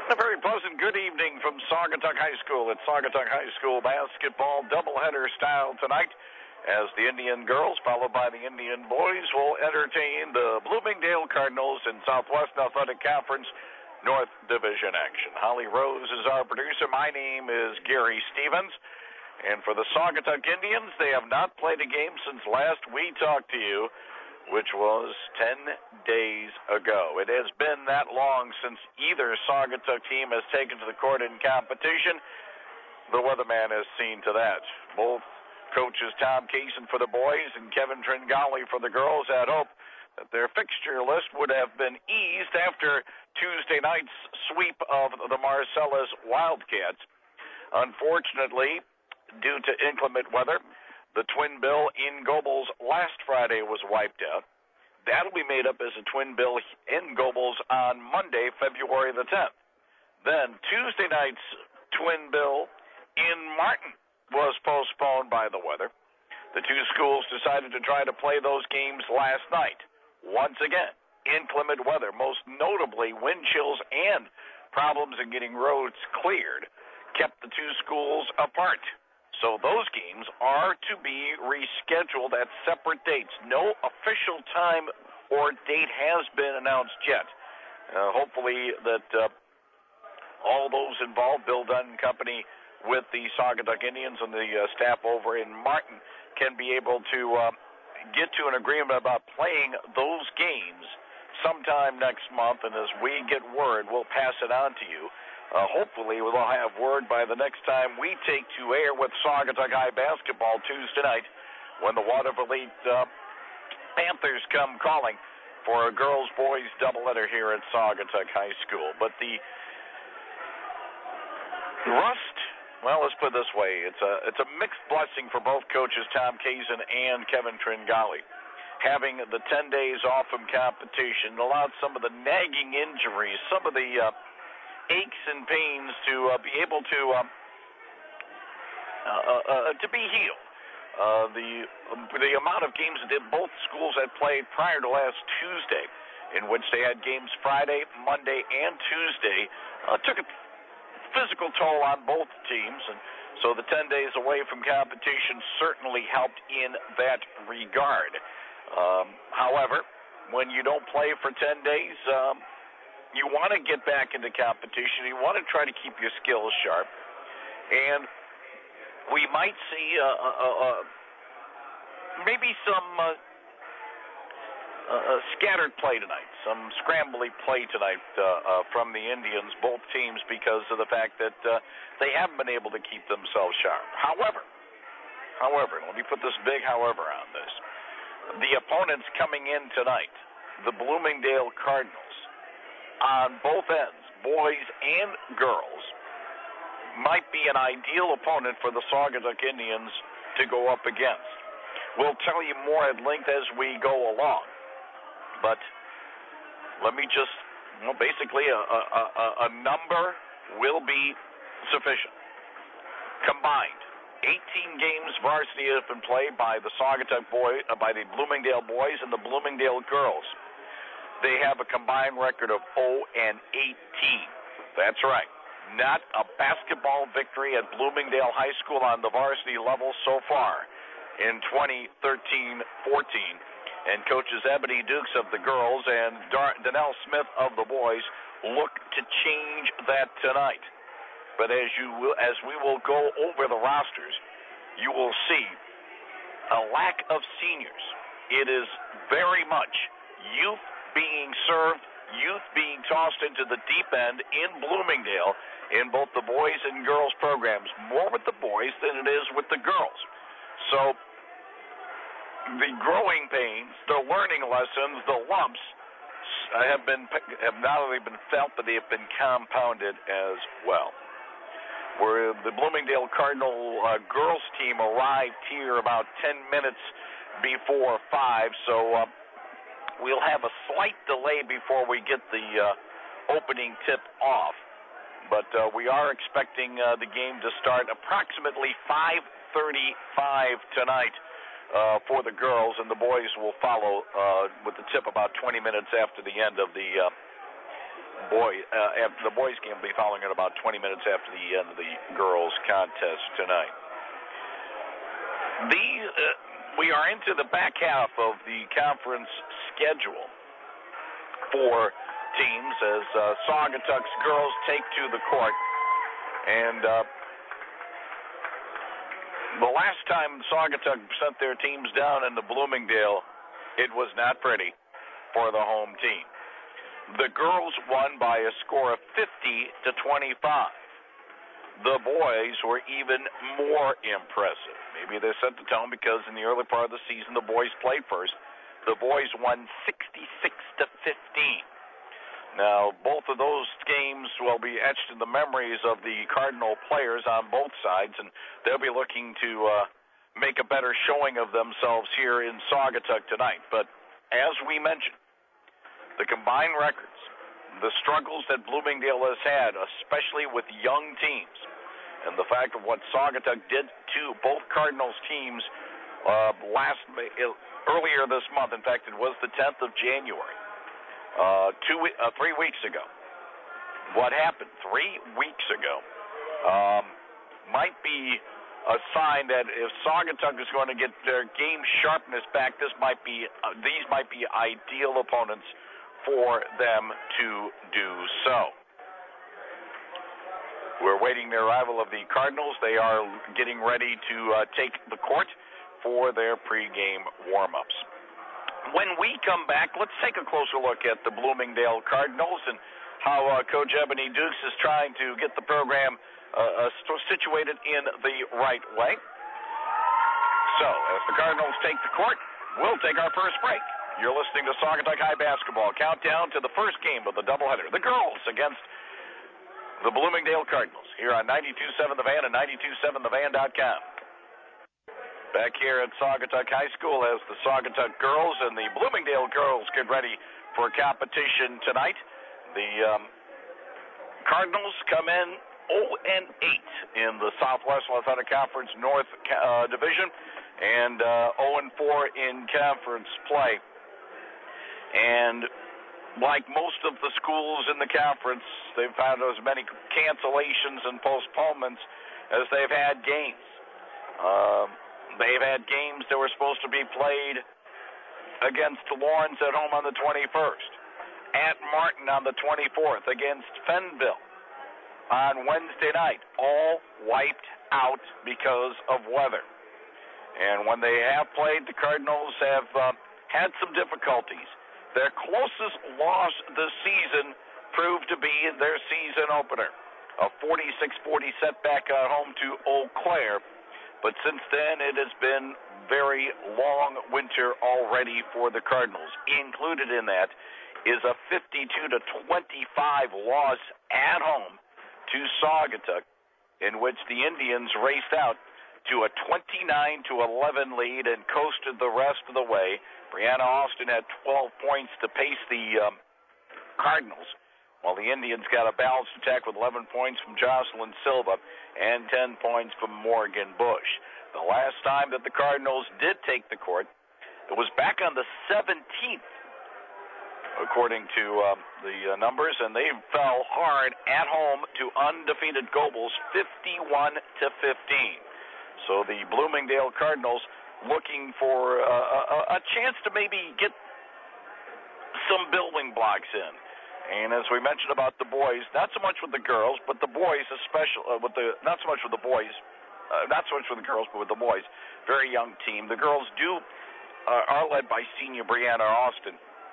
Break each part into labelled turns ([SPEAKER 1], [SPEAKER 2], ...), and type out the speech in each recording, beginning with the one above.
[SPEAKER 1] A very pleasant good evening from Saugatuck High School. It's Saugatuck High School basketball doubleheader style tonight as the Indian girls, followed by the Indian boys, will entertain the Bloomingdale Cardinals in Southwest Athletic Conference North Division action. Holly Rose is our producer. My name is Gary Stevens. And for the Saugatuck Indians, they have not played a game since last we talked to you, which was 10 days ago. It has been that long since either Saugatuck team has taken to the court in competition. The weatherman has seen to that. Both coaches, Tom Kaysen for the boys and Kevin Tringali for the girls, had hoped that their fixture list would have been eased after Tuesday night's sweep of the Marcellus Wildcats. Unfortunately, due to inclement weather, the twin bill in Gobles last Friday was wiped out. That'll be made up as a twin bill in Gobles on Monday, February the 10th. Then Tuesday night's twin bill in Martin was postponed by the weather. The two schools decided to try to play those games last night. Once again, inclement weather, most notably wind chills and problems in getting roads cleared, kept the two schools apart. So those games are to be rescheduled at separate dates. No official time or date has been announced yet. Hopefully that all those involved, Bill Dunn and company with the Saugatuck Indians and the staff over in Martin, can be able to get to an agreement about playing those games sometime next month. And as we get word, we'll pass it on to you. Hopefully, we'll have word by the next time we take to air with Saugatuck High basketball Tuesday night when the Waterville Elite Panthers come calling for a girls-boys doubleheader here at Saugatuck High School. But the rust, well, let's put it this way, it's a mixed blessing for both coaches, Tom Kaysen and Kevin Tringali. Having the 10 days off from competition allowed some of the nagging injuries, some of the aches and pains to be able to be healed. The amount of games that both schools had played prior to last Tuesday, in which they had games Friday, Monday, and Tuesday, took a physical toll on both teams, and so the 10 days away from competition certainly helped in that regard. However, when you don't play for 10 days, you want to get back into competition. You want to try to keep your skills sharp. And we might see maybe some scattered play tonight, some scrambly play tonight from the Indians, both teams, because of the fact that they haven't been able to keep themselves sharp. However, let me put this big however on this. The opponents coming in tonight, the Bloomingdale Cardinals, on both ends, boys and girls, might be an ideal opponent for the Saugatuck Indians to go up against. We'll tell you more at length as we go along, but let me just, basically a number will be sufficient. Combined, 18 games varsity have been played by the by the Bloomingdale boys and the Bloomingdale girls. They have a combined record of 0-18. That's right. Not a basketball victory at Bloomingdale High School on the varsity level so far in 2013-14. And coaches Ebony Dukes of the girls and Donnell Smith of the boys look to change that tonight. But as we will go over the rosters, you will see a lack of seniors. It is very much youth being served, youth being tossed into the deep end in Bloomingdale in both the boys and girls programs, more with the boys than it is with the girls. So the growing pains, the learning lessons, the lumps have not only been felt, but they have been compounded as well. Where the Bloomingdale Cardinal girls team arrived here about 10 minutes before 5, so we'll have a slight delay before we get the opening tip off, but we are expecting the game to start approximately 5:35 tonight for the girls, and the boys will follow with the tip about 20 minutes after the end of the the boys game will be following it about 20 minutes after the end of the girls contest tonight. We are into the back half of the conference schedule for teams as Saugatuck's girls take to the court. And the last time Saugatuck sent their teams down in the Bloomingdale, it was not pretty for the home team. The girls won by a score of 50-25. The boys were even more impressive. Maybe they set the tone because in the early part of the season the boys played first. The boys won 66-15. Now, both of those games will be etched in the memories of the Cardinal players on both sides, and they'll be looking to make a better showing of themselves here in Saugatuck tonight. But as we mentioned, the combined records, the struggles that Bloomingdale has had, especially with young teams, and the fact of what Saugatuck did to both Cardinals teams earlier this month. In fact, it was the 10th of January, 3 weeks ago. What happened 3 weeks ago might be a sign that if Saugatuck is going to get their game sharpness back, these might be ideal opponents for them to do so. We're waiting the arrival of the Cardinals. They are getting ready to take the court for their pregame warm-ups. When we come back, let's take a closer look at the Bloomingdale Cardinals and how Coach Ebony Dukes is trying to get the program situated in the right way. So, as the Cardinals take the court, we'll take our first break. You're listening to Saugatuck High Basketball. Countdown to the first game of the doubleheader. The girls against the Bloomingdale Cardinals here on 92.7 The Van and 92.7thevan.com. Back here at Saugatuck High School as the Saugatuck girls and the Bloomingdale girls get ready for competition tonight. The Cardinals come in 0-8 in the Southwest Athletic Conference North Division and 0-4 in conference play. And like most of the schools in the conference, they've had as many cancellations and postponements as they've had games. They've had games that were supposed to be played against Lawrence at home on the 21st, at Martin on the 24th, against Fenville on Wednesday night, all wiped out because of weather. And when they have played, the Cardinals have had some difficulties. Their closest loss this season proved to be their season opener, a 46-40 setback at home to Eau Claire. But since then, it has been very long winter already for the Cardinals. Included in that is a 52-25 loss at home to Saugatuck, in which the Indians raced out to a 29-11 lead and coasted the rest of the way. Brianna Austin had 12 points to pace the Cardinals, while the Indians got a balanced attack with 11 points from Jocelyn Silva and 10 points from Morgan Bush. The last time that the Cardinals did take the court, it was back on the 17th, according to the numbers, and they fell hard at home to undefeated Gobles, 51-15. So the Bloomingdale Cardinals looking for a chance to maybe get some building blocks in. And as we mentioned about the boys, not so much with the girls, but the boys, especially not so much with the girls, but with the boys. Very young team. The girls are led by senior Brianna Austin.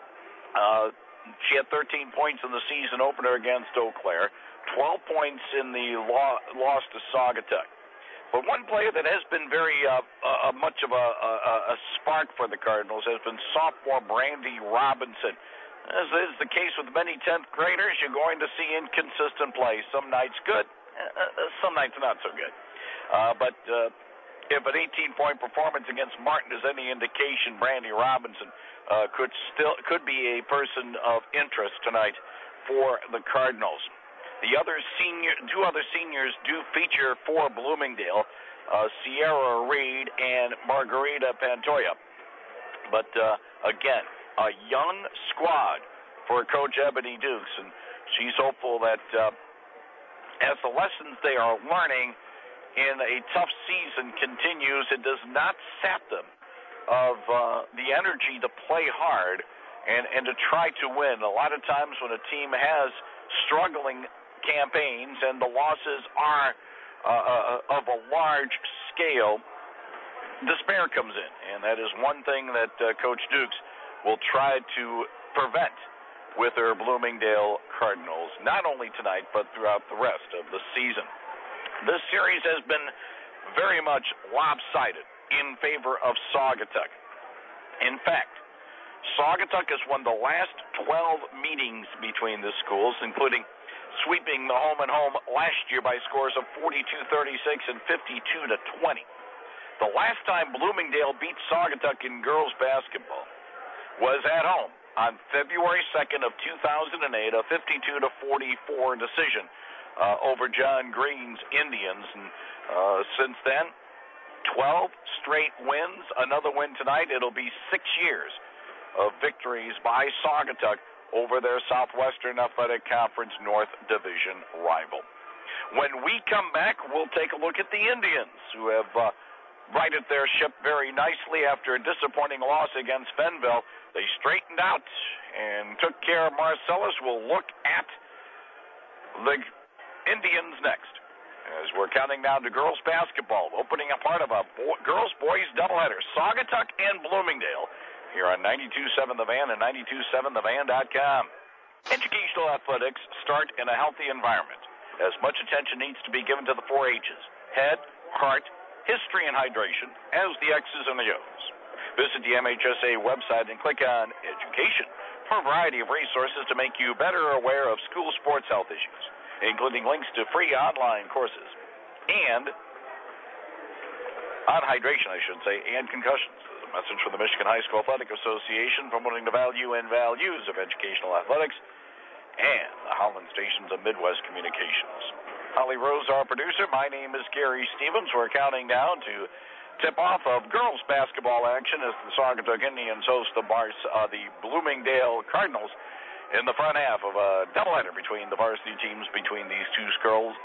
[SPEAKER 1] She had 13 points in the season opener against Eau Claire, 12 points in the loss to Saugatuck. But one player that has been very much of a spark for the Cardinals has been sophomore Brandy Robinson. As is the case with many 10th graders, you're going to see inconsistent play. Some nights good, some nights not so good. But if an 18-point performance against Martin is any indication, Brandy Robinson could be a person of interest tonight for the Cardinals. The two other seniors do feature for Bloomingdale, Sierra Reed and Margarita Pantoja. But again, a young squad for Coach Ebony Dukes. And she's hopeful that as the lessons they are learning in a tough season continues, it does not sap them of the energy to play hard and to try to win. A lot of times when a team has struggling campaigns and the losses are of a large scale, despair comes in, and that is one thing that Coach Dukes will try to prevent with her Bloomingdale Cardinals, not only tonight but throughout the rest of the season. This series has been very much lopsided in favor of Saugatuck. In fact, Saugatuck has won the last 12 meetings between the schools, including sweeping the home and home last year by scores of 42-36 and 52-20. The last time Bloomingdale beat Saugatuck in girls basketball was at home on February 2nd of 2008, a 52-44 decision over John Green's Indians. And since then, 12 straight wins, another win tonight. It'll be 6 years of victories by Saugatuck over their Southwestern Athletic Conference North Division rival. When we come back, we'll take a look at the Indians, who have righted their ship very nicely after a disappointing loss against Fenville. They straightened out and took care of Marcellus. We'll look at the Indians next, as we're counting down to girls basketball, opening a part of a girls-boys doubleheader, Saugatuck and Bloomingdale, here on 92.7 The Van and 92.7thevan.com. Educational athletics start in a healthy environment. As much attention needs to be given to the 4 H's: head, heart, history, and hydration, as the X's and the O's. Visit the MHSA website and click on Education for a variety of resources to make you better aware of school sports health issues, including links to free online courses and on hydration, I should say, and concussions. A message from the Michigan High School Athletic Association promoting the value and values of educational athletics and the Holland Stations of Midwest Communications. Holly Rose, our producer. My name is Gary Stevens. We're counting down to tip-off of girls basketball action as the Saugatuck Indians host the Bloomingdale Cardinals in the front half of a doubleheader between the varsity teams between these two schools.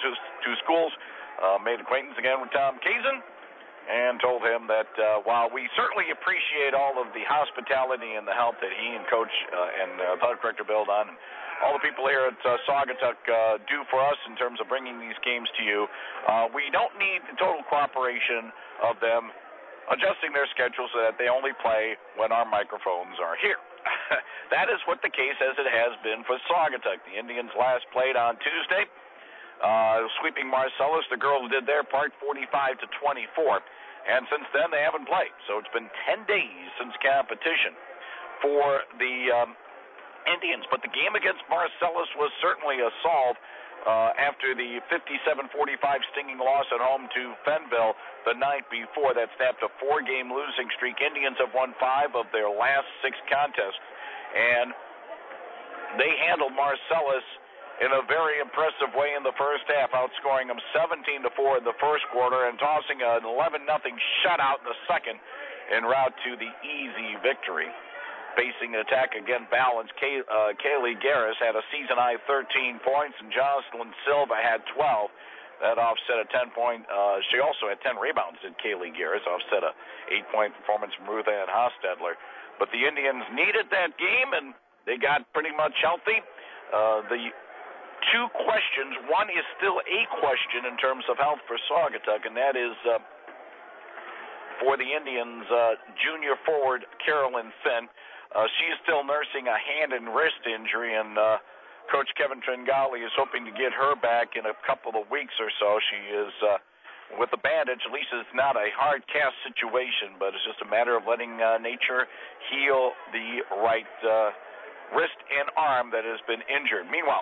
[SPEAKER 1] Made acquaintance again with Tom Kazin and told him that while we certainly appreciate all of the hospitality and the help that he and Coach and Athletic Director Bill Dunn and all the people here at Saugatuck do for us in terms of bringing these games to you, we don't need the total cooperation of them adjusting their schedule so that they only play when our microphones are here. That is what the case as it has been for Saugatuck. The Indians last played on Tuesday, sweeping Marcellus. The girls did their part 45-24, and since then they haven't played. So it's been 10 days since competition for the Indians. But the game against Marcellus was certainly a solve after the 57-45 stinging loss at home to Fenville the night before. That snapped a 4-game losing streak. Indians have won 5 of their last 6 contests, and they handled Marcellus in a very impressive way in the first half, outscoring them 17-4 in the first quarter and tossing an 11-0 shutout in the second en route to the easy victory. Facing an attack again balanced, Kaylee Garris had a season-high 13 points, and Jocelyn Silva had 12. That offset a 10-point. She also had 10 rebounds, did Kaylee Garris, offset a 8-point performance from Ruth Ann Hostetler. But the Indians needed that game, and they got pretty much healthy. The 2 questions, one is still a question in terms of health for Saugatuck, and that is for the Indians, junior forward Carolyn Finn. She is still nursing a hand and wrist injury, and Coach Kevin Tringali is hoping to get her back in a couple of weeks or so. She is with the bandage. At least it's not a hard cast situation, but it's just a matter of letting nature heal the right wrist and arm that has been injured. Meanwhile,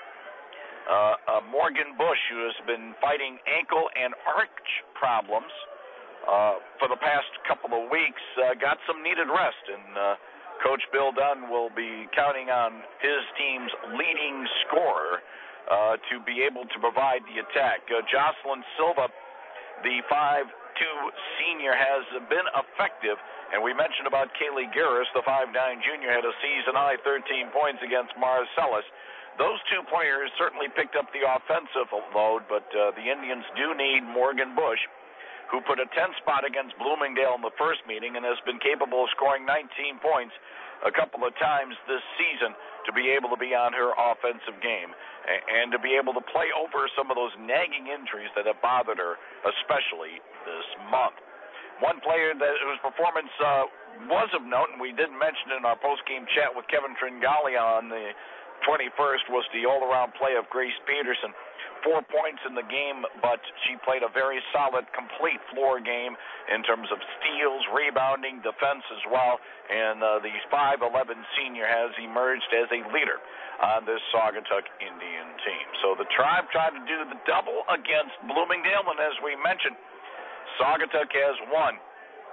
[SPEAKER 1] Morgan Bush, who has been fighting ankle and arch problems for the past couple of weeks, got some needed rest, and Coach Bill Dunn will be counting on his team's leading scorer to be able to provide the attack. Jocelyn Silva, the 5'2" senior, has been effective, and we mentioned about Kaylee Garris, the 5'9" junior, had a season-high 13 points against Marcellus. those two players certainly picked up the offensive load, but the Indians do need Morgan Bush, who put a 10 spot against Bloomingdale in the first meeting and has been capable of scoring 19 points a couple of times this season, to be able to be on her offensive game and to be able to play over some of those nagging injuries that have bothered her, especially this month. One player whose performance was of note, and we didn't mention in our post-game chat with Kevin Tringali on the 21st, was the all-around play of Grace Peterson. 4 points in the game, but she played a very solid, complete floor game in terms of steals, rebounding, defense as well, and the 5'11 senior has emerged as a leader on this Saugatuck Indian team. So the Tribe tried to do the double against Bloomingdale, and as we mentioned, Saugatuck has won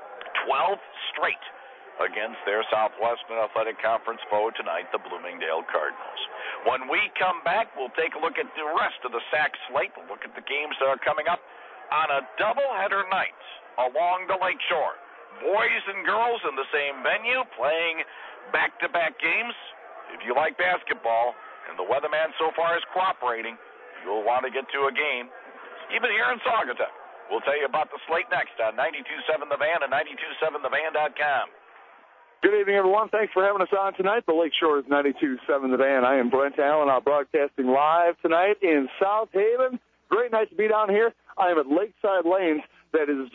[SPEAKER 1] 12 straight against their Southwestern Athletic Conference foe tonight, the Bloomingdale Cardinals. When we come back, we'll take a look at the rest of the SAC slate. We'll look at the games that are coming up on a doubleheader night along the Lake Shore. Boys and girls in the same venue playing back-to-back games. If you like basketball, and the weatherman so far is cooperating, you'll want to get to a game, even here in Saugatuck. We'll tell you about the slate next on 92.7 The Van and 92.7thevan.com.
[SPEAKER 2] Good evening, everyone. Thanks for having us on tonight. The Lake Shore is 92.7 The Van. I am Brent Allen. I'm broadcasting live tonight in South Haven. Great night to be down here. I am at Lakeside Lanes. That is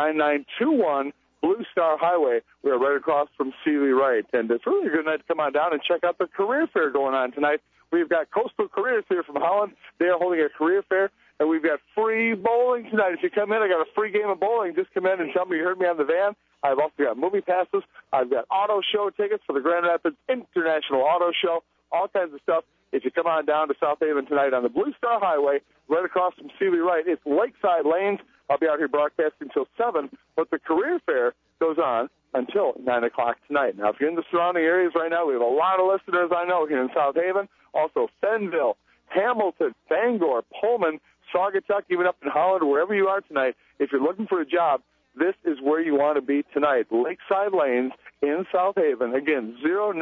[SPEAKER 2] 09921 Blue Star Highway. We are right across from Seeley Wright. And it's really a good night to come on down and check out the career fair going on tonight. We've got Coastal Careers here from Holland. They are holding a career fair. And we've got free bowling tonight. If you come in, I got a free game of bowling. Just come in and tell me you heard me on the van. I've also got movie passes. I've got auto show tickets for the Grand Rapids International Auto Show, all kinds of stuff. If you come on down to South Haven tonight on the Blue Star Highway, right across from Seeley Wright, it's Lakeside Lanes. I'll be out here broadcasting until 7, but the career fair goes on until 9 o'clock tonight. Now, if you're in the surrounding areas right now, we have a lot of listeners I know here in South Haven, also Fenville, Hamilton, Bangor, Pullman, Saugatuck, even up in Holland, wherever you are tonight. If you're looking for a job, this is where you want to be tonight. Lakeside Lanes in South Haven. Again,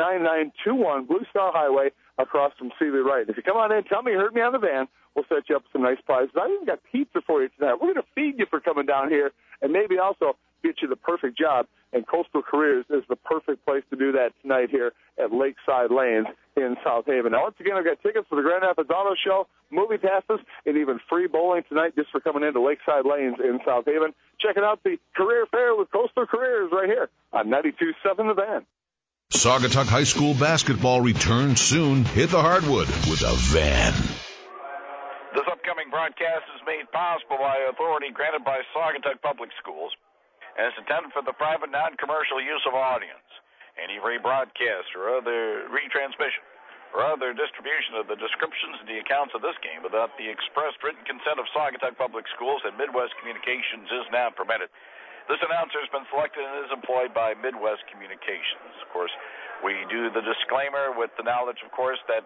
[SPEAKER 2] 09921 Blue Star Highway across from Seeley Wright. If you come on in, tell me you heard me on the van. We'll set you up with some nice prizes. I even got pizza for you tonight. We're going to feed you for coming down here and maybe also get you the perfect job. And Coastal Careers is the perfect place to do that tonight here at Lakeside Lanes in South Haven. Now, once again, I've got tickets for the Grand Rapids Auto Show, movie passes, and even free bowling tonight just for coming into Lakeside Lanes in South Haven. Checking out the career fair with Coastal Careers right here on 92.7 The Van.
[SPEAKER 3] Saugatuck High School basketball returns soon. Hit the hardwood with a van.
[SPEAKER 1] This upcoming broadcast is made possible by authority granted by Saugatuck Public Schools and is intended for the private, non-commercial use of audience. Any rebroadcast or other retransmission or other distribution of the descriptions and the accounts of this game without the expressed written consent of Saugatuck Public Schools and Midwest Communications is not permitted. This announcer has been selected and is employed by Midwest Communications. Of course, we do the disclaimer with the knowledge, of course, that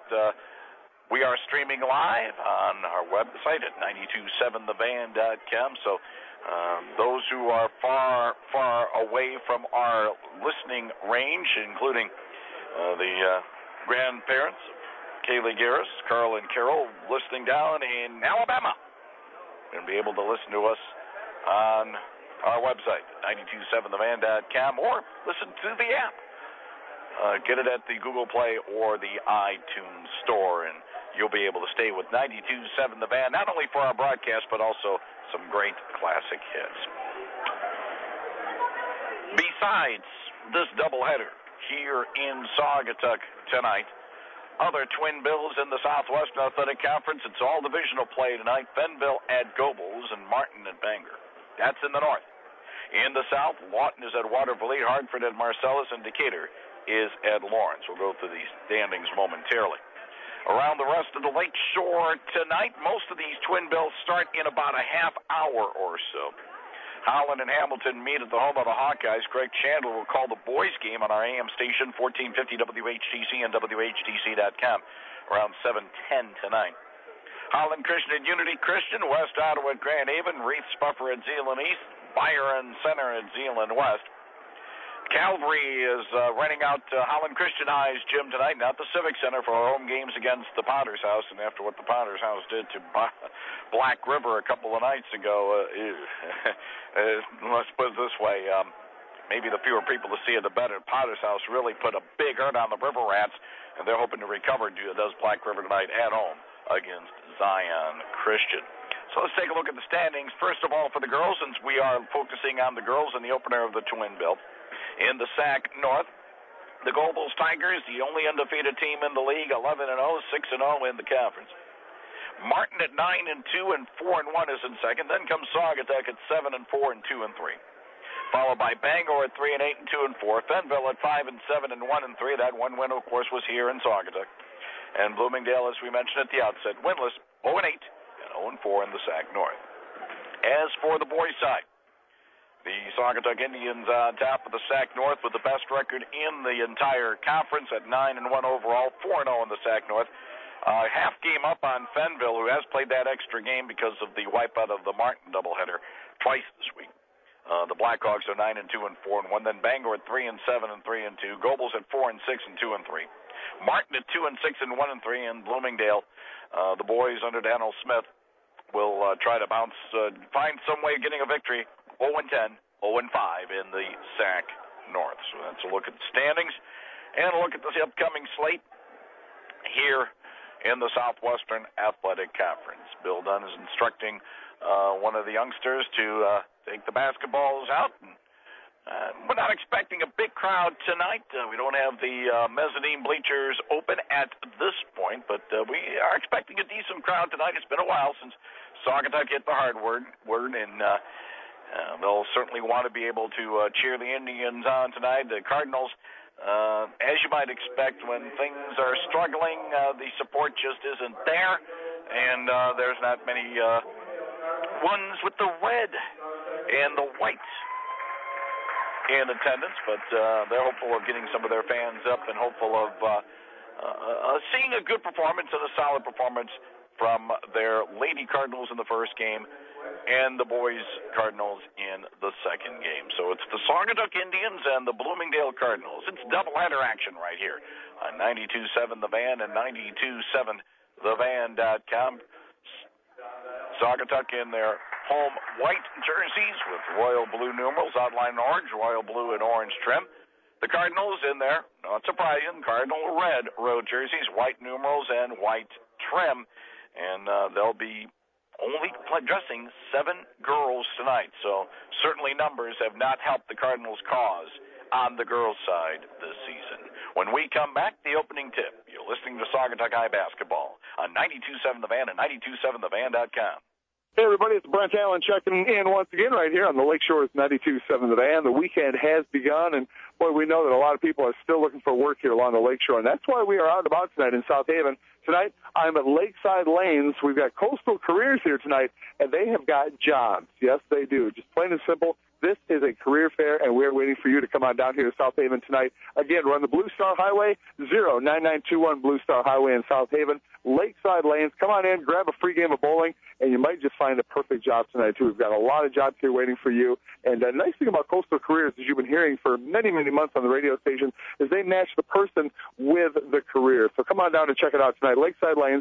[SPEAKER 1] we are streaming live on our website at 927thevan.com. So those who are far, far away from our listening range, including the grandparents of Kaylee Garris, Carl and Carol, listening down in Alabama, and be able to listen to us on our website, 927thevan.com, or listen to the app. Get it at the Google Play or the iTunes Store, and you'll be able to stay with 92.7 The Van, not only for our broadcast, but also some great classic hits. Besides this doubleheader here in Saugatuck tonight, other twin bills in the Southwestern Athletic Conference, it's all divisional play tonight. Fenville at Gobles and Martin at Bangor. That's in the north. In the south, Lawton is at Waterville, Hartford at Marcellus, and Decatur is at Lawrence. We'll go through these standings momentarily. Around the rest of the Lake Shore tonight, most of these twin bills start in about a half hour or so. Holland and Hamilton meet at the home of the Hawkeyes. Greg Chandler will call the boys' game on our AM station, 1450 WHTC and WHTC.com, around 7:10 tonight. Holland Christian and Unity Christian, West Ottawa at Grand Haven, Reith Spuffer at Zeeland East, Byron Center at Zeeland West. Calvary is renting out Holland Christian High's gym tonight, not the Civic Center, for our home games against the Potter's House. And after what the Potter's House did to Black River a couple of nights ago, let's put it this way, maybe the fewer people to see it, the better. Potter's House really put a big hurt on the River Rats, and they're hoping to recover. Does Black River tonight at home against Zion Christian. So let's take a look at the standings. First of all, for the girls, since we are focusing on the girls in the opener of the Twin Bill. In the SAC North, the Gobles Tigers, the only undefeated team in the league, 11-0, 6-0 in the conference. Martin at 9-2 and 4-1 is in second. Then comes Saugatuck at 7-4 and 2-3. Followed by Bangor at 3-8 and 2-4. Fenville at 5-7 and 1-3. That one win, of course, was here in Saugatuck. And Bloomingdale, as we mentioned at the outset, winless, 0-8 and 0-4 in the SAC North. As for the boys' side, the Saugatuck Indians on top of the SAC North with the best record in the entire conference at 9-1 overall, 4-0 in the SAC North. Half game up on Fenville, who has played that extra game because of the wipeout of the Martin doubleheader twice this week. The Blackhawks are 9-2 and 4-1. Then Bangor at 3-7 and 3-2. Gobles at 4-6 and 2-3. Martin at 2-6 and 1-3. And Bloomingdale, the boys under Daniel Smith, will try to find some way of getting a victory. 0-10, 0-5 in the SAC North. So that's a look at the standings and a look at the upcoming slate here in the Southwestern Athletic Conference. Bill Dunn is instructing one of the youngsters to take the basketballs out. We're not expecting a big crowd tonight. We don't have the mezzanine bleachers open at this point, but we are expecting a decent crowd tonight. It's been a while since Saugatuck hit the hard word, and they'll certainly want to be able to cheer the Indians on tonight. The Cardinals, as you might expect, when things are struggling, the support just isn't there, and there's not many ones with the red and the white in attendance, but they're hopeful of getting some of their fans up and hopeful of seeing a good performance and a solid performance from their Lady Cardinals in the first game and the boys Cardinals in the second game. So it's the Saugatuck Indians and the Bloomingdale Cardinals. It's doubleheader action right here on 92.7 The Van and 92.7thevan.com. Saugatuck in their home white jerseys with royal blue numerals, outlined in orange, royal blue and orange trim. The Cardinals in their, not surprising, cardinal red road jerseys, white numerals and white trim. And they'll be only dressing 7 girls tonight. So certainly numbers have not helped the Cardinals' cause on the girls' side this season. When we come back, the opening tip. You're listening to Saugatuck High Basketball on 92.7 The Van and 92.7thevan.com.
[SPEAKER 2] Hey, everybody, it's Brent Allen checking in once again right here on the Lakeshore's 92.7 The Van. The weekend has begun, and, boy, we know that a lot of people are still looking for work here along the Lakeshore, and that's why we are out and about tonight in South Haven. Tonight, I'm at Lakeside Lanes. We've got Coastal Careers here tonight, and they have got jobs. Yes, they do. Just plain and simple. This is a career fair, and we're waiting for you to come on down here to South Haven tonight. Again, we're on the Blue Star Highway, 09921 Blue Star Highway in South Haven. Lakeside Lanes. Come on in, grab a free game of bowling, and you might just find a perfect job tonight, too. We've got a lot of jobs here waiting for you. And the nice thing about Coastal Careers, as you've been hearing for many, many months on the radio station, is they match the person with the career. So come on down and check it out tonight. Lakeside Lanes,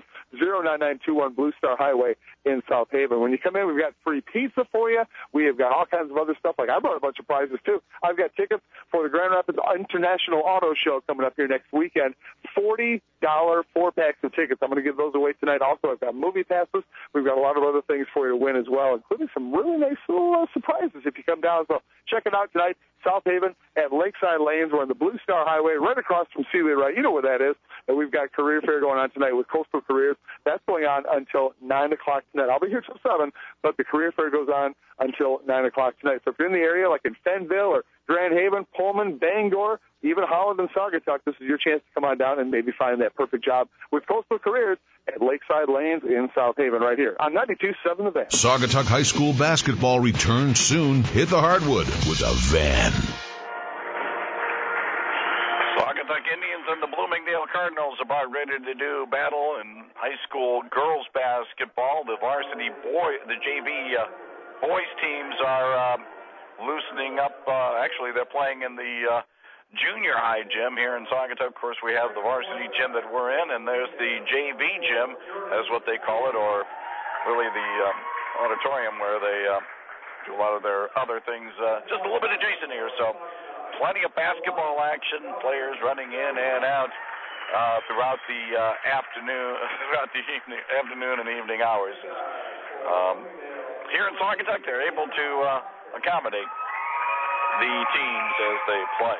[SPEAKER 2] 09921 Blue Star Highway in South Haven. When you come in, we've got free pizza for you. We have got all kinds of other stuff. Like I brought a bunch of prizes, too. I've got tickets for the Grand Rapids International Auto Show coming up here next weekend. $40 4-packs of tickets. I'm going to give those away tonight. Also, I've got movie passes. We've got a lot of other things for you to win as well, including some really nice little surprises if you come down. So check it out tonight. South Haven at Lakeside Lanes. We're on the Blue Star Highway, right across from Celia Wright. You know where that is. And we've got Career Fair going on tonight with Coastal Careers. That's going on until 9 o'clock tonight. I'll be here till 7, but the Career Fair goes on until 9 o'clock tonight. So if you're in the area, like in Fenville or Grand Haven, Pullman, Bangor, even Holland and Saugatuck, this is your chance to come on down and maybe find that perfect job with Coastal Careers at Lakeside Lanes in South Haven right here on 92.7 The Van.
[SPEAKER 3] Saugatuck High School basketball returns soon. Hit the hardwood with a Van.
[SPEAKER 1] Saugatuck Indians and the Bloomingdale Cardinals about ready to do battle in high school girls basketball. The varsity the JV boys teams are loosening up. Actually, they're playing in the junior high gym here in Saugatuck. Of course, we have the varsity gym that we're in, and there's the JV gym, as what they call it, or really the auditorium where they do a lot of their other things, just a little bit adjacent here. So plenty of basketball action, players running in and out throughout the afternoon and evening hours. Here in Saugatuck, they're able to accommodate the teams as they play.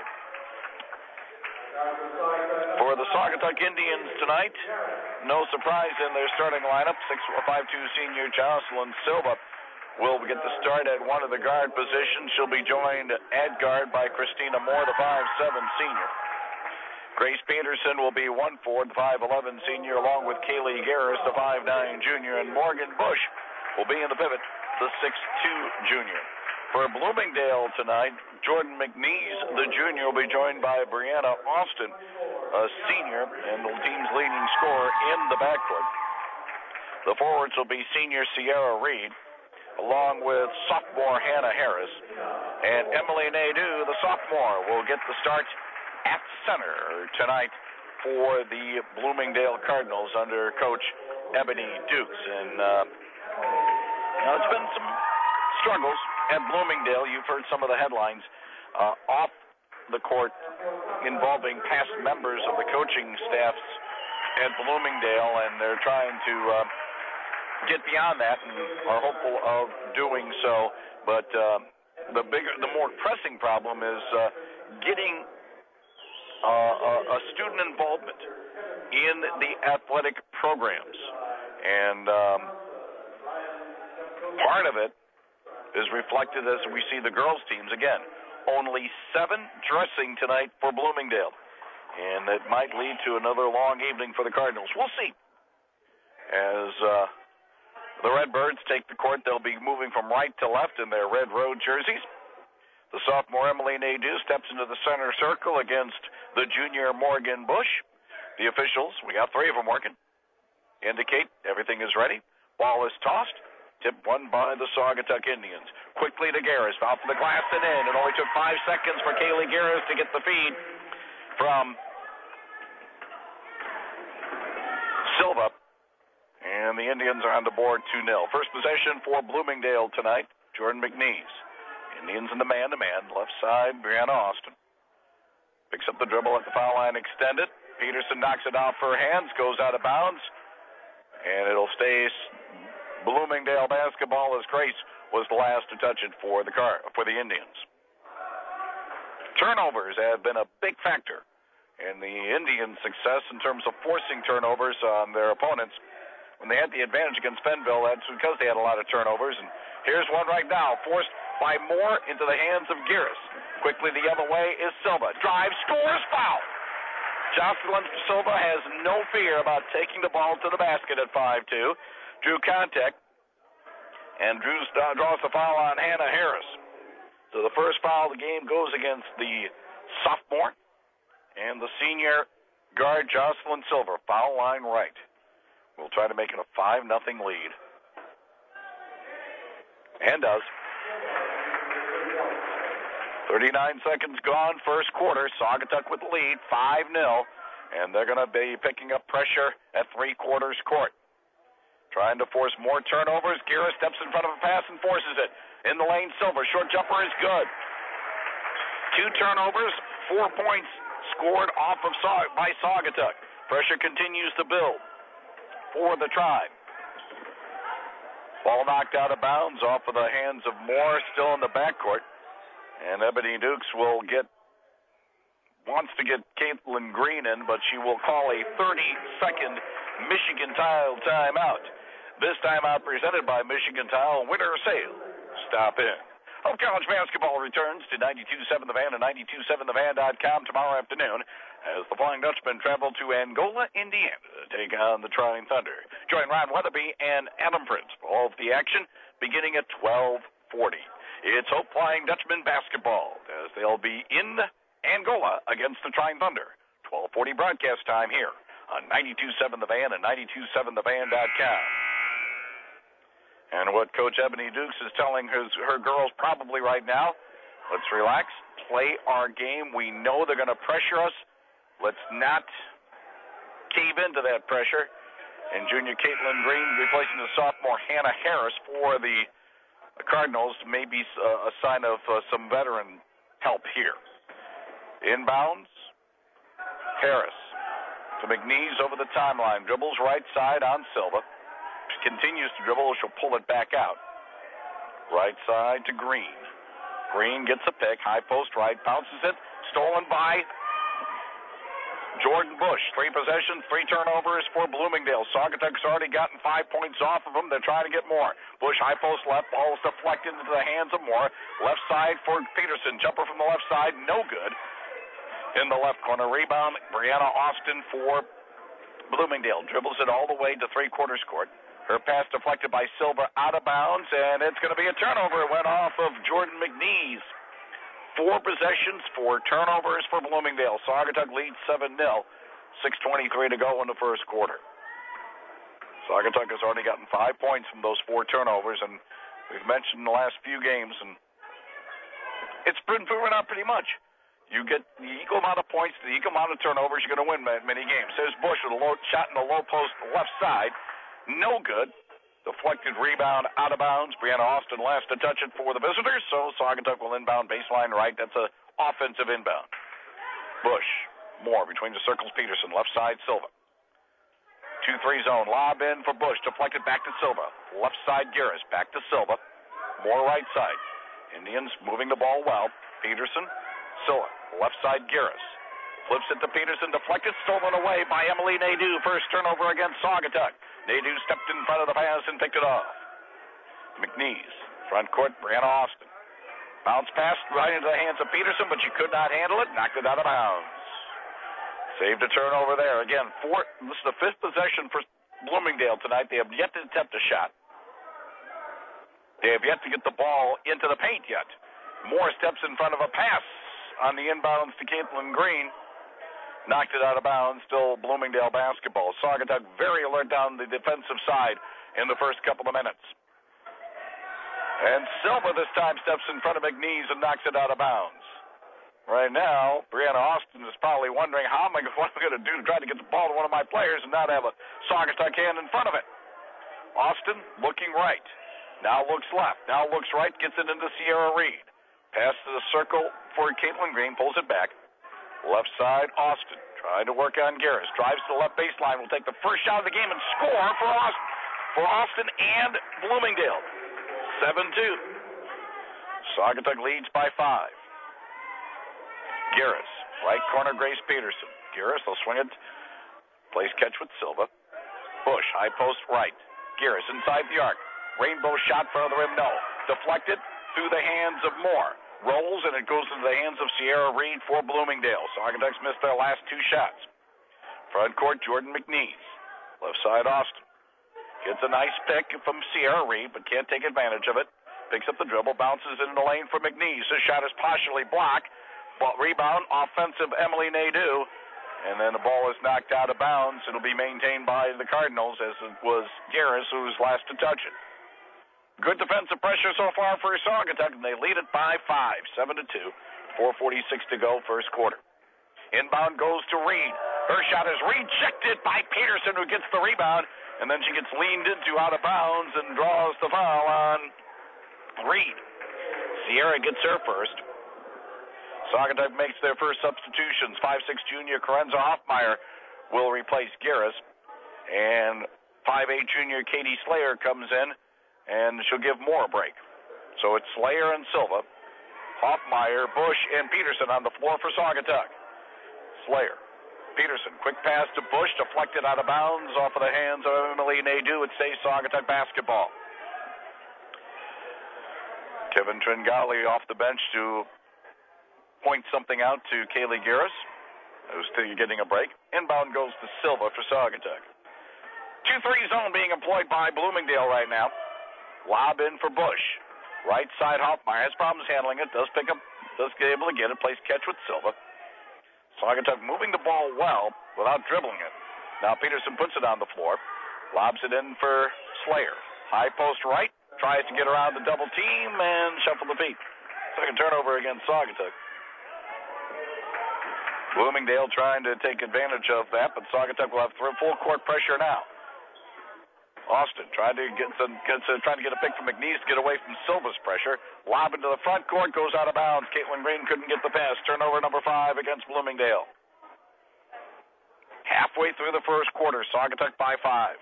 [SPEAKER 1] For the Saugatuck Indians tonight, no surprise in their starting lineup. 6'5" senior Jocelyn Silva will get the start at one of the guard positions. She'll be joined at guard by Christina Moore, the 5'7" senior. Grace Peterson will be 1'4", the 5'11" senior, along with Kaylee Garris, the 5'9" junior, and Morgan Bush will be in the pivot, the 6'2" junior. For Bloomingdale tonight, Jordan McNeese, the junior, will be joined by Brianna Austin, a senior, and the team's leading scorer in the backcourt. The forwards will be senior Sierra Reed, along with sophomore Hannah Harris, and Emily Nadeau, the sophomore, will get the start at center tonight for the Bloomingdale Cardinals under Coach Ebony Dukes. And it's been some struggles at Bloomingdale. You've heard some of the headlines off the court involving past members of the coaching staffs at Bloomingdale, and they're trying to get beyond that and are hopeful of doing so. But the more pressing problem is getting a student involvement in the athletic programs. And part of it is reflected as we see the girls' teams. Again, only 7 dressing tonight for Bloomingdale. And it might lead to another long evening for the Cardinals. We'll see. As the Redbirds take the court, they'll be moving from right to left in their red road jerseys. The sophomore Emily Nadeau steps into the center circle against the junior Morgan Bush. The officials, we got 3 of them working, indicate everything is ready. Ball is tossed. Tip won by the Saugatuck Indians. Quickly to Garris, out for the glass and in. It only took 5 seconds for Kaylee Garris to get the feed from Silva. And the Indians are on the board 2-0. First possession for Bloomingdale tonight, Jordan McNeese. Indians in the man-to-man. Left side, Brianna Austin. Picks up the dribble at the foul line, extended. Peterson knocks it off her hands, goes out of bounds. And it'll stay Bloomingdale basketball as Grace was the last to touch it for the Indians. Turnovers have been a big factor in the Indians' success in terms of forcing turnovers on their opponents. When they had the advantage against Fenville, that's because they had a lot of turnovers. And here's one right now, forced by Moore into the hands of Garris. Quickly the other way is Silva. Drives, scores, foul. Jocelyn Silva has no fear about taking the ball to the basket at 5'2". Drew contact, and draws the foul on Hannah Harris. So the first foul of the game goes against the sophomore and the senior guard Jocelyn Silva. Foul line right. We'll try to make it a 5-0 lead. And does. 39 seconds gone, first quarter. Saugatuck with the lead, 5-0. And they're going to be picking up pressure at three-quarters court. Trying to force more turnovers. Garris steps in front of a pass and forces it. In the lane, Silver. Short jumper is good. 2 turnovers, 4 points scored off of by Saugatuck. Pressure continues to build for the Tribe. Ball knocked out of bounds off of the hands of Moore, still in the backcourt. And Ebony Dukes wants to get Caitlin Green in, but she will call a 30-second Michigan Tile timeout. This timeout presented by Michigan Tile Winter Sale. Stop in. Hope College basketball returns to 92.7 The Van and 92.7thevan.com tomorrow afternoon as the Flying Dutchmen travel to Angola, Indiana to take on the Trying Thunder. Join Ron Weatherby and Adam Prince for all of the action beginning at 12:40. It's Hope Flying Dutchman basketball as they'll be in Angola against the Trying Thunder. 12:40 broadcast time here on 92.7 The Van and 92.7thevan.com. And what Coach Ebony Dukes is telling her girls probably right now, let's relax, play our game. We know they're going to pressure us. Let's not cave into that pressure. And junior Caitlin Green replacing the sophomore Hannah Harris for the Cardinals, maybe a sign of some veteran help here. Inbounds, Harris to McNeese over the timeline. Dribbles right side on Silva. Continues to dribble. She'll pull it back out. Right side to Green. Green gets a pick. High post right. Bounces it. Stolen by Jordan Bush. 3 possessions, 3 turnovers for Bloomingdale. Saugatuck's already gotten 5 points off of them. They're trying to get more. Bush high post left. Ball is deflected into the hands of Moore. Left side for Peterson. Jumper from the left side. No good. In the left corner. Rebound. Brianna Austin for Bloomingdale. Dribbles it all the way to three-quarters court. Her pass deflected by Silva out of bounds, and it's going to be a turnover. It went off of Jordan McNeese. 4 possessions, 4 turnovers for Bloomingdale. Saugatuck leads 7-0. 6:23 to go in the first quarter. Saugatuck has already gotten 5 points from those 4 turnovers, and we've mentioned the last few games, and it's been proven out pretty much. You get the equal amount of points, the equal amount of turnovers, you're going to win many games. There's Bush with a low shot in the low post left side. No good. Deflected rebound out of bounds. Brianna Austin last to touch it for the visitors, so Saugatuck will inbound baseline right. That's an offensive inbound. Bush, Moore between the circles, Peterson, left side, Silva. 2-3 zone, lob in for Bush, deflected back to Silva. Left side, Garris, back to Silva. Moore right side. Indians moving the ball well. Peterson, Silva, left side, Garris. Flips it to Peterson, deflected, stolen away by Emily Nadeau. First turnover against Saugatuck. Nadeau stepped in front of the pass and picked it off. McNeese, front court, Brianna Austin. Bounce pass right into the hands of Peterson, but she could not handle it. Knocked it out of bounds. Saved a turnover there. Again, this is the 5th possession for Bloomingdale tonight. They have yet to attempt a shot. They have yet to get the ball into the paint yet. Moore steps in front of a pass on the inbounds to Caitlin Green. Knocked it out of bounds. Still Bloomingdale basketball. Saugatuck very alert down the defensive side in the first couple of minutes. And Silva this time steps in front of McNeese and knocks it out of bounds. Right now, Brianna Austin is probably wondering what am I going to do to try to get the ball to one of my players and not have a Saugatuck hand in front of it. Austin looking right. Now looks left. Now looks right. Gets it into Sierra Reed. Pass to the circle for Caitlin Green. Pulls it back. Left side, Austin. Trying to work on Garris. Drives to the left baseline. Will take the first shot of the game and score for Austin and Bloomingdale. 7-2. Saugatuck leads by 5. Garris. Right corner, Grace Peterson. Garris will swing it. Plays catch with Silva. Bush, high post right. Garris inside the arc. Rainbow shot for the rim, no. Deflected through the hands of Moore. Rolls, and it goes into the hands of Sierra Reed for Bloomingdale. Saugatuck's missed their last 2 shots. Front court, Jordan McNeese. Left side, Austin. Gets a nice pick from Sierra Reed, but can't take advantage of it. Picks up the dribble, bounces it in the lane for McNeese. His shot is partially blocked. But rebound, offensive Emily Nadeau. And then the ball is knocked out of bounds. It'll be maintained by the Cardinals, as it was Garris who was last to touch it. Good defensive pressure so far for Saugatuck, and they lead it by 5, 7-2. 4:46 to go, first quarter. Inbound goes to Reed. Her shot is rejected by Peterson, who gets the rebound, and then she gets leaned into out of bounds and draws the foul on Reed. Sierra gets her first. Saugatuck makes their first substitutions. 5'6" junior Karenza Hoffmeyer will replace Garris, and 5'8" junior Katie Slayer comes in, and she'll give Moore a break. So it's Slayer and Silva, Hoffmeyer, Bush, and Peterson on the floor for Saugatuck. Slayer, Peterson, quick pass to Bush, deflected out of bounds off of the hands of Emily Nadeau. It stays Saugatuck basketball. Kevin Tringali off the bench to point something out to Kaylee Garris, who's still getting a break. Inbound goes to Silva for Saugatuck. 2-3 zone being employed by Bloomingdale right now. Lob in for Bush. Right side, Hoffmeyer has problems handling it. Does get able to get it. Plays catch with Silva. Saugatuck moving the ball well without dribbling it. Now Peterson puts it on the floor. Lobs it in for Slayer. High post right. tries to get around the double team and shuffle the feet. Second turnover against Saugatuck. Bloomingdale trying to take advantage of that, but Saugatuck will have full court pressure now. Austin trying to get a pick from McNeese to get away from Silva's pressure. Lob into the front court, goes out of bounds. Caitlin Green couldn't get the pass. Turnover number 5 against Bloomingdale. Halfway through the first quarter, Saugatuck by 5.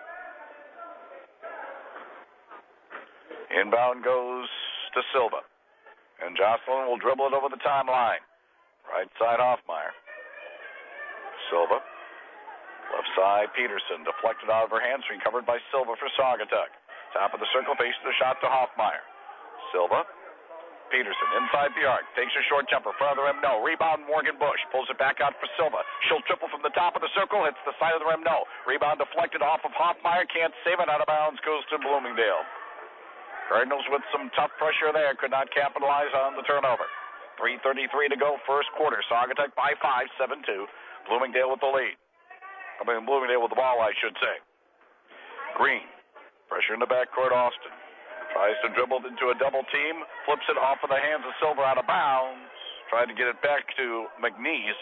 [SPEAKER 1] Inbound goes to Silva. And Jocelyn will dribble it over the timeline. Right side Hoffmeyer. Silva. Left side Peterson. Deflected out of her hands. Recovered by Silva for Saugatuck. Top of the circle. Faces the shot to Hoffmeyer. Silva. Peterson inside the arc. Takes a short jumper. Front of the rim. No. Rebound Morgan Bush. Pulls it back out for Silva. She'll triple from the top of the circle. Hits the side of the rim. No. Rebound deflected off of Hoffmeyer. Can't save it. Out of bounds. Goes to Bloomingdale. Cardinals with some tough pressure there. Could not capitalize on the turnover. 3:33 to go, first quarter. Saugatuck by 5, 7-2. Bloomingdale with the lead. Bloomingdale with the ball, I should say. Green. Pressure in the backcourt, Austin. Tries to dribble into a double team. Flips it off of the hands of Silver out of bounds. Tried to get it back to McNeese.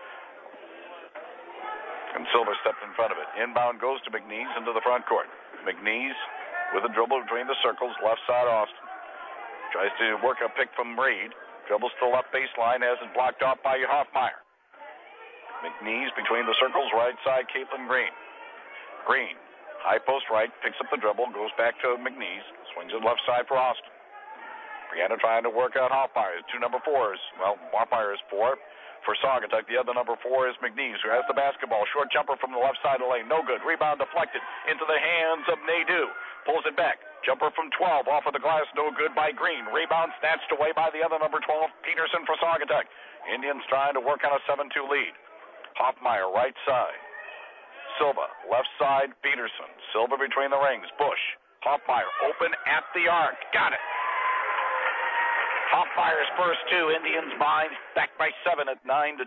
[SPEAKER 1] And Silver stepped in front of it. Inbound goes to McNeese into the front court. McNeese with a dribble between the circles, left side Austin. Tries to work a pick from Reed. Dribbles to the left baseline, has it blocked off by Hoffmeyer. McNeese between the circles, right side Caitlin Green. Green, high post right, picks up the dribble, goes back to McNeese, swings it left side for Austin. Brianna trying to work out Hoffmeyer. 2 number 4s. Well, Hoffmeyer is 4 for Saugatuck. The other number 4 is McNeese, who has the basketball. Short jumper from the left side of the lane. No good. Rebound deflected into the hands of Nadeau. Pulls it back. Jumper from 12 off of the glass. No good by Green. Rebound snatched away by the other number 12, Peterson for Saugatuck. Indians trying to work on a 7-2 lead. Hoffmeyer, right side. Silva, left side, Peterson. Silva between the rings. Bush. Hoffmeyer open at the arc. Got it. Hoffmeyer's first 2. Indians behind, back by 7 at 9-2.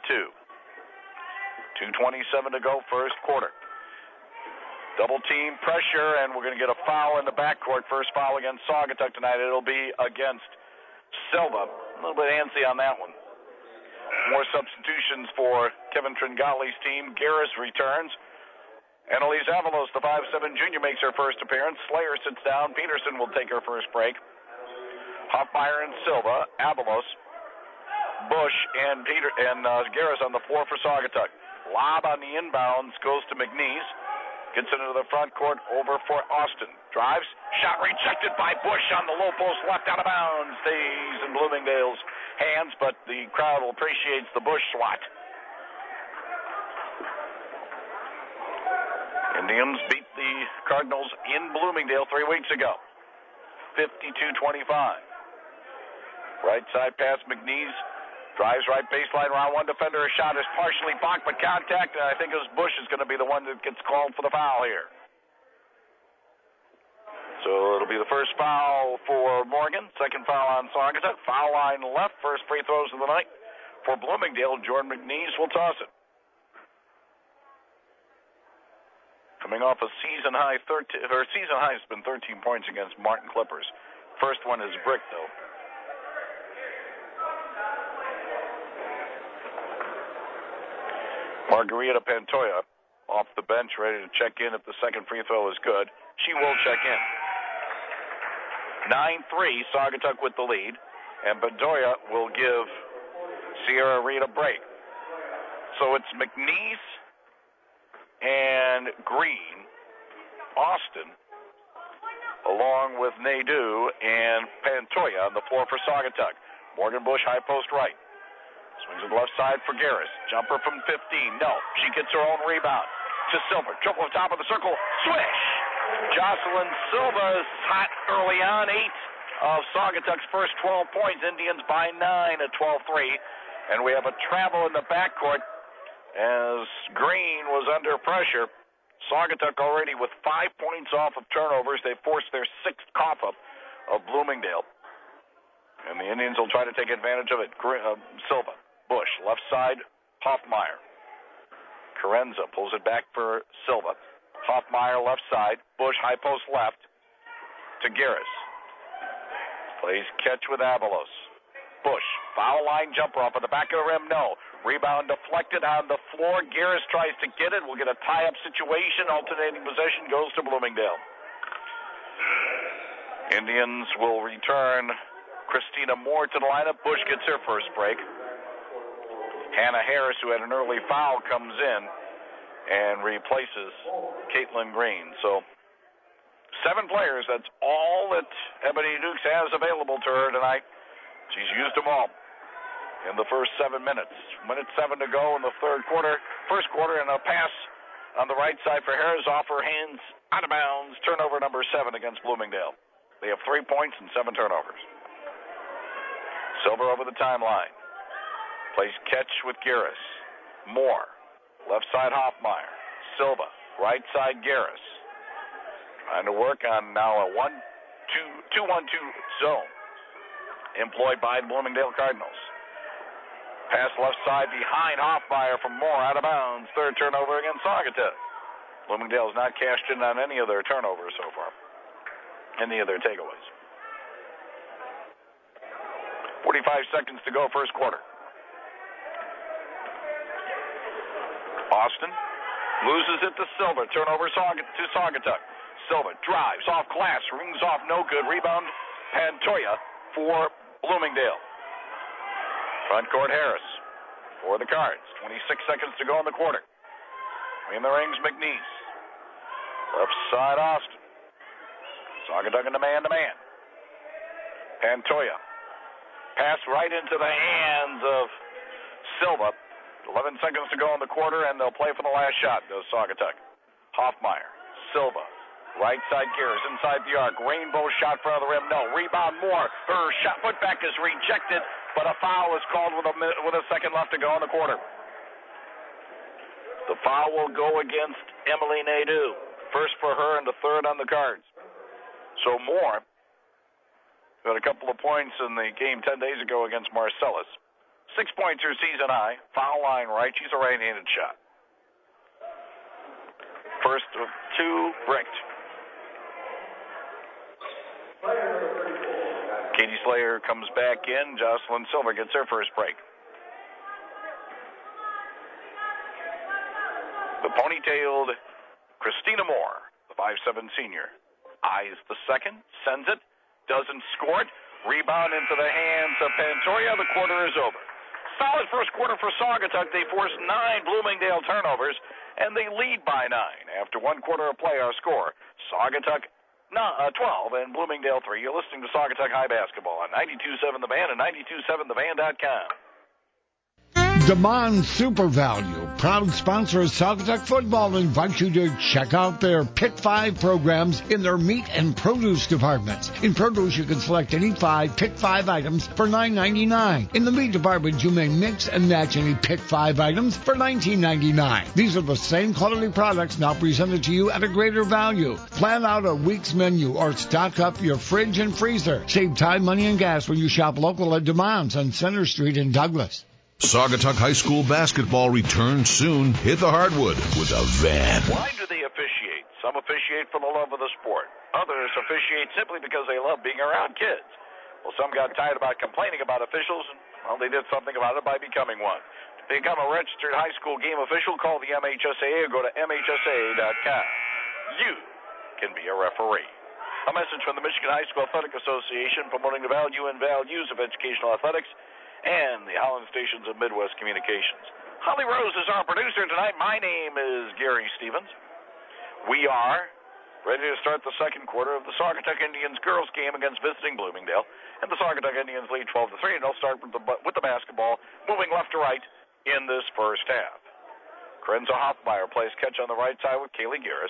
[SPEAKER 1] 2:27 to go, first quarter. Double team pressure, and we're going to get a foul in the backcourt. First foul against Saugatuck tonight. It'll be against Silva. A little bit antsy on that one. More substitutions for Kevin Tringali's team. Garris returns. Annalise Avalos, the 5'7" junior, makes her first appearance. Slayer sits down. Peterson will take her first break. Hoffmeyer and Silva, Avalos, Bush, and Garris on the floor for Saugatuck. Lob on the inbounds goes to McNeese. Gets into the front court, over for Austin. Drives, shot rejected by Bush on the low post, left out of bounds. Stays in Bloomingdale's hands, but the crowd appreciates the Bush swat. Indians beat the Cardinals in Bloomingdale 3 weeks ago. 52-25. Right side pass, McNeese. Drives right baseline, round one defender. A shot is partially blocked, but contact. And I think it was Bush is going to be the one that gets called for the foul here. So it'll be the first foul for Morgan. Second foul on Saugatuck. Foul line left. First free throws of the night for Bloomingdale. Jordan McNeese will toss it. Coming off a season high season high has been 13 points against Martin Clippers. First one is brick though. Margarita Pantoja off the bench, ready to check in if the second free throw is good. She will check in. 9-3, Saugatuck with the lead, and Pantoja will give Sierra Reed a break. So it's McNeese and Green, Austin, along with Nadeau and Pantoja on the floor for Saugatuck. Morgan Bush, high post right. Swings it left side for Garris. Jumper from 15. No. She gets her own rebound. To Silva. Triple on top of the circle. Swish! Jocelyn Silva is hot early on. 8 of Saugatuck's first 12 points. Indians by 9 at 12-3. And we have a travel in the backcourt as Green was under pressure. Saugatuck already with 5 points off of turnovers. They forced their 6th cough up of Bloomingdale. And the Indians will try to take advantage of it. Silva. Bush, left side, Hoffmeyer. Carenza pulls it back for Silva. Hoffmeyer, left side. Bush, high post left. to Garris. Plays catch with Avalos. Bush, foul line jumper off of the back of the rim, no. Rebound deflected on the floor. Garris tries to get it. We'll get a tie-up situation. Alternating possession goes to Bloomingdale. Indians will return Christina Moore to the lineup. Bush gets her first break. Hannah Harris, who had an early foul, comes in and replaces Caitlin Green. So 7 players, that's all that Ebony Dukes has available to her tonight. She's used them all in the first 7 minutes. 7 to go in the first quarter, and a pass on the right side for Harris off her hands, out of bounds, turnover number 7 against Bloomingdale. They have 3 points and 7 turnovers. Silver over the timeline. Plays catch with Garris. Moore. Left side Hoffmeyer. Silva. Right side Garris. Trying to work on now a 2-1-2 zone employed by the Bloomingdale Cardinals. Pass left side behind Hoffmeyer from Moore, out of bounds. Third turnover against Saugatuck. Bloomingdale has not cashed in on any of their turnovers so far. Any of their takeaways. 45 seconds to go, first quarter. Austin loses it to Silva. Turnover to Saugatuck. Silva drives off glass, rings off, no good. Rebound, Pantoja for Bloomingdale. Front court Harris for the Cards. 26 seconds to go in the quarter. In the rings, McNeese. Left side Austin. Saugatuck in the man-to-man. Pantoja. Pass right into the hands of Silva. 11 seconds to go in the quarter, and they'll play for the last shot, goes Saugatuck. Hoffmeyer. Silva. Right side Garris inside the arc. Rainbow shot front of the rim. No. Rebound Moore. Her shot putback is rejected, but a foul is called with a second left to go in the quarter. The foul will go against Emily Nadeau. First for her and the third on the Cards. So Moore got a couple of points in the game 10 days ago against Marcellus. 6 points her season high. Foul line right. She's a right-handed shot. First of 2 bricked. Katie Slayer comes back in. Jocelyn Silver gets her first break. The ponytailed Christina Moore, the 5'7" senior, eyes the second, sends it, doesn't score it. Rebound into the hands of Pantoja. The quarter is over. Solid first quarter for Saugatuck. They forced 9 Bloomingdale turnovers, and they lead by 9. After 1 quarter of play, our score, Saugatuck 12 and Bloomingdale 3. You're listening to Saugatuck High Basketball on 92.7 The Van and 92.7thevan.com.
[SPEAKER 4] DeMond Super Value, proud sponsor of Saugatuck Football, invites you to check out their Pick 5 programs in their meat and produce departments. In produce, you can select any 5 Pick 5 items for $9.99. In the meat department, you may mix and match any Pick 5 items for $19.99. These are the same quality products now presented to you at a greater value. Plan out a week's menu or stock up your fridge and freezer. Save time, money, and gas when you shop local at DeMond's on Center Street in Douglas.
[SPEAKER 3] Saugatuck High School basketball returns soon. Hit the hardwood with a van.
[SPEAKER 1] Why do they officiate? Some officiate for the love of the sport. Others officiate simply because they love being around kids. Well, some got tired about complaining about officials, and, well, they did something about it by becoming one. To become a registered high school game official, call the MHSAA or go to MHSAA.com. You can be a referee. A message from the Michigan High School Athletic Association promoting the value and values of educational athletics and the Holland Stations of Midwest Communications. Holly Rose is our producer tonight. My name is Gary Stevens. We are ready to start the second quarter of the Saugatuck Indians girls game against visiting Bloomingdale. And the Saugatuck Indians lead 12-3, and they'll start with the basketball moving left to right in this first half. Krenza Hoffmeyer plays catch on the right side with Kaylee Garris.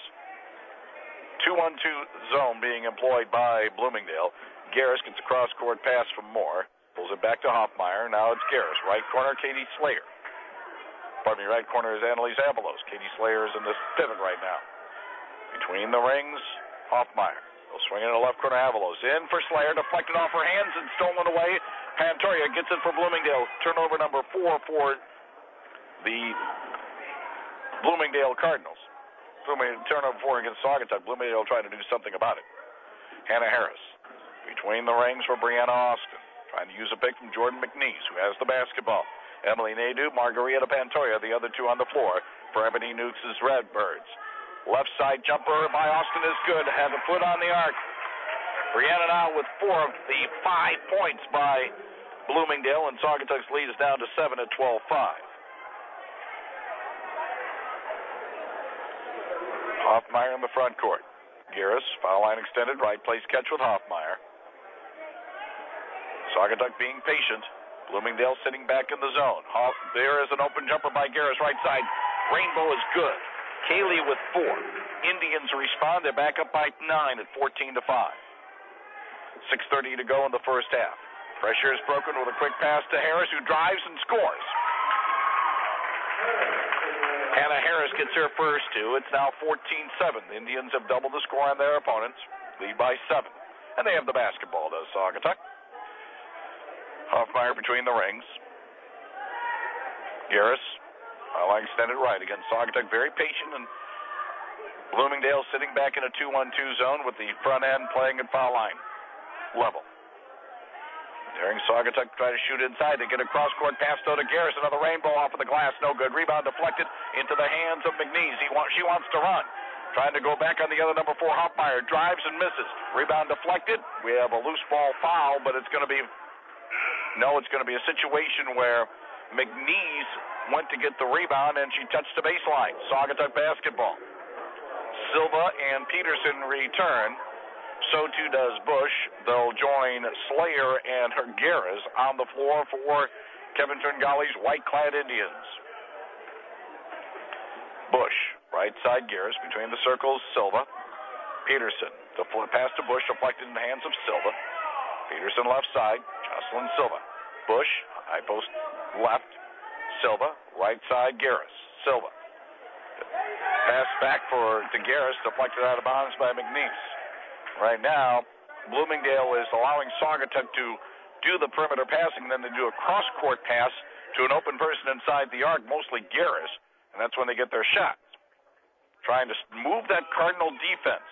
[SPEAKER 1] 2-1-2 zone being employed by Bloomingdale. Garris gets a cross-court pass from Moore. Pulls it back to Hoffmeyer. Now it's Garris. Right corner, Katie Slayer. Right corner is Annalise Avalos. Katie Slayer is in this pivot right now. Between the rings, Hoffmeyer. They'll swing it in the left corner, Avalos. In for Slayer, deflected off her hands and stolen away. Pantoja gets it for Bloomingdale. Turnover number 4 for the Bloomingdale Cardinals. Turnover 4 against Saugatuck. Bloomingdale trying to do something about it. Hannah Harris between the rings for Brianna Austin. Trying to use a pick from Jordan McNeese, who has the basketball. Emily Nadeau, Margarita Pantoja, the other two on the floor for Ebony Nukes' Redbirds. Left side jumper by Austin is good. Has a foot on the arc. Brianna now with 4 of the 5 points by Bloomingdale, and Saugatuck's lead is down to 7 at 12-5. Hoffmeyer in the front court. Garris, foul line extended, right place catch with Hoffmeyer. Saugatuck being patient. Bloomingdale sitting back in the zone. There is an open jumper by Garris, right side. Rainbow is good. Kaylee with 4. Indians respond. They're back up by 9 at 14-5. 6:30 to go in the first half. Pressure is broken with a quick pass to Harris, who drives and scores. Hannah Harris gets her first two. It's now 14-7. The Indians have doubled the score on their opponents. Lead by 7. And they have the basketball, does Saugatuck. Hoffmeyer between the rings. Garris, foul line extended right against Saugatuck. Very patient, and Bloomingdale sitting back in a 2-1-2 zone with the front end playing at foul line level. Daring Saugatuck try to shoot inside. They get a cross-court pass, though, to Garris. Another rainbow off of the glass. No good. Rebound deflected into the hands of McNeese. She wants to run. Trying to go back on the other number 4, Hoffmeyer. Drives and misses. Rebound deflected. We have a loose ball foul, but it's going to be... No, it's going to be a situation where McNeese went to get the rebound, and she touched the baseline. Saugatuck basketball. Silva and Peterson return. So too does Bush. They'll join Slayer and her Garris on the floor for Kevin Tringali's white-clad Indians. Bush, right side Garris, between the circles, Silva. Peterson, the pass to Bush, deflected in the hands of Silva. Peterson left side, Jocelyn Silva. Bush, high post left, Silva, right side Garris. Silva. Pass back to Garris, deflected out of bounds by McNeese. Right now, Bloomingdale is allowing Saugatuck to do the perimeter passing, and then they do a cross-court pass to an open person inside the arc, mostly Garris, and that's when they get their shots. Trying to move that Cardinal defense.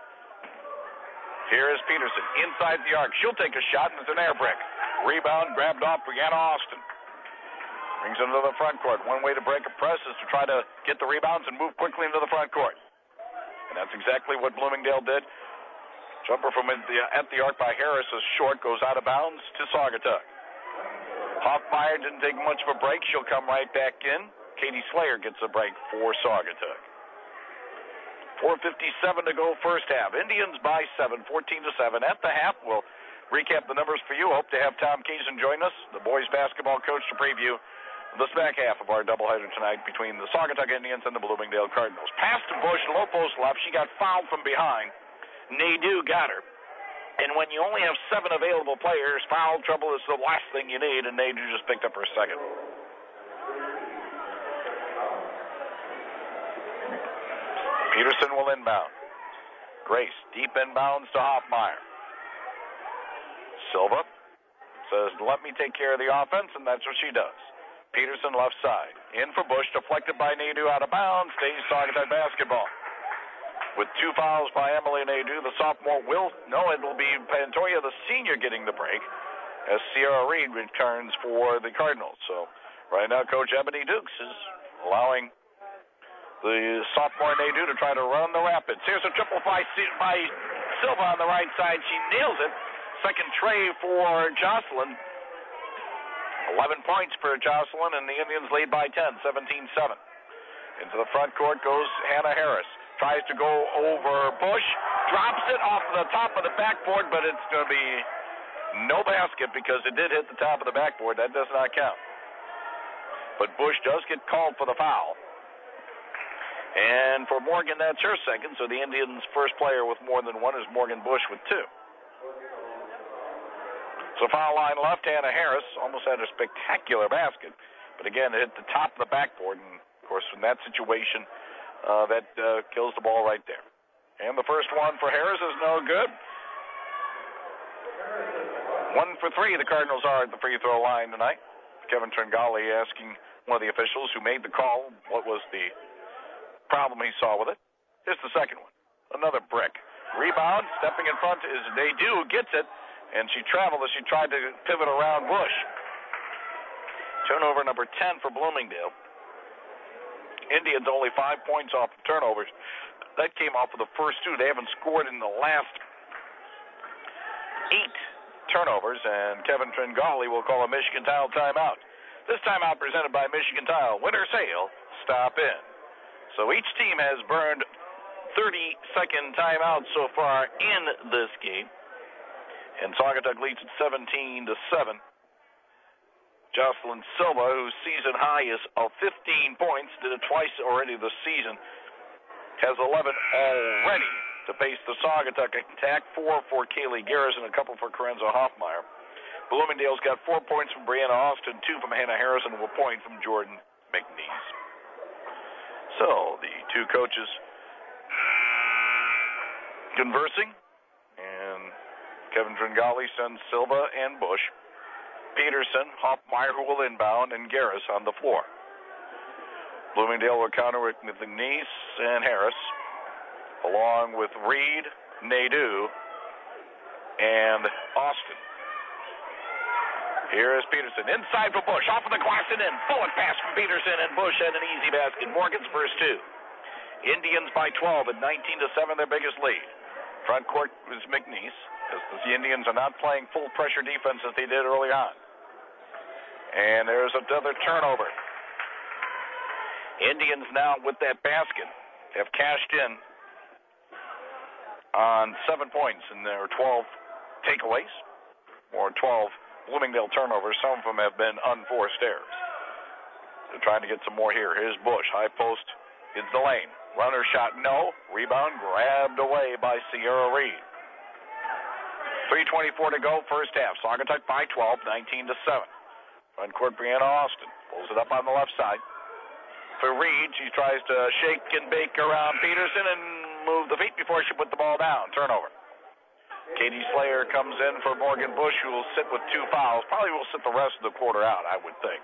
[SPEAKER 1] Here is Peterson inside the arc. She'll take a shot, and it's an air brick. Rebound grabbed off Brianna Austin. Brings it into the front court. One way to break a press is to try to get the rebounds and move quickly into the front court. And that's exactly what Bloomingdale did. Jumper from at the arc by Harris is short, goes out of bounds to Saugatuck. Hoffmeyer didn't take much of a break. She'll come right back in. Katie Slayer gets a break for Saugatuck. 4:57 to go first half. Indians by 7, 14-7. At the half, we'll recap the numbers for you. Hope to have Tom Kazin join us, the boys basketball coach, to preview this back half of our doubleheader tonight between the Saugatuck Indians and the Bloomingdale Cardinals. Pass to Bush, low post left. She got fouled from behind. Nadeau got her. And when you only have 7 available players, foul trouble is the last thing you need, and Nadeau just picked up her second. Peterson will inbound. Grace, deep inbounds to Hoffmeyer. Silva says, let me take care of the offense, and that's what she does. Peterson left side. In for Bush, deflected by Nadeau out of bounds. Stays Saugatuck basketball. With 2 fouls by Emily Nadeau, the sophomore will, no, it will be Pantoja, the senior, getting the break as Sierra Reed returns for the Cardinals. So right now, Coach Ebony Dukes is allowing the sophomore Nadeau to try to run the Rapids. Here's a triple by Silva on the right side. She nails it. Second tray for Jocelyn. 11 points for Jocelyn, and the Indians lead by 10, 17-7. Into the front court goes Hannah Harris. Tries to go over Bush. Drops it off the top of the backboard, but it's going to be no basket because it did hit the top of the backboard. That does not count. But Bush does get called for the foul. And for Morgan, that's her second. So the Indians' first player with more than 1 is Morgan Bush with 2. So foul line left, Hannah Harris almost had a spectacular basket. But again, it hit the top of the backboard. And, of course, in that situation, that kills the ball right there. And the first one for Harris is no good. 1 for 3, the Cardinals are at the free throw line tonight. Kevin Tringali asking one of the officials who made the call what was the problem he saw with it. Here's the second one. Another brick. Rebound, stepping in front is Nadeau, gets it, and she traveled as she tried to pivot around Bush. Turnover number 10 for Bloomingdale. Indians only 5 points off of turnovers. That came off of the first two. They haven't scored in the last 8 turnovers, and Kevin Tringali will call a Michigan Tile timeout. This timeout presented by Michigan Tile. Winter sale, stop in. So each team has burned 30-second timeouts so far in this game. And Saugatuck leads at 17-7. Jocelyn Silva, whose season high is of 15 points, did it twice already this season, has 11 already to face the Saugatuck attack. 4 for Kaylee Garrison, a couple for Karenza Hoffmeyer. Bloomingdale's got 4 points from Brianna Austin, 2 from Hannah Harrison, and 1 point from Jordan McNeese. So the two coaches conversing, and Kevin Tringali sends Silva and Bush. Peterson, Hoffmeyer, who will inbound, and Garris on the floor. Bloomingdale will counter with McNeese and Harris, along with Reed, Nadeau, and Austin. Here is Peterson. Inside for Bush. Off of the glass and in. Bullet pass from Peterson, and Bush had an easy basket. Morgan's first 2. Indians by 12 at 19-7, their biggest lead. Front court is McNeese, as the Indians are not playing full pressure defense as they did early on. And there's another turnover. Indians now with that basket have cashed in on 7 points, and there are 12 takeaways, or 12 Bloomingdale turnovers. Some of them have been unforced errors. They're trying to get some more here. Here's Bush. High post is the lane. Runner shot, no. Rebound grabbed away by Sierra Reed. 3:24 to go, first half. Saugatuck by 12, 19-7. Front court, Brianna Austin pulls it up on the left side. For Reed, she tries to shake and bake around Peterson and move the feet before she put the ball down. Turnover. Katie Slayer comes in for Morgan Bush, who will sit with 2 fouls. Probably will sit the rest of the quarter out, I would think.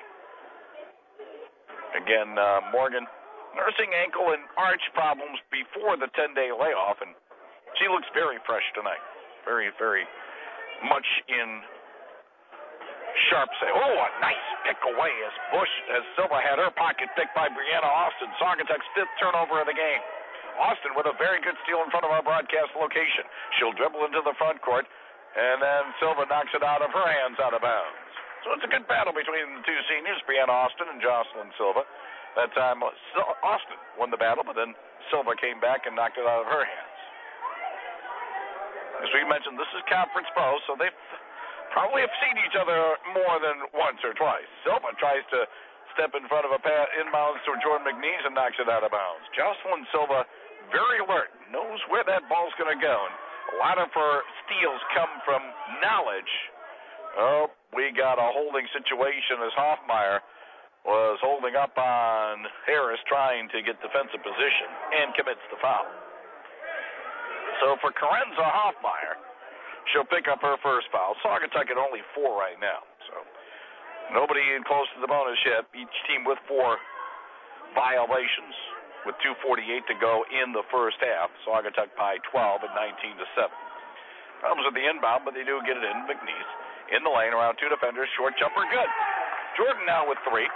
[SPEAKER 1] Again, Morgan nursing ankle and arch problems before the 10-day layoff, and she looks very fresh tonight. Very, very much in sharp say. Oh, a nice pick away as Silva had her pocket picked by Brianna Austin. Saugatuck's 5th turnover of the game. Austin with a very good steal in front of our broadcast location. She'll dribble into the front court, and then Silva knocks it out of her hands out of bounds. So it's a good battle between the two seniors, Brianna Austin and Jocelyn Silva. That time, Austin won the battle, but then Silva came back and knocked it out of her hands. As we mentioned, this is Conference Pro, so they probably have seen each other more than once or twice. Silva tries to step in front of a pass inbounds to Jordan McNeese and knocks it out of bounds. Jocelyn Silva, very alert, knows where that ball's going to go. And a lot of her steals come from knowledge. Oh, we got a holding situation as Hoffmeyer was holding up on Harris, trying to get defensive position, and commits the foul. So for Karenza Hoffmeyer, she'll pick up her first foul. Saugatuck at only 4 right now. So nobody in close to the bonus yet. Each team with 4 violations with 2:48 to go in the first half. Saugatuck by 12 at 19-7. Problems with the inbound, but they do get it in. McNeese in the lane around 2 defenders. Short jumper, good. Jordan now with 3.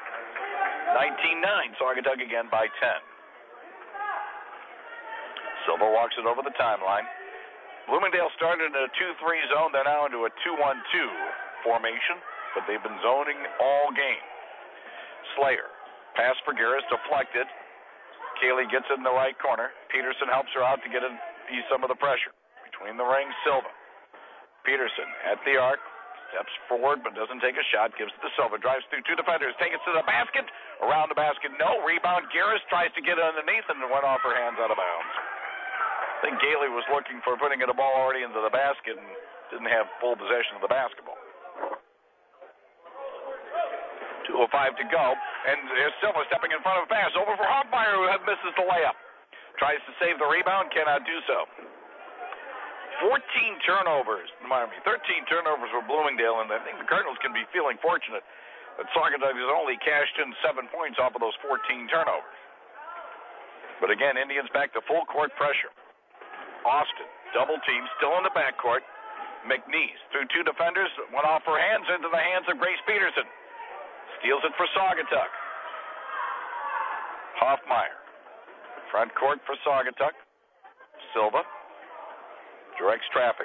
[SPEAKER 1] 19-9. Saugatuck again by 10. Silva walks it over the timeline. Bloomingdale started in a 2-3 zone. They're now into a 2-1-2 formation, but they've been zoning all game. Slayer. Pass for Garris, deflected. Kaylee gets it in the right corner. Peterson helps her out to get ease some of the pressure. Between the rings, Silva. Peterson at the arc. Steps forward but doesn't take a shot. Gives it to Silva. Drives through 2 defenders. Takes it to the basket. Around the basket, no. Rebound. Garris tries to get it underneath and went off her hands out of bounds. I think Gailey was looking for putting the ball already into the basket and didn't have full possession of the basketball. 2:05 to go, and there's Silva stepping in front of a pass. Over for Hoffmeyer, who misses the layup. Tries to save the rebound, cannot do so. 13 turnovers for Bloomingdale, and I think the Cardinals can be feeling fortunate that Saugatuck has only cashed in 7 points off of those 14 turnovers. But again, Indians back to full court pressure. Austin, double team, still in the backcourt. McNeese through two defenders, went off her hands into the hands of Grace Peterson. Steals it for Saugatuck. Hoffmeyer, front court for Saugatuck. Silva directs traffic.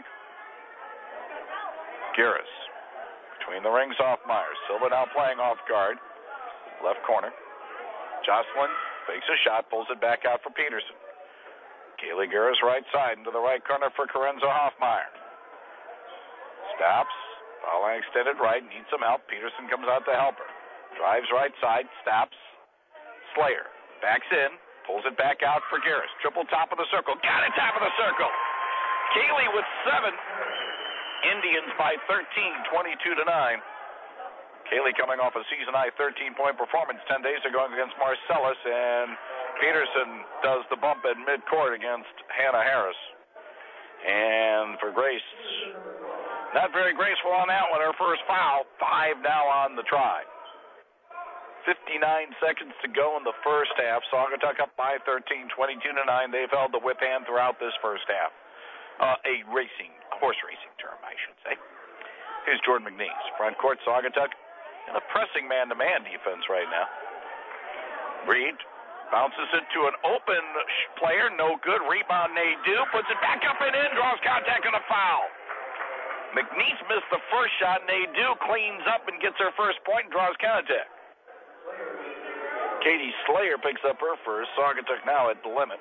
[SPEAKER 1] Garris between the rings, Hoffmeyer. Silva now playing off guard. Left corner. Jocelyn fakes a shot, pulls it back out for Peterson. Kaylee Garris right side into the right corner for Karenza Hoffmeyer. Stops. Foul line extended right. Needs some help. Peterson comes out to help her. Drives right side. Stops. Slayer backs in. Pulls it back out for Garris. Triple top of the circle. Got it, top of the circle. Kaylee with 7. Indians by 13, 22-9. Kaylee coming off a season-high 13-point performance 10 days ago against Marcellus, and Peterson does the bump at midcourt against Hannah Harris. And for Grace, not very graceful on that one. Her first foul, 5 now on the try. 59 seconds to go in the first half. Saugatuck up by 13, 22-9. They've held the whip hand throughout this first half. A horse racing term, I should say. Here's Jordan McNeese. Front court, Saugatuck in a pressing man-to-man defense right now. Reed bounces it to an open player. No good. Rebound, Nadeau. Puts it back up and in. Draws contact and a foul. McNeese missed the first shot. Nadeau cleans up and gets her first point and draws contact. Katie Slayer picks up her first. Saugatuck now at the limit.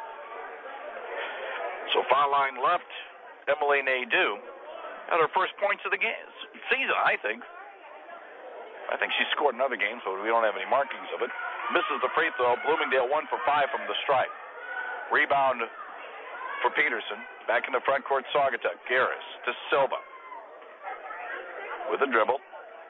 [SPEAKER 1] So foul line left. Emily Nadeau had her first points of the season, I think. I think she scored in other games, but we don't have any markings of it. Misses the free throw. Bloomingdale 1 for 5 from the stripe. Rebound for Peterson. Back in the front court, Saugatuck. Garris to Silva. With a dribble.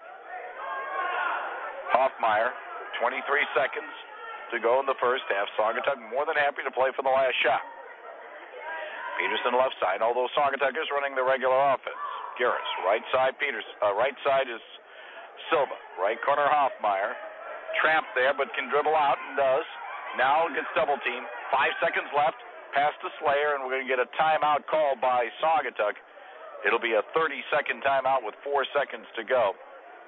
[SPEAKER 1] Hoffmeyer, 23 seconds to go in the first half. Saugatuck more than happy to play for the last shot. Peterson left side, although Saugatuck is running the regular offense. Garris, right side Peterson. Right side is Silva. Right corner Hoffmeyer. Trapped there, but can dribble out and does. Now gets double team. 5 seconds left. Pass to Slayer, and we're going to get a timeout called by Saugatuck. It'll be a 30-second timeout with 4 seconds to go.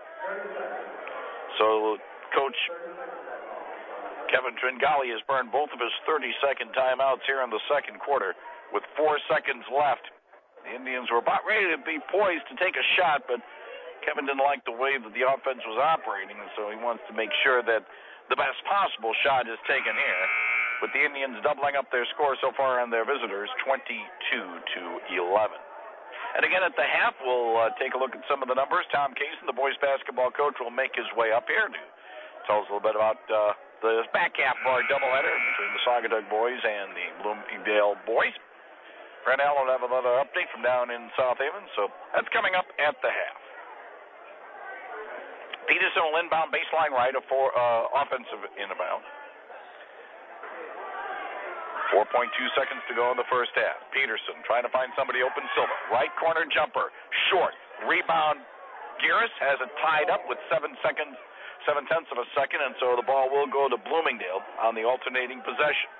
[SPEAKER 1] So Coach Kevin Tringali has burned both of his 30-second timeouts here in the second quarter. With 4 seconds left, the Indians were about ready to be poised to take a shot, but Kevin didn't like the way that the offense was operating, and so he wants to make sure that the best possible shot is taken here. With the Indians doubling up their score so far on their visitors, 22-11. And again, at the half, we'll take a look at some of the numbers. Tom Kaysen, the boys basketball coach, will make his way up here to tell us a little bit about the back half of our doubleheader between the Saugatuck boys and the Bloomingdale boys. Brent Allen will have another update from down in South Haven, so that's coming up at the half. Peterson will inbound baseline right for offensive inbound. 4.2 seconds to go in the first half. Peterson trying to find somebody open. Silva, right corner jumper, short. Rebound, Garris has it tied up with 7 seconds, 7/10 of a second, and so the ball will go to Bloomingdale on the alternating possession.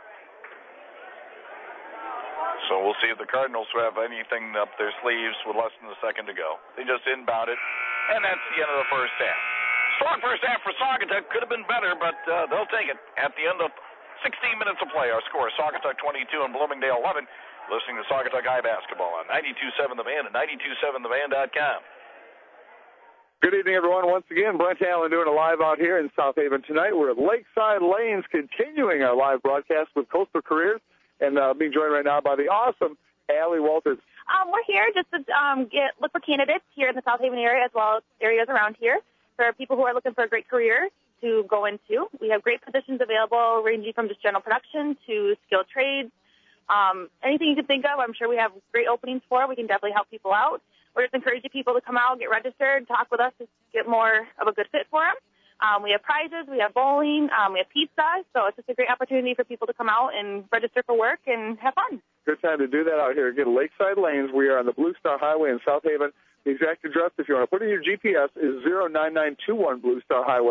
[SPEAKER 1] So we'll see if the Cardinals have anything up their sleeves with less than a second to go. They just inbound it, and that's the end of the first half. Strong first half for Saugatuck. Could have been better, but they'll take it. At the end of 16 minutes of play, our score, Saugatuck 22 and Bloomingdale 11. Listening to Saugatuck High Basketball on 92.7 The Van and 92.7thevan.com.
[SPEAKER 2] Good evening, everyone. Once again, Brent Allen doing a live out here in South Haven tonight. We're at Lakeside Lanes, continuing our live broadcast with Coastal Careers, and being joined right now by the awesome Allie Walters.
[SPEAKER 5] We're here just to look for candidates here in the South Haven area as well as areas around here for people who are looking for a great career to go into. We have great positions available ranging from just general production to skilled trades. Anything you can think of, I'm sure we have great openings for. We can definitely help people out. We're just encouraging people to come out, get registered, talk with us to get more of a good fit for them. We have prizes, we have bowling, we have pizza, so it's just a great opportunity for people to come out and register for work and have fun.
[SPEAKER 2] Good time to do that out here. Again, Lakeside Lanes. We are on the Blue Star Highway in South Haven. The exact address, if you want to put in your GPS, is 09921 Blue Star Highway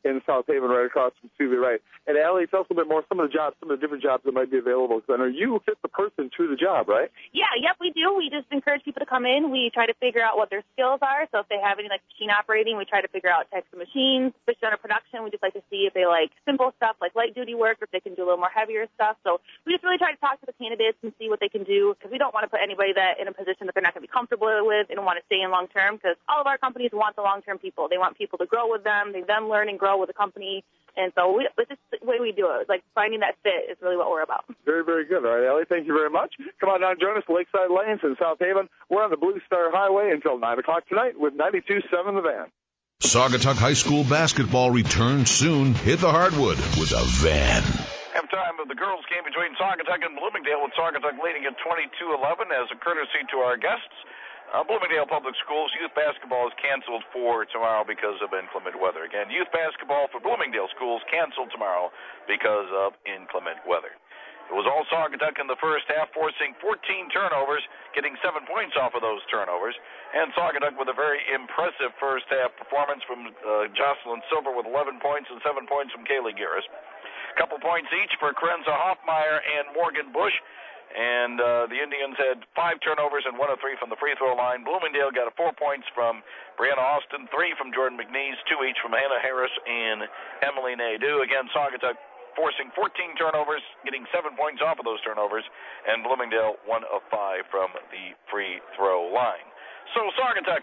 [SPEAKER 2] in South Haven, right across from Susie Wright. And Allie, tell us a little bit more, some of the different jobs that might be available, because I know you fit the person to the job, right?
[SPEAKER 5] Yeah, yep, we do. We just encourage people to come in. We try to figure out what their skills are. So if they have any like machine operating, we try to figure out types of machines. Especially under production, we just like to see if they like simple stuff like light duty work, or if they can do a little more heavier stuff. So we just really try to talk to the candidates and see what they can do, because we don't want to put anybody that in a position that they're not going to be comfortable with and want to stay in long term, because all of our companies want the long-term people. They want people to grow with them. They then learn and grow with the company. And so it's just the way we do it. It's like finding that fit is really what we're about.
[SPEAKER 2] Very, very good. All right, Allie, thank you very much. Come on down and join us, Lakeside Lanes in South Haven. We're on the Blue Star Highway until 9 o'clock tonight with 92.7 The Van.
[SPEAKER 3] Saugatuck High School basketball returns soon. Hit the hardwood with a van.
[SPEAKER 1] Halftime of the girls' game between Saugatuck and Bloomingdale, with Saugatuck leading at 22-11 as a courtesy to our guests. Bloomingdale Public Schools youth basketball is canceled for tomorrow because of inclement weather. Again, youth basketball for Bloomingdale schools canceled tomorrow because of inclement weather. It was all Saugatuck in the first half, forcing 14 turnovers, getting 7 points off of those turnovers. And Saugatuck with a very impressive first half performance from Jocelyn Silver with 11 points and 7 points from Kaylee Garris. A couple points each for Karenza Hoffmeyer and Morgan Bush. And the Indians had 5 turnovers and 1 of 3 from the free throw line. Bloomingdale got 4 points from Brianna Austin, 3 from Jordan McNeese, 2 each from Hannah Harris and Emily Nadeau. Again, Saugatuck forcing 14 turnovers, getting 7 points off of those turnovers, and Bloomingdale 1 of 5 from the free throw line. So Saugatuck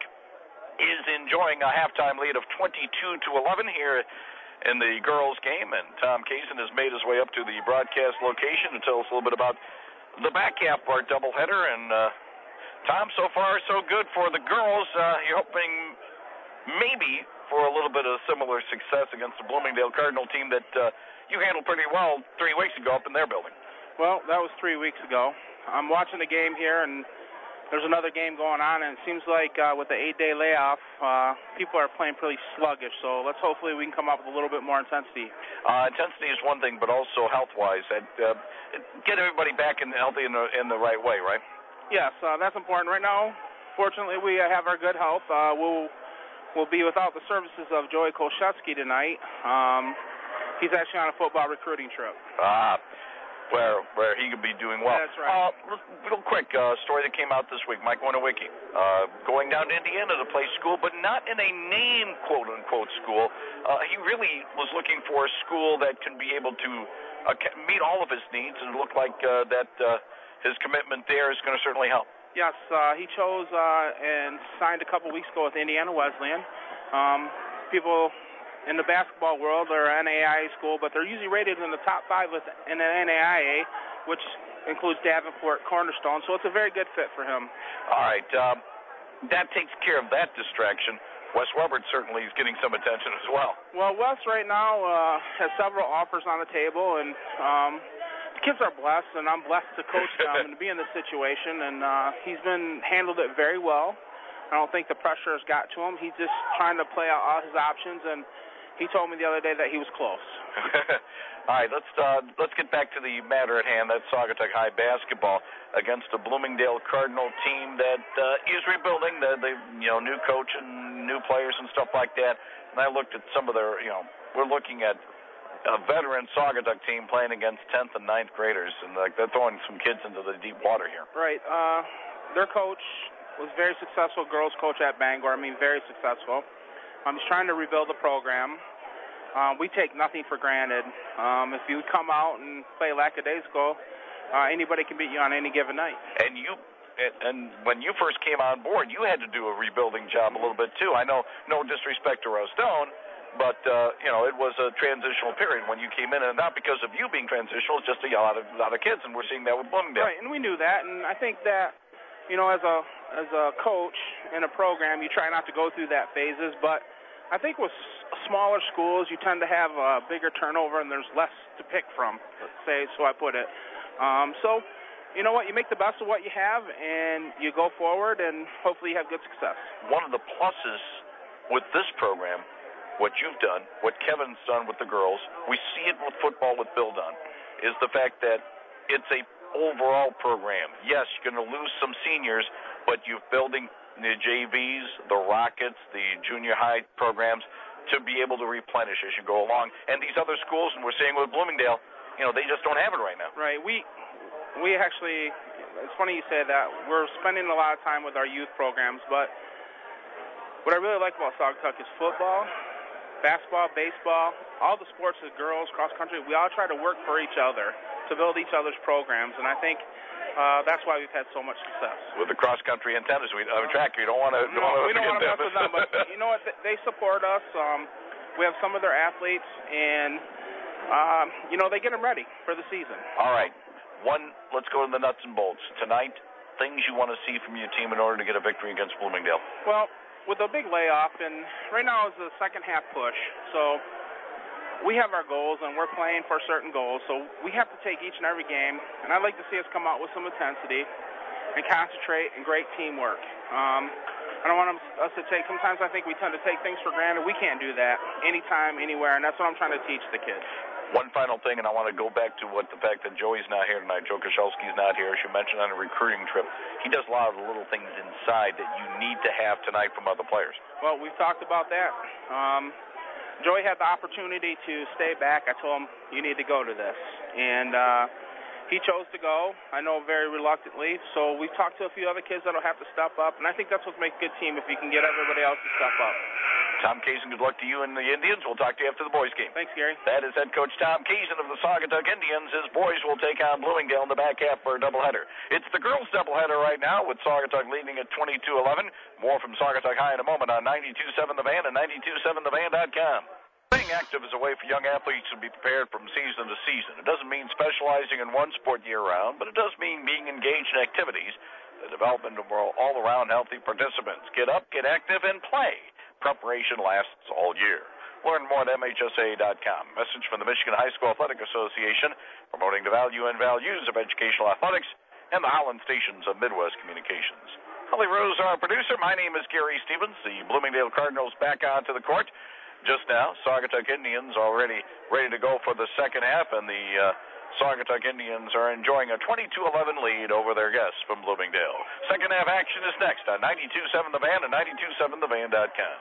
[SPEAKER 1] is enjoying a halftime lead of 22-11 here in the girls' game, and Tom Kazin has made his way up to the broadcast location to tell us a little bit about the back half of our doubleheader. And Tom, so far so good for the girls. You're hoping maybe for a little bit of similar success against the Bloomingdale Cardinal team that you handled pretty well 3 weeks ago up in their building.
[SPEAKER 6] Well, that was 3 weeks ago. I'm watching the game here, and there's another game going on, and it seems like with the 8-day layoff, people are playing pretty sluggish. So let's hopefully we can come up with a little bit more intensity.
[SPEAKER 1] Intensity is one thing, but also health-wise, get everybody back and healthy in the right way, right?
[SPEAKER 6] Yes, that's important. Right now, fortunately, we have our good health. We'll be without the services of Joey Kolszewski tonight. He's actually on a football recruiting trip.
[SPEAKER 1] Where he could be doing well.
[SPEAKER 6] That's right.
[SPEAKER 1] Real quick story that came out this week. Mike Winowicki going down to Indiana to play school, but not in a name quote-unquote school. He really was looking for a school that can be able to meet all of his needs, and it looked like that his commitment there is going to certainly help.
[SPEAKER 6] Yes, he chose and signed a couple weeks ago with Indiana Wesleyan. People in the basketball world, they're an NAIA school, but they're usually rated in the top 5 in the NAIA, which includes Davenport, Cornerstone, so it's a very good fit for him.
[SPEAKER 1] All right, that takes care of that distraction. Wes Weber certainly is getting some attention as well.
[SPEAKER 6] Well, Wes right now has several offers on the table, and the kids are blessed, and I'm blessed to coach them and to be in this situation, and he's handled it very well. I don't think the pressure has got to him. He's just trying to play out all his options, and he told me the other day that he was close.
[SPEAKER 1] All right, let's get back to the matter at hand. That's Saugatuck High basketball against the Bloomingdale Cardinal team that is rebuilding. The new coach and new players and stuff like that. And I looked at some of their, we're looking at a veteran Saugatuck team playing against 10th and 9th graders, and they're throwing some kids into the deep water here.
[SPEAKER 6] Right. Their coach was very successful girls coach at Bangor. Very successful. He's trying to rebuild the program. We take nothing for granted. If you come out and play lackadaisical, anybody can beat you on any given night.
[SPEAKER 1] And when you first came on board, you had to do a rebuilding job a little bit too. I know, no disrespect to Rose Stone, but it was a transitional period when you came in, and not because of you being transitional, it's just a lot of kids, and we're seeing that with Bloomingdale.
[SPEAKER 6] Right, and we knew that, and I think that as a coach in a program, you try not to go through that phases, but I think with smaller schools, you tend to have a bigger turnover, and there's less to pick from, let's say, so I put it. So, you know what, you make the best of what you have, and you go forward, and hopefully you have good success.
[SPEAKER 1] One of the pluses with this program, what you've done, what Kevin's done with the girls, we see it with football with Bill Dunn, is the fact that it's a overall program. Yes, you're going to lose some seniors, but you're building the JVs, the Rockets, the junior high programs. to be able to replenish as you go along. And these other schools, and we're seeing with Bloomingdale, they just don't have it right now.
[SPEAKER 6] Right. We actually, it's funny you say that. We're spending a lot of time with our youth programs, but what I really like about Saugatuck is football, basketball, baseball, all the sports, the girls, cross country. We all try to work for each other to build each other's programs, and I think that's why we've had so much success.
[SPEAKER 1] With the cross country and tennis, track, we don't want to.
[SPEAKER 6] No, we don't want to mess with them, but you know what? They support us. We have some of their athletes, and they get them ready for the season.
[SPEAKER 1] All right, let's go to the nuts and bolts tonight. Things you want to see from your team in order to get a victory against Bloomingdale.
[SPEAKER 6] Well, with a big layoff, and right now is the second half push, so we have our goals, and we're playing for certain goals, so we have to take each and every game, and I'd like to see us come out with some intensity and concentrate and great teamwork. I don't want us to take, sometimes I think we tend to take things for granted. We can't do that anytime, anywhere, and that's what I'm trying to teach the kids.
[SPEAKER 1] One final thing, and I want to go back to the fact that Joey's not here tonight. Joe Koszelski's not here, as you mentioned, on a recruiting trip. He does a lot of the little things inside that you need to have tonight from other players.
[SPEAKER 6] Well, we've talked about that. Joey had the opportunity to stay back. I told him, you need to go to this. And he chose to go, I know very reluctantly. So we've talked to a few other kids that will have to step up. And I think that's what makes a good team, if you can get everybody else to step up.
[SPEAKER 1] Tom Kazin, good luck to you and the Indians. We'll talk to you after the boys' game.
[SPEAKER 6] Thanks, Gary.
[SPEAKER 1] That is head coach Tom Kazin of the Saugatuck Indians. His boys will take on Bloomingdale in the back half for a doubleheader. It's the girls' doubleheader right now, with Saugatuck leading at 22-11. More from Saugatuck High in a moment on 92.7 The Van and 92.7thevan.com. Staying active is a way for young athletes to be prepared from season to season. It doesn't mean specializing in one sport year-round, but it does mean being engaged in activities that develop into all-around healthy participants. Get up, get active, and play. Preparation lasts all year. Learn more at MHSA.com. Message from the Michigan High School Athletic Association, promoting the value and values of educational athletics, and the Holland Stations of Midwest Communications. Holly Rose, our producer. My name is Gary Stevens. The Bloomingdale Cardinals back onto the court just now. Saugatuck Indians already ready to go for the second half, and the Saugatuck Indians are enjoying a 22-11 lead over their guests from Bloomingdale. Second half action is next on 92.7 The Van and 92.7thevan.com.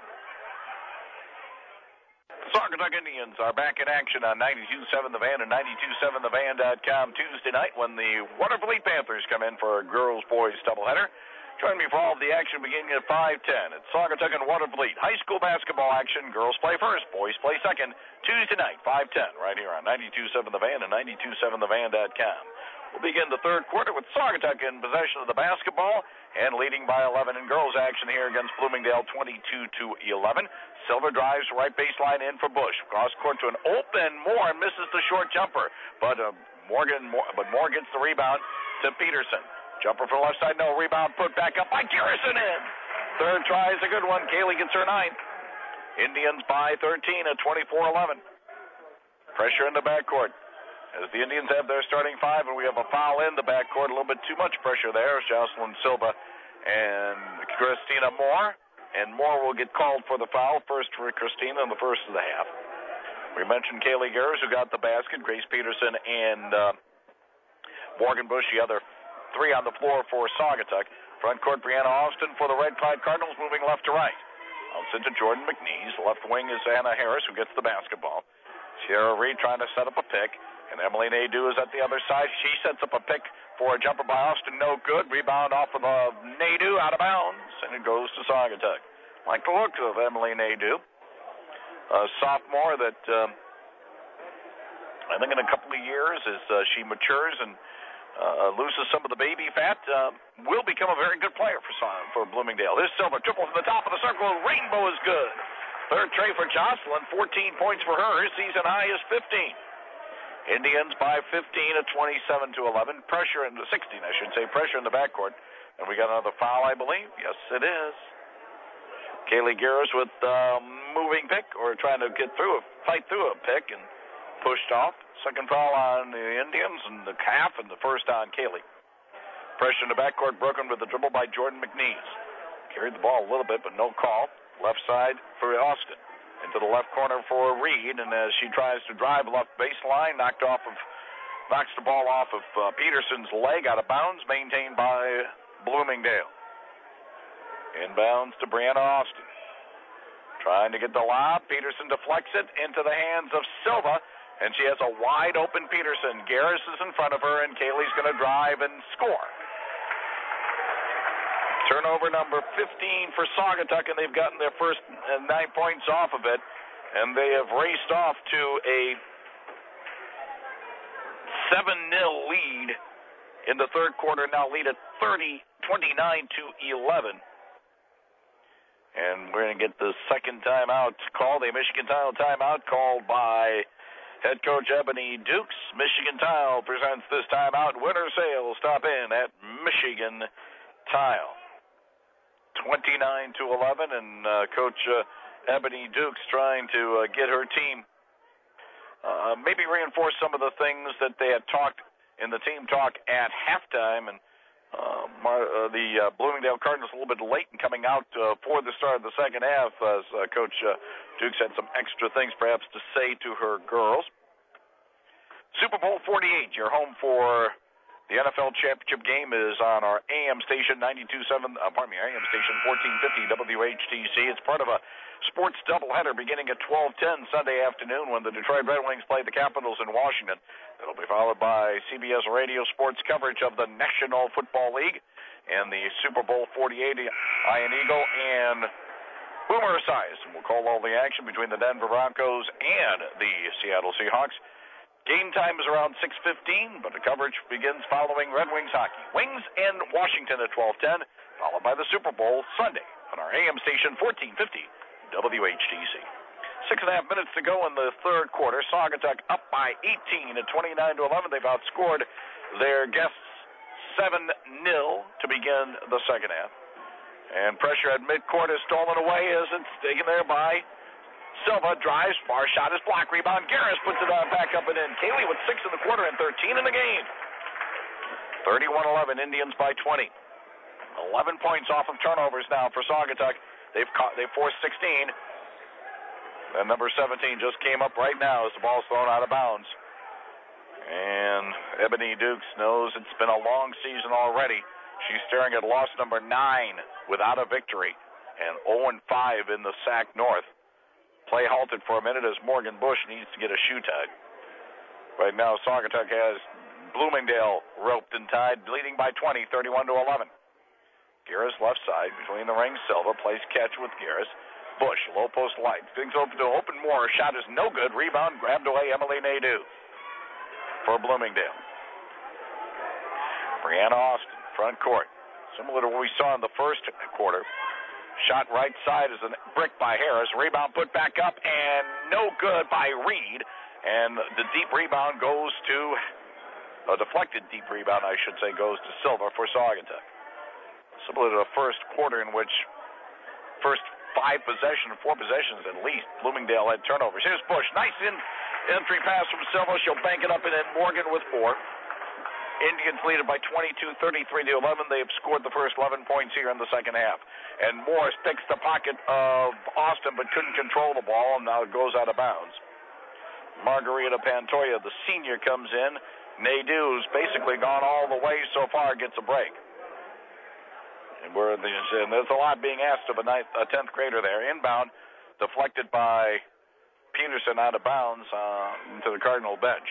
[SPEAKER 1] Saugatuck Indians are back in action on 92.7 The Van and 92.7thevan.com Tuesday night when the Watervliet Panthers come in for a girls-boys doubleheader. Join me for all of the action beginning at 5:10 at Saugatuck and Watervliet. High school basketball action. Girls play first, boys play second. Tuesday night, 5:10, right here on 92.7 The Van and 92.7thevan.com. We'll begin the third quarter with Saugatuck in possession of the basketball and leading by 11 in girls action here against Bloomingdale, 22-11. Silver drives right baseline in for Bush. Cross court to an open Moore, misses the short jumper, but Moore gets the rebound to Peterson. Jumper from left side, no rebound, put back up by Garrison in. Third try is a good one. Kaylee gets her ninth. Indians by 13 at 24-11. Pressure in the backcourt as the Indians have their starting five, and we have a foul in the backcourt. A little bit too much pressure there. Jocelyn Silva and Christina Moore. And Moore will get called for the foul. First for Christina in the first of the half. We mentioned Kaylee Garris, who got the basket. Grace Peterson and Morgan Bush, the other three on the floor for Saugatuck. Front court, Brianna Austin for the Red Cloud Cardinals, moving left to right. Outs into Jordan McNeese. Left wing is Anna Harris, who gets the basketball. Sierra Reed trying to set up a pick. And Emily Nadeau is at the other side. She sets up a pick for a jumper by Austin. No good. Rebound off of Nadeau, out of bounds. And it goes to Saugatuck. Like the look of Emily Nadeau. A sophomore that I think in a couple of years, as she matures and loses some of the baby fat, will become a very good player for Bloomingdale. Here's Silva, triple from the top of the circle. Rainbow is good. Third tray for Jocelyn, 14 points for her. Her season high is 15. Indians by 15 at 27-11. Pressure in the 16, I should say. Pressure in the backcourt. And we got another foul, I believe. Yes, it is. Kaylee Garris with moving pick, or trying to fight through a pick and pushed off. Second foul on the Indians and the half, and the first on Kaylee. Pressure in the backcourt broken with the dribble by Jordan McNeese. Carried the ball a little bit, but no call. Left side for Austin. Into the left corner for Reed, and as she tries to drive left baseline, knocks the ball off of Peterson's leg, out of bounds, maintained by Bloomingdale. Inbounds to Brianna Austin. Trying to get the lob. Peterson deflects it into the hands of Silva, and she has a wide-open Peterson. Garris is in front of her, and Kaylee's going to drive and score. Turnover number 15 for Saugatuck, and they've gotten their first 9 points off of it, and they have raced off to a 7-0 lead in the third quarter, now lead at 29-11. And we're going to get the second timeout called, a Michigan Tile timeout called by head coach Ebony Dukes. Michigan Tile presents this timeout. Winter sale, stop in at Michigan Tile. 29-11, and Coach Ebony Dukes trying to get her team, maybe reinforce some of the things that they had talked in the team talk at halftime. And the Bloomingdale Cardinals a little bit late in coming out for the start of the second half, as Coach Dukes had some extra things perhaps to say to her girls. Super Bowl 48, your home for the NFL championship game, is on our AM station AM station 1450 WHTC. It's part of a sports doubleheader beginning at 12:10 Sunday afternoon when the Detroit Red Wings play the Capitals in Washington. It'll be followed by CBS Radio sports coverage of the National Football League and the Super Bowl 48 Iron Eagle and Boomer Esiason. We'll call all the action between the Denver Broncos and the Seattle Seahawks. Game time is around 6:15, but the coverage begins following Red Wings hockey. Wings and Washington at 12:10, followed by the Super Bowl Sunday on our AM station 1450 WHTC. 6.5 minutes to go in the third quarter. Saugatuck up by 18 at 29-11. They've outscored their guests 7-0 to begin the second half. And pressure at midcourt is stolen away as it's taken there by Silva. Drives, far shot is blocked. Rebound, Garris puts it on back up and in. Kaylee with 6 in the quarter and 13 in the game. 31-11, Indians by 20. 11 points off of turnovers now for Saugatuck. They've forced 16. And number 17 just came up right now as the ball's thrown out of bounds. And Ebony Dukes knows it's been a long season already. She's staring at loss number 9 without a victory and 0-5 in the SAC North. Play halted for a minute as Morgan Bush needs to get a shoe tied. Right now, Saugatuck has Bloomingdale roped and tied, leading by 20, 31-11. Garris left side between the rings. Silva plays catch with Garris. Bush, low post light. Things open to open more. Shot is no good. Rebound grabbed away Emily Nadeau for Bloomingdale. Brianna Austin, front court. Similar to what we saw in the first quarter. Shot right side is a brick by Harris. Rebound put back up and no good by Reed. And the deep rebound goes to, a deflected deep rebound, I should say, goes to Silva for Saugatuck. Similar to the first quarter in which first 4 possessions at least, Bloomingdale had turnovers. Here's Bush. Nice entry pass from Silva. She'll bank it up and then Morgan with 4. Indians lead it by 22, 33-11. They have scored the first 11 points here in the second half. And Morris picks the pocket of Austin but couldn't control the ball, and now it goes out of bounds. Margarita Pantoja, the senior, comes in. Nadeau's basically gone all the way so far, gets a break. And there's a lot being asked of a 10th grader there. Inbound, deflected by Peterson out of bounds into the Cardinal bench.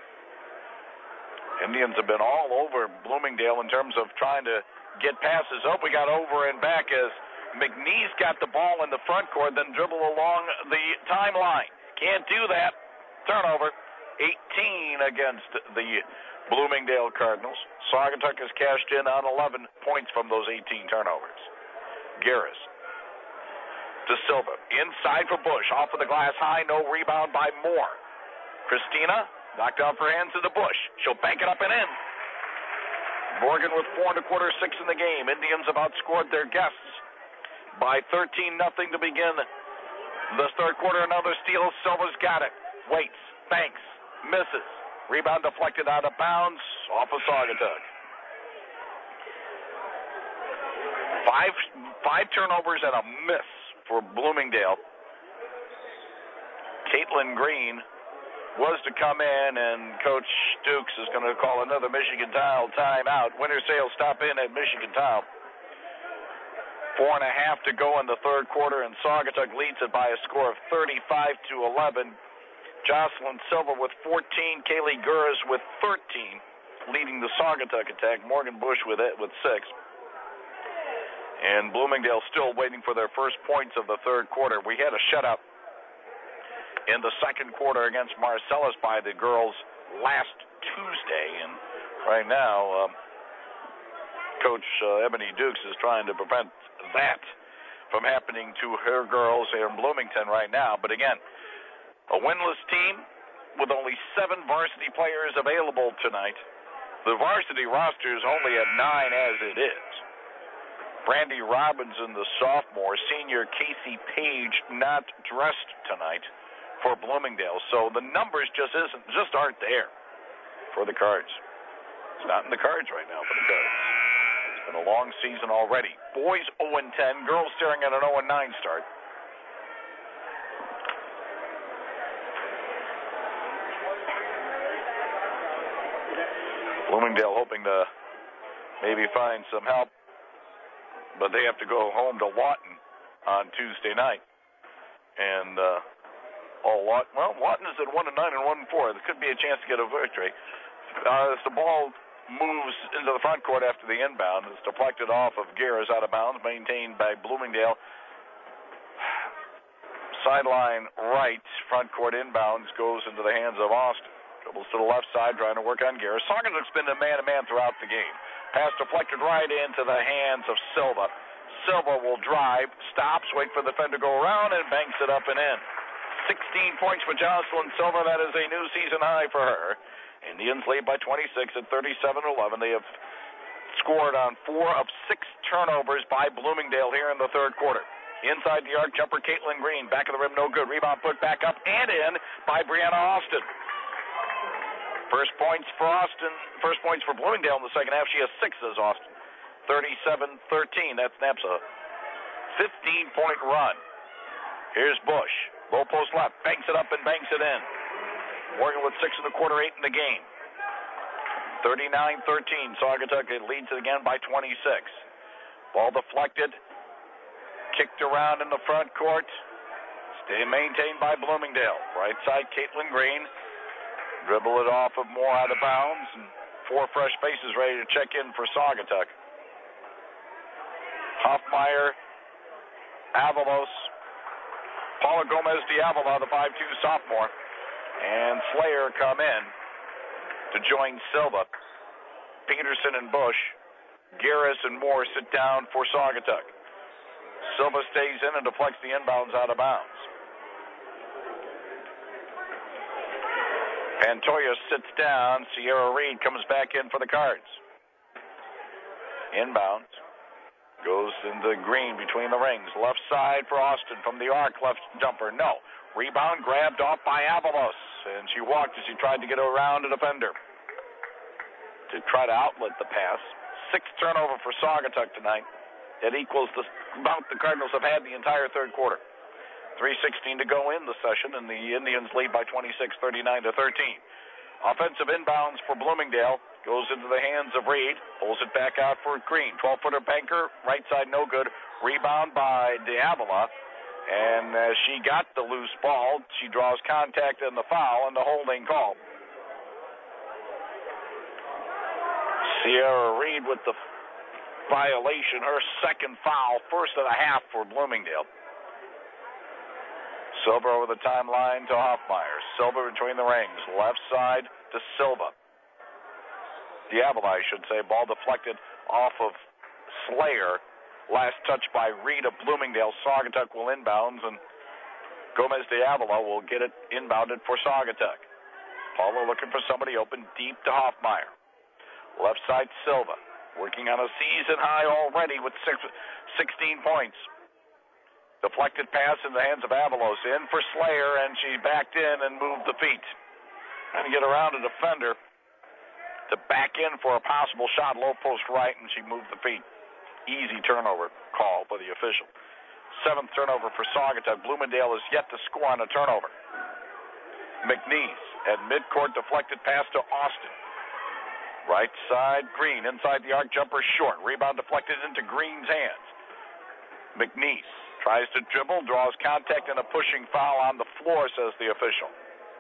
[SPEAKER 1] Indians have been all over Bloomingdale in terms of trying to get passes. We got over and back as McNeese got the ball in the front court, then dribble along the timeline. Can't do that. Turnover. 18 against the Bloomingdale Cardinals. Saugatuck has cashed in on 11 points from those 18 turnovers. Garris to Silva. Inside for Bush. Off of the glass high. No rebound by Moore. Christina knocked off her hands to the Bush. She'll bank it up and in. Morgan with 4 1/4, 6 in the game. Indians have outscored their guests by 13-0 to begin the third quarter. Another steal. Silva's got it. Waits. Banks. Misses. Rebound deflected out of bounds off of Saugatuck. 5 turnovers and a miss for Bloomingdale. Caitlin Green was to come in, and Coach Dukes is going to call another Michigan Tile timeout. Winter sale stop in at Michigan Tile. 4.5 to go in the third quarter, and Saugatuck leads it by a score of 35-11. Jocelyn Silva with 14, Kaylee Gurrs with 13, leading the Saugatuck attack. Morgan Bush with 6. And Bloomingdale still waiting for their first points of the third quarter. We had a shutout in the second quarter against Marcellus by the girls last Tuesday, and right now Coach Ebony Dukes is trying to prevent that from happening to her girls here in Bloomington right now. But again, a winless team with only 7 varsity players available tonight. The varsity roster is only at 9 as it is. Brandy Robinson, the sophomore, senior Casey Page not dressed tonight for Bloomingdale. So the numbers just aren't there for the Cards. It's not in the cards right now for the Cards. It's been a long season already. Boys 0-10, girls staring at an 0-9 start. Bloomingdale hoping to maybe find some help, but they have to go home to Lawton on Tuesday night. And Lawton is at 1-9 and 1-4. There could be a chance to get a victory. As the ball moves into the front court after the inbound, it's deflected off of Gurrs out of bounds, maintained by Bloomingdale. Sideline right, front court inbounds goes into the hands of Austin. Dribbles to the left side, trying to work on Gurrs. Saugatuck's been a man-to-man throughout the game. Pass deflected right into the hands of Silva. Silva will drive, stops, wait for the defender to go around, and banks it up and in. 16 points for Jocelyn Silva. That is a new season high for her. Indians lead by 26 at 37-11. They have scored on 4 of 6 turnovers by Bloomingdale here in the third quarter. Inside the arc jumper, Caitlin Green. Back of the rim, no good. Rebound put back up and in by Brianna Austin. First points for Bloomingdale in the second half. She has 6 as Austin. 37-13. That snaps a 15-point run. Here's Bush. Low post left. Banks it up and banks it in. Morgan with 6 in the quarter, 8 in the game. 39-13. Saugatuck leads it again by 26. Ball deflected. Kicked around in the front court. Stay maintained by Bloomingdale. Right side, Caitlin Green. Dribble it off of Moore out of bounds. And 4 fresh faces ready to check in for Saugatuck. Hoffmeyer, Avalos, Paula Gomez Diavolo, the 5'2 sophomore, and Slayer come in to join Silva. Peterson and Bush, Gurrs and Moore sit down for Saugatuck. Silva stays in and deflects the inbounds out of bounds. Pantoja sits down. Sierra Reed comes back in for the Cards. Inbounds. Goes into Green between the rings. Left side for Austin from the arc. Left jumper. No. Rebound grabbed off by Avalos. And she walked as she tried to get around a defender to try to outlet the pass. 6th turnover for Saugatuck tonight. That equals the amount the Cardinals have had the entire third quarter. 3:16 to go in the session, and the Indians lead by 26, 39-13. Offensive inbounds for Bloomingdale goes into the hands of Reed. Pulls it back out for Green. 12-footer banker, right side no good. Rebound by Diavola. And as she got the loose ball, she draws contact in the foul and the holding call. Sierra Reed with the violation, her second foul, first of the half for Bloomingdale. Silva over the timeline to Hoffmeyer. Silva between the rings. Left side to Silva. Diavola, I should say. Ball deflected off of Slayer. Last touch by Reed of Bloomingdale. Saugatuck will inbounds, and Gomez Diavola will get it inbounded for Saugatuck. Paula looking for somebody open deep to Hoffmeyer. Left side Silva. Working on a season high already with 16 points. Deflected pass in the hands of Avalos. In for Slayer, and she backed in and moved the feet. Trying to get around a defender to back in for a possible shot, low post right, and she moved the feet. Easy turnover call for the official. 7th turnover for Saugatuck. Bloomingdale is yet to score on a turnover. McNeese at midcourt, deflected pass to Austin. Right side, Green. Inside the arc, jumper short. Rebound deflected into Green's hands. McNeese tries to dribble, draws contact, and a pushing foul on the floor, says the official.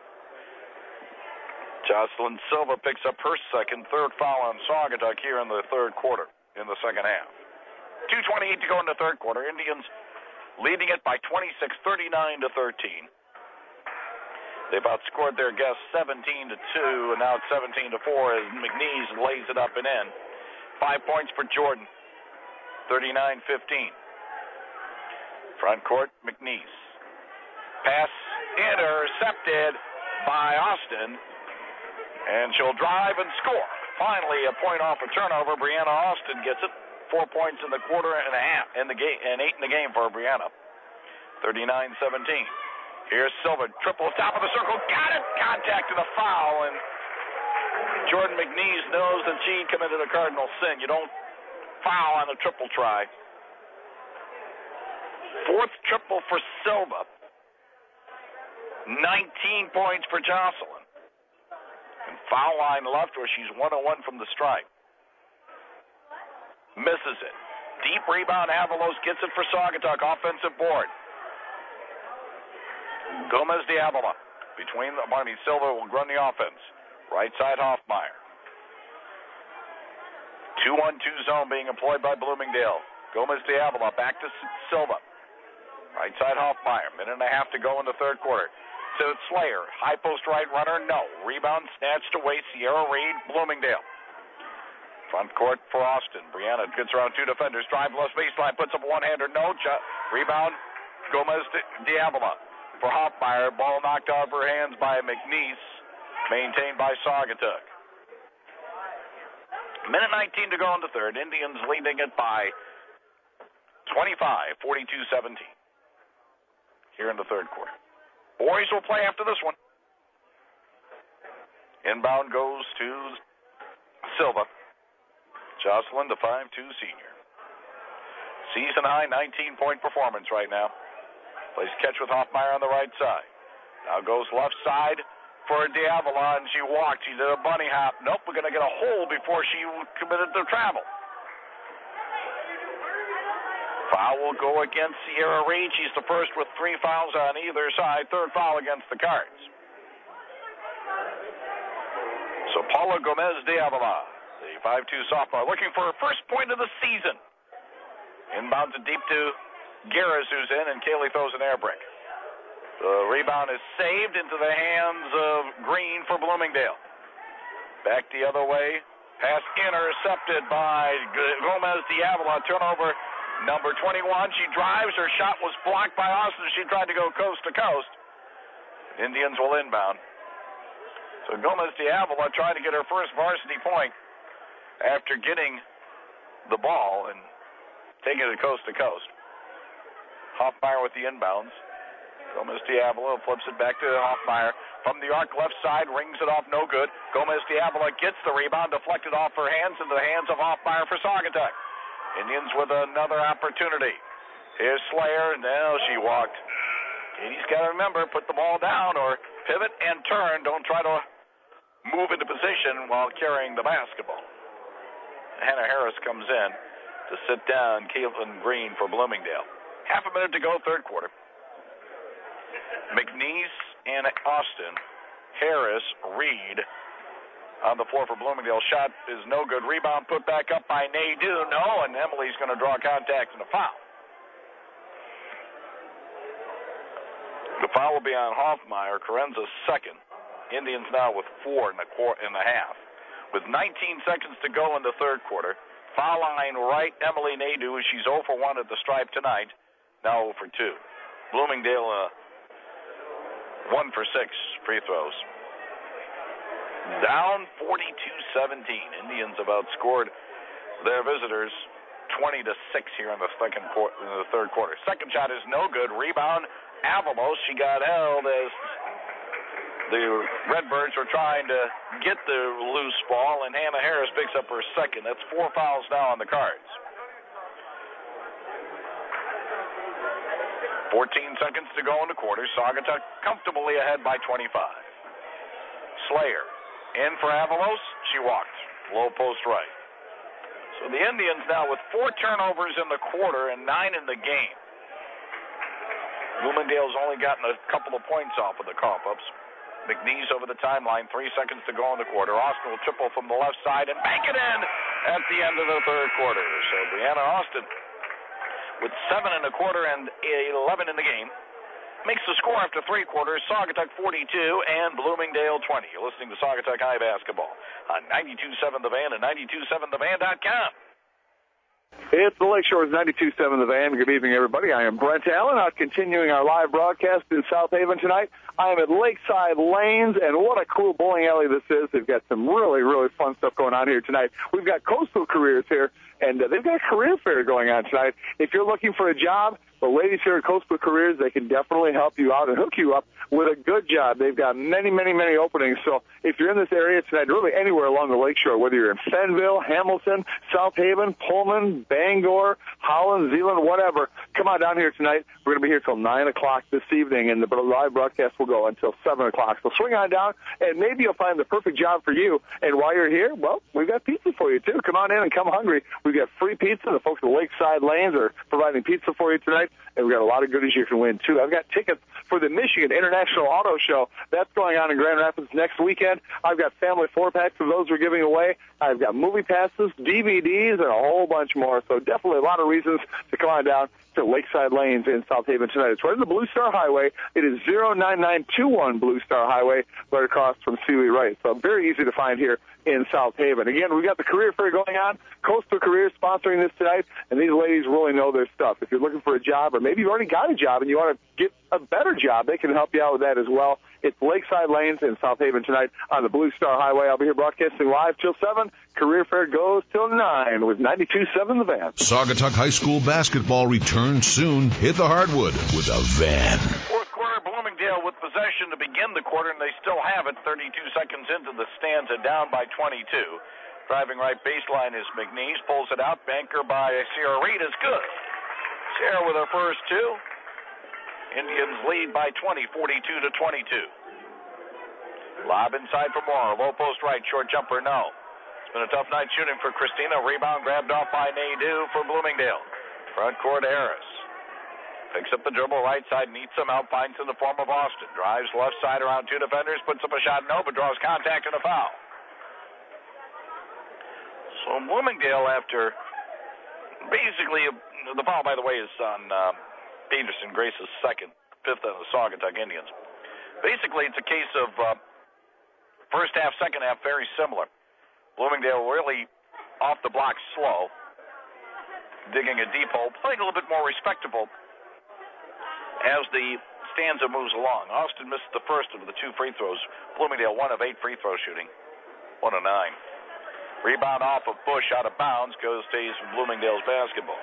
[SPEAKER 1] Jocelyn Silva picks up her third foul on Saugatuck here in the third quarter, in the second half. 2:28 to go in the third quarter. Indians leading it by 26, 39-13. They've outscored their guests 17-2, and now it's 17-4 as McNeese lays it up and in. 5 points for Jordan, 39-15. Front court, McNeese. Pass intercepted by Austin, and she'll drive and score. Finally, a point off a turnover. Brianna Austin gets it. 4 points in the quarter and a half in the game, and 8 in the game for Brianna. 39-17. Here's Silva, triple top of the circle, got it, contact and a foul, and Jordan McNeese knows that she committed a cardinal sin. You don't foul on a triple try. Fourth triple for Silva. 19 points for Jocelyn. And foul line left where she's 1-1 from the stripe. Misses it. Deep rebound, Avalos gets it for Saugatuck. Offensive board. Gomez de Avila. Silva will run the offense. Right side, Hoffmeyer. 2-1-2 zone being employed by Bloomingdale. Gomez de Avila back to Silva. Right side, Hoffmeyer. Minute and a half to go in the third quarter. So it's Slayer. High post right runner, no. Rebound snatched away. Sierra Reed, Bloomingdale. Front court for Austin. Brianna gets around two defenders. Drive left baseline. Puts up a one-hander. No. Rebound. Gomez de Avila. For Hoffmeyer. Ball knocked out of her hands by McNeese. Maintained by Saugatuck. Minute 19 to go in the third. Indians leading it by 25, 42-17. Here in the third quarter. Boys will play after this one. Inbound goes to Silva. Jocelyn, the 5'2 senior. Season high 19-point performance right now. Plays catch with Hoffmeyer on the right side. Now goes left side for de Avila, and she walked. She did a bunny hop. Nope, we're going to get a hold before she committed the travel. Foul will go against Sierra Reed. She's the first with 3 fouls on either side. Third foul against the Cards. So Paula Gomez de Avila, the 5'2 sophomore, looking for her first point of the season. Inbound to deep to Garris, who's in, and Kaylee throws an air break. The rebound is saved into the hands of Green for Bloomingdale. Back the other way. Pass intercepted by Gomez de Avila. Turnover number 21. She drives. Her shot was blocked by Austin. She tried to go coast to coast. Indians will inbound. So Gomez de Avila trying to get her first varsity point after getting the ball and taking it coast to coast. Hoffmeyer with the inbounds. Gomez de Avila flips it back to Hoffmeyer. From the arc left side, rings it off, no good. Gomez de Avila gets the rebound, deflected off her hands into the hands of Hoffmeyer for Saugatuck. Indians with another opportunity. Here's Slayer, and now she walked. Katie's got to remember, put the ball down or pivot and turn. Don't try to move into position while carrying the basketball. Hannah Harris comes in to sit down Caitlin Green for Bloomingdale. Half a minute to go, third quarter. McNeese and Austin. Harris, Reed on the floor for Bloomingdale. Shot is no good. Rebound put back up by Nadeau. No, and Emily's going to draw contact and a foul. The foul will be on Hoffmeyer. Carenza's second. Indians now with 4 in the half. With 19 seconds to go in the third quarter. Foul line right, Emily Nadeau. She's 0 for 1 at the stripe tonight. Now 0 for 2. Bloomingdale 1 for 6 free throws. Down 42-17. Indians have outscored their visitors 20-6 here in the third quarter. Second shot is no good. Rebound, Avalos. She got held as the Redbirds were trying to get the loose ball, and Hannah Harris picks up her second. That's 4 fouls now on the Cards. 14 seconds to go in the quarter. Saugatuck comfortably ahead by 25. Slayer in for Avalos. She walked. Low post right. So the Indians now with 4 turnovers in the quarter and 9 in the game. Bloomingdale's only gotten a couple of points off of the cough-ups. McNeese over the timeline, 3 seconds to go in the quarter. Austin will triple from the left side and bank it in at the end of the third quarter. So Brianna Austin with 7 in the quarter and 11 in the game makes the score after 3 quarters. Saugatuck 42 and Bloomingdale 20. You're listening to Saugatuck High Basketball on 92.7 The Van and 92.7thevan.com.
[SPEAKER 2] It's the Lakeshore's 92.7 The Van. Good evening, everybody. I am Brent Allen. Continuing our live broadcast in South Haven tonight. I am at Lakeside Lanes, and what a cool bowling alley this is. They've got some really, really fun stuff going on here tonight. We've got Coastal Careers here, and they've got a career fair going on tonight. If you're looking for a job, the ladies here at Coastal Careers, they can definitely help you out and hook you up with a good job. They've got many, many, many openings. So if you're in this area tonight, really anywhere along the lakeshore, whether you're in Fenville, Hamilton, South Haven, Pullman, Bangor, Holland, Zeeland, whatever, come on down here tonight. We're going to be here till 9 o'clock this evening, and the live broadcast will go until 7 o'clock. So swing on down, and maybe you'll find the perfect job for you. And while you're here, well, we've got pizza for you, too. Come on in and come hungry. We've got free pizza. The folks at Lakeside Lanes are providing pizza for you tonight. And we've got a lot of goodies you can win, too. I've got tickets for the Michigan International Auto Show. That's going on in Grand Rapids next weekend. I've got family 4-packs of those we're giving away. I've got movie passes, DVDs, and a whole bunch more. So definitely a lot of reasons to come on down to Lakeside Lanes in South Haven tonight. It's right on the Blue Star Highway. It is 09921 Blue Star Highway, right across from Sealy Wright. So very easy to find here in South Haven. Again, we've got the career fair going on. Coastal Careers sponsoring this tonight, and these ladies really know their stuff. If you're looking for a job, or maybe you've already got a job and you want to get a better job, they can help you out with that as well. It's Lakeside Lanes in South Haven tonight on the Blue Star Highway. I'll be here broadcasting live till 7. Career fair goes till 9 with 92.7 The Van.
[SPEAKER 3] Saugatuck High School basketball returns soon. Hit the hardwood with a Van.
[SPEAKER 1] Fourth quarter, Bloomingdale with possession to begin the quarter, and they still have it. 32 seconds into the stanza, down by 22. Driving right baseline is McNeese. Pulls it out. Banker by Sierra Reed is good. Sierra with her first 2. Indians lead by 20, 42-22. Lob inside for Moore. Low post right, short jumper, no. It's been a tough night shooting for Christina. Rebound grabbed off by Nadeau for Bloomingdale. Front court, Harris. Picks up the dribble right side, needs some help, finds in the form of Austin. Drives left side around 2 defenders, puts up a shot, no, but draws contact and a foul. So Bloomingdale, after basically, the foul, by the way, is on Peterson, Grace's second, 5th on the Saugatuck Indians. Basically, it's a case of first half, second half, very similar. Bloomingdale really off the block slow, digging a deep hole, playing a little bit more respectable as the stanza moves along. Austin missed the first of the 2 free throws. Bloomingdale 1 of 8 free throw shooting, 1 of 9. Rebound off of Bush out of bounds, stays from Bloomingdale's basketball.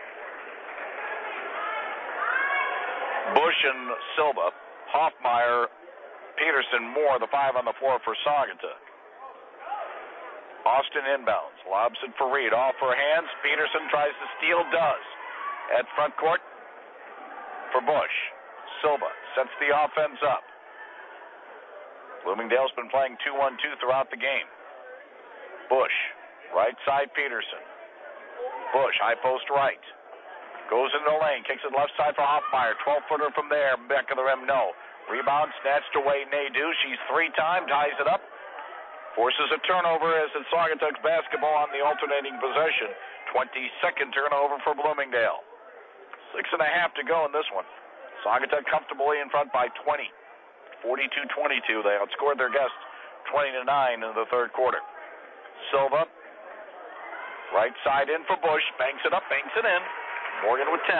[SPEAKER 1] Bush and Silva, Hoffmeyer, Peterson, Moore, the 5 on the floor for Saugatuck. Austin inbounds, lobs it for Reed, off her hands. Peterson tries to steal, does. At front court for Bush. Silva sets the offense up. Bloomingdale's been playing 2-1-2 throughout the game. Bush, right side Peterson. Bush, high post right. Goes into the lane, kicks it left side for Hoffmeyer. 12-footer from there, back of the rim, no. Rebound snatched away Nadeau. She's 3-time, ties it up. Forces a turnover as it's Saugatuck's basketball on the alternating possession. 22nd turnover for Bloomingdale. 6.5 to go in this one. Saugatuck comfortably in front by 20. 42-22. They outscored their guests 20-9 in the third quarter. Silva, right side in for Bush. Banks it up, banks it in. Morgan with 10.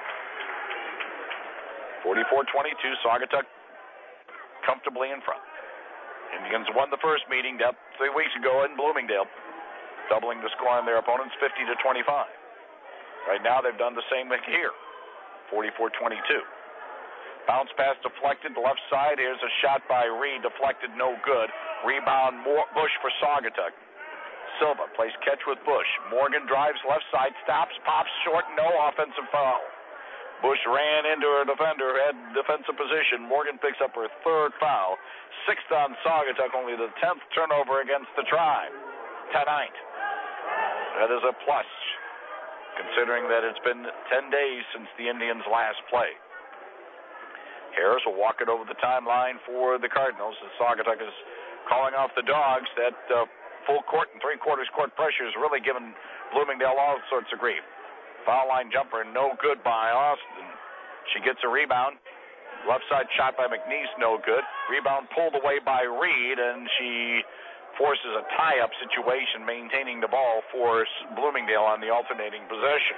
[SPEAKER 1] 44-22, Saugatuck comfortably in front. Indians won the first meeting 3 weeks ago in Bloomingdale, doubling the score on their opponents 50-25. Right now they've done the same here, 44-22. Bounce pass deflected, left side. Here's a shot by Reed, deflected, no good. Rebound, Bush for Saugatuck. Silva plays catch with Bush. Morgan drives left side, stops, pops short, no offensive foul. Bush ran into her defender, had defensive position. Morgan picks up her 3rd foul. 6th on Saugatuck, only the 10th turnover against the Tribe tonight. That is a plus, considering that it's been 10 days since the Indians last played. Harris will walk it over the timeline for the Cardinals as Saugatuck is calling off the Dogs. That full court and three-quarters court pressure is really giving Bloomingdale all sorts of grief. Foul line jumper, no good by Austin. She gets a rebound. Left side shot by McNeese, no good. Rebound pulled away by Reed, and she forces a tie-up situation, maintaining the ball for Bloomingdale on the alternating possession.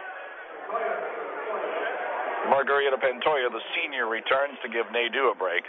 [SPEAKER 1] Margarita Pantoja, the senior, returns to give Nadeau a break.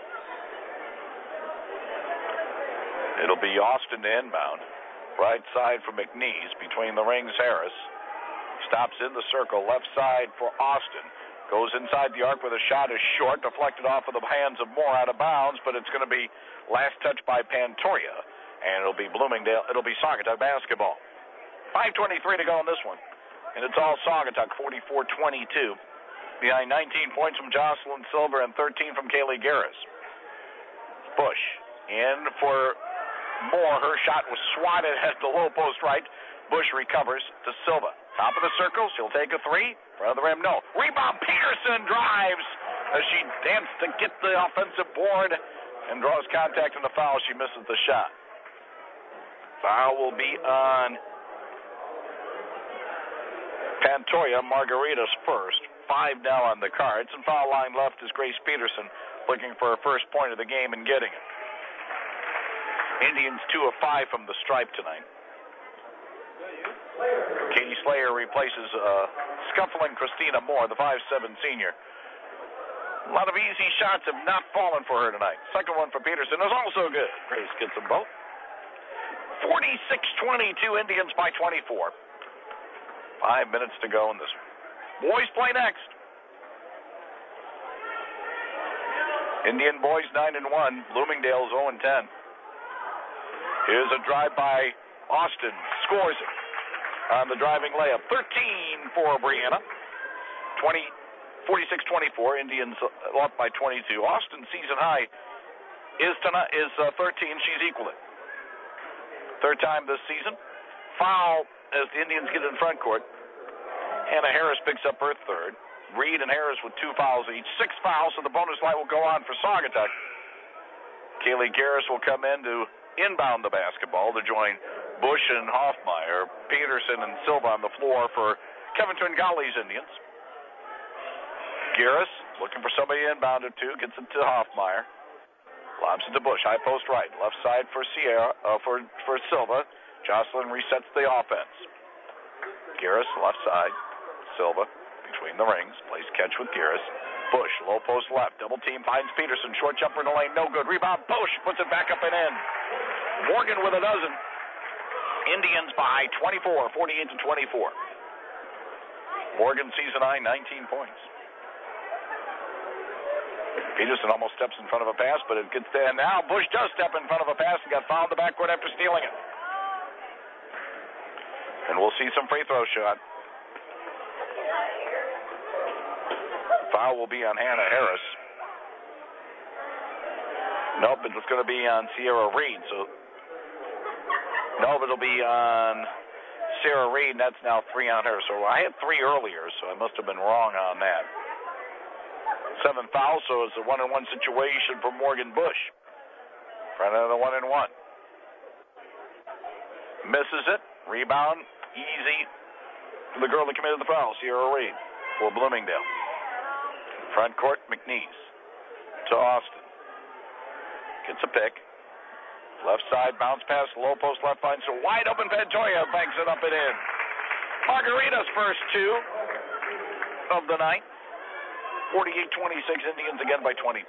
[SPEAKER 1] It'll be Austin to inbound. Right side for McNeese. Between the rings, Harris. Stops in the circle. Left side for Austin. Goes inside the arc with a shot is short. Deflected off of the hands of Moore out of bounds, but it's going to be last touch by Pantoja. And it'll be Bloomingdale. It'll be Saugatuck basketball. 5:23 to go in this one. And it's all Saugatuck, 44-22. Behind 19 points from Jocelyn Silver and 13 from Kaylee Garris. Bush in for Moore. Her shot was swatted at the low post right. Bush recovers to Silva. Top of the circle. She'll take a three. Front of the rim, no. Rebound. Peterson drives as she danced to get the offensive board and draws contact in the foul. She misses the shot. Foul will be on Pantoja. Margarita's first. 5 now on the cards. And foul line left is Grace Peterson looking for her first point of the game and getting it. Indians 2 of 5 from the stripe tonight. Katie Slayer replaces scuffling Christina Moore, the 5'7" senior. A lot of easy shots have not fallen for her tonight. Second one for Peterson is also good. Grace gets them both. 46-22, Indians by 24. 5 minutes to go in this one. Boys play next. Indian boys 9-1. Bloomingdale's 0-10. Here's a drive by Austin. Scores it on the driving layup. 13 for Brianna. 46-24. Indians up by 22. Austin's season high is 13. She's equal it. Third time this season. Foul as the Indians get in front court. Hannah Harris picks up her third. Reed and Harris with 2 fouls each. 6 fouls, so the bonus light will go on for Saugatuck. Kaylee Garris will come in to inbound the basketball to join Bush and Hoffmeyer. Peterson and Silva on the floor for Kevin Tringale's Indians. Garris looking for somebody inbounded to. Gets it to Hoffmeyer. Lobs it to Bush. High post right. Left side for Sierra, for Silva. Jocelyn resets the offense. Garris left side. Silva between the rings. Plays catch with Garris. Bush, low post left. Double team finds Peterson. Short jumper in the lane. No good. Rebound. Bush puts it back up and in. Morgan with a dozen. Indians by 24. 48-24. Morgan season high, 19 points. Peterson almost steps in front of a pass, but it gets there. Now Bush does step in front of a pass and got fouled in the backcourt after stealing it. And we'll see some free throw shot. Foul will be on Hannah Harris. Nope, it's going to be on Sierra Reed. Nope, it'll be on Sarah Reed, and that's now 3 on her. So I had 3 earlier, so I must have been wrong on that. 7 fouls, so it's a 1-on-1 situation for Morgan Bush. Front of the 1-and-1. Misses it. Rebound. Easy. The girl that committed the foul, Sierra Reed, for Bloomingdale. Front court, McNeese to Austin. Gets a pick. Left side, bounce pass, low post left, finds a wide open Pantoja, banks it up and in. Margarita's first 2 of the night. 48-26, Indians again by 22.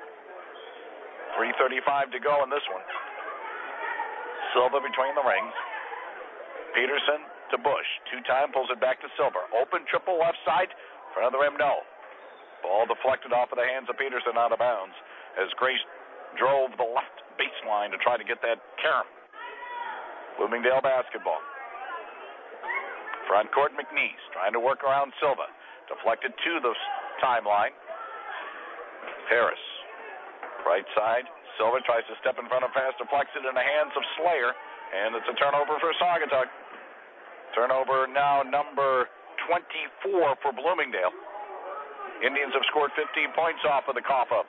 [SPEAKER 1] 3:35 to go in this one. Silva between the rings. Peterson to Bush. 2-time, pulls it back to Silver. Open triple left side. Front of the rim, no. Ball deflected off of the hands of Peterson out of bounds as Grace drove the left baseline to try to get that carom. Bloomingdale basketball. Front court, McNeese trying to work around Silva. Deflected to the timeline. Harris. Right side. Silva tries to step in front of pass. Deflects it in the hands of Slayer. And it's a turnover for Saugatuck. Turnover now number 24 for Bloomingdale. Indians have scored 15 points off of the cough-ups.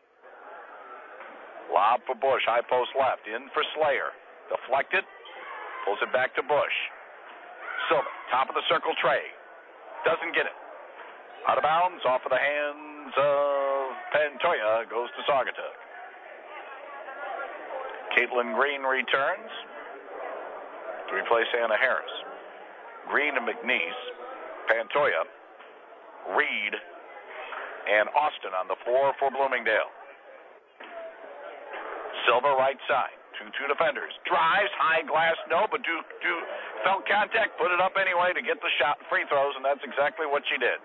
[SPEAKER 1] Lob for Bush, high post left, in for Slayer. Deflected, pulls it back to Bush. Silva, top of the circle tray. Doesn't get it. Out of bounds, off of the hands of Pantoja, goes to Saugatuck. Caitlin Green returns to replace Anna Harris. Green and McNeese, Pantoja, Reed, and Austin on the floor for Bloomingdale. Silva right side, 2-2 defenders. Drives, high glass, no, but Duke felt contact, put it up anyway to get the shot, free throws, and that's exactly what she did.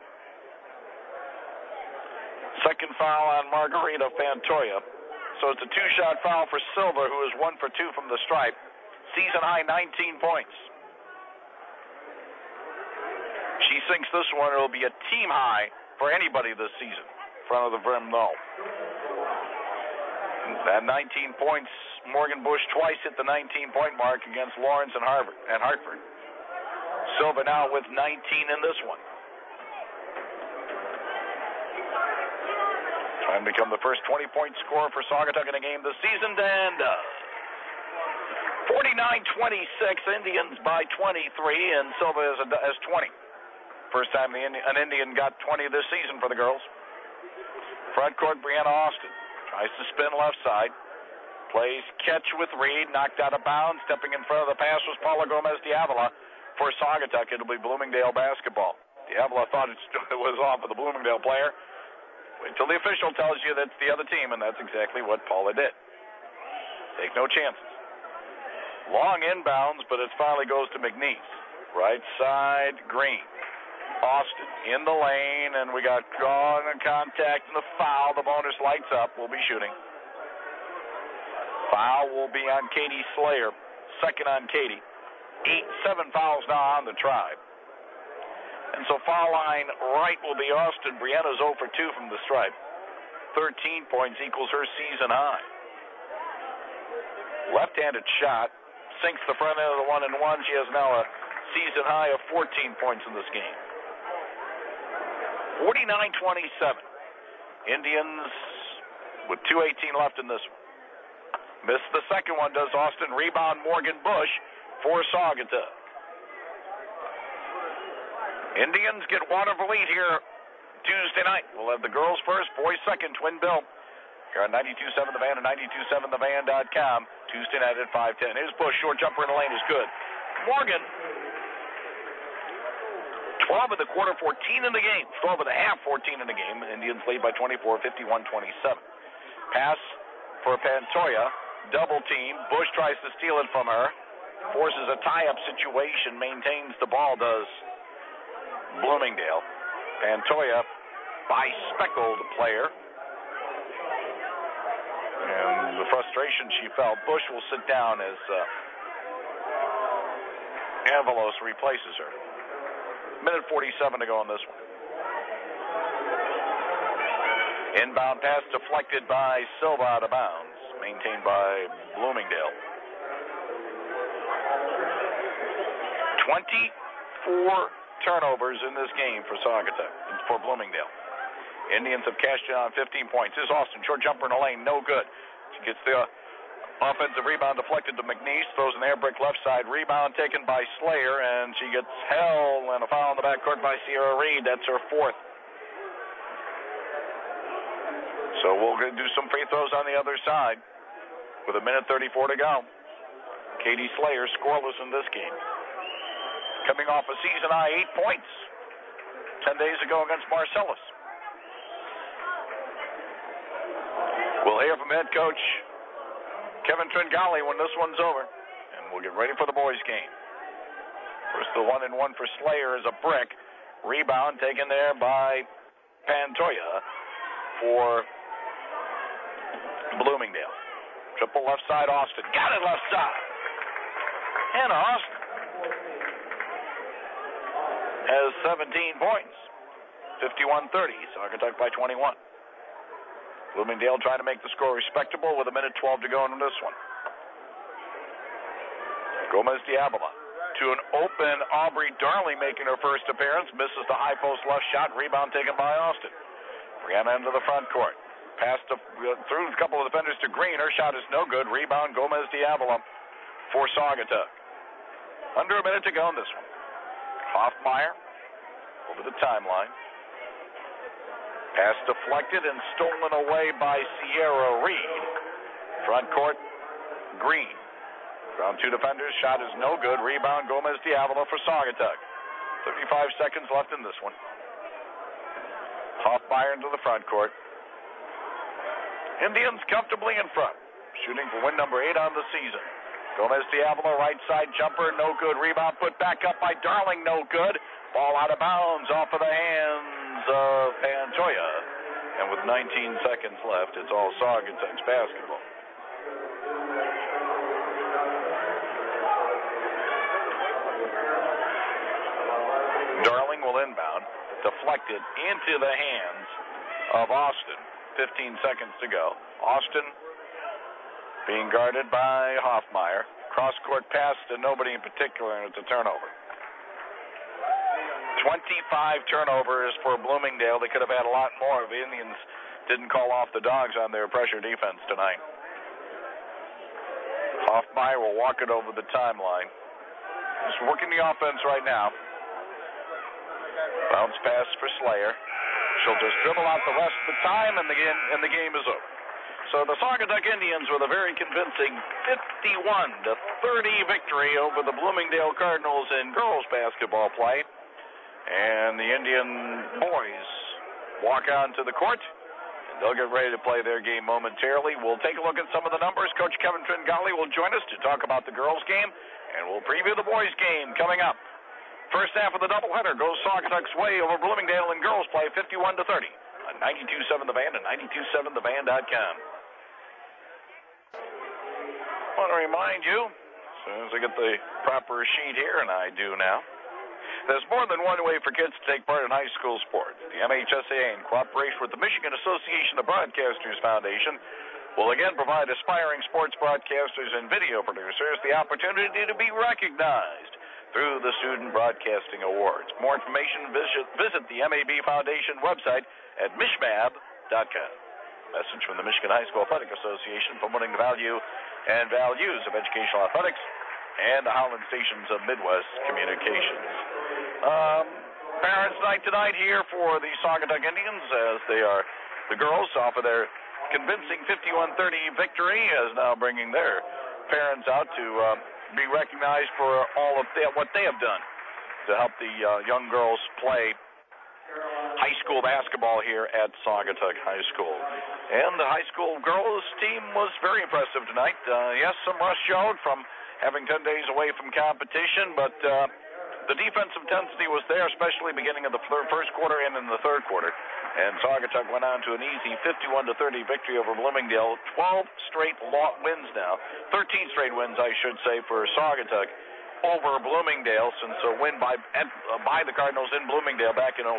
[SPEAKER 1] Second foul on Margarita Pantoja. So it's a two-shot foul for Silva, who is 1 for 2 from the stripe. Season high 19 points. She sinks this one, it'll be a team high for anybody this season. Front of the rim, no. That 19 points, Morgan Bush twice hit the 19-point mark against Lawrence and Hartford. Silva now with 19 in this one. Trying to become the first 20-point scorer for Saugatuck in a game this season, and 49-26, Indians by 23, and Silva has 20. First time an Indian got 20 this season for the girls. Front court, Brianna Austin. Tries to spin left side. Plays catch with Reed. Knocked out of bounds. Stepping in front of the pass was Paula Gomez-Diavola for Saugatuck. It'll be Bloomingdale basketball. Diavola thought it was off of the Bloomingdale player. Wait till the official tells you that's the other team, and that's exactly what Paula did. Take no chances. Long inbounds, but it finally goes to McNeese. Right side, Green. Austin in the lane, and we got drawing and contact and the foul. The bonus lights up. We'll be shooting. Foul will be on Katie Slayer. Second on Katie. 7 fouls now on the Tribe. And so foul line right will be Austin. Brianna's 0 for 2 from the stripe. 13 points equals her season high. Left-handed shot. Sinks the front end of the 1-and-1. She has now a season high of 14 points in this game. 49-27. Indians with 2:18 left in this one. Missed the second one, does Austin. Rebound Morgan Bush for Saugatuck. Indians get wonderful lead here Tuesday night. We'll have the girls first, boys second, twin bill. Here on 92.7 The Van and 92.7thevan.com. Tuesday night at 5:10. Here's Bush, short jumper in the lane is good. Morgan, 12 in the quarter, 14 in the game. 12 and a half, 14 in the game. Indians lead by 24, 51-27. Pass for Pantoja. Double team. Bush tries to steal it from her. Forces a tie-up situation. Maintains the ball, does Bloomingdale. Pantoja by speckled player. And the frustration she felt. Bush will sit down as Avalos replaces her. Minute 47 to go on this one. Inbound pass deflected by Silva out of bounds. Maintained by Bloomingdale. 24 turnovers in this game for Saugatuck, for Bloomingdale. Indians have cashed in on 15 points. Here's Austin, short jumper in the lane, no good. She gets the offensive rebound deflected to McNeese, throws an air brick left side, rebound taken by Slayer, and she gets held and a foul in the backcourt by Sierra Reed. That's her fourth. So we'll do some free throws on the other side with a minute 34 to go. Katie Slayer scoreless in this game. Coming off a season high 8 points 10 days ago against Marcellus. We'll hear from head coach Kevin Tringali when this one's over, and we'll get ready for the boys' game. First, the 1-and-1 for Slayer is a brick. Rebound taken there by Pantoja for Bloomingdale. Triple left side, Austin. Got it left side. Hannah Austin has 17 points. 51-30. Saugatuck by 21. Bloomingdale trying to make the score respectable with a minute 12 to go in this one. Gomez-Diavola to an open Aubrey Darling making her first appearance. Misses the high post left shot. Rebound taken by Austin. Brianna into the front court. Passed through a couple of defenders to Green. Her shot is no good. Rebound Gomez Diavolo for Saugatuck. Under a minute to go in this one. Hoffmeyer over the timeline. Pass deflected and stolen away by Sierra Reed. Front court, Green. Around two defenders, shot is no good. Rebound Gomez Diavolo for Saugatuck. 35 seconds left in this one. Hoffmeyer into the front court. Indians comfortably in front, shooting for win number 8 on the season. Gomez Diavolo, right side jumper, no good. Rebound put back up by Darling, no good. Ball out of bounds off of the hands of Pantoja. And with 19 seconds left, it's all Saugatuck's basketball. Darling will inbound, deflected into the hands of Austin. 15 seconds to go. Austin being guarded by Hoffmeyer. Cross-court pass to nobody in particular, and it's a turnover. 25 turnovers for Bloomingdale. They could have had a lot more if the Indians didn't call off the Dogs on their pressure defense tonight. Hoffmeyer will walk it over the timeline. He's working the offense right now. Bounce pass for Slayer. She'll just dribble out the rest of the time, and the game is over. So the Saugatuck Indians with a very convincing 51-30 victory over the Bloomingdale Cardinals in girls basketball play. And the Indian boys walk onto the court, and they'll get ready to play their game momentarily. We'll take a look at some of the numbers. Coach Kevin Tringali will join us to talk about the girls game, and we'll preview the boys game coming up. First half of the doubleheader goes Saugatuck's way over Bloomingdale in girls play 51-30 on 92.7 The Van and 92.7thevan.com. I want to remind you, as soon as I get the proper sheet here, and I do now, there's more than one way for kids to take part in high school sports. The MHSAA, in cooperation with the Michigan Association of Broadcasters Foundation, will again provide aspiring sports broadcasters and video producers the opportunity to be recognized through the Student Broadcasting Awards. More information, visit the MAB Foundation website at mishmab.com. Message from the Michigan High School Athletic Association promoting the value and values of educational athletics and the Holland Stations of Midwest Communications. Parents' night tonight here for the Saugatuck Indians as the girls off of their convincing 51-30 victory is now bringing their parents out to be recognized for all of what they have done to help the young girls play high school basketball here at Saugatuck High School. And the high school girls team was very impressive tonight. Yes, some rust showed from having 10 days away from competition, but the defensive intensity was there, especially beginning of the first quarter and in the third quarter. And Saugatuck went on to an easy 51-30 victory over Bloomingdale. 12 straight wins now. 13 straight wins, I should say, for Saugatuck over Bloomingdale since a win by the Cardinals in Bloomingdale back in 2008.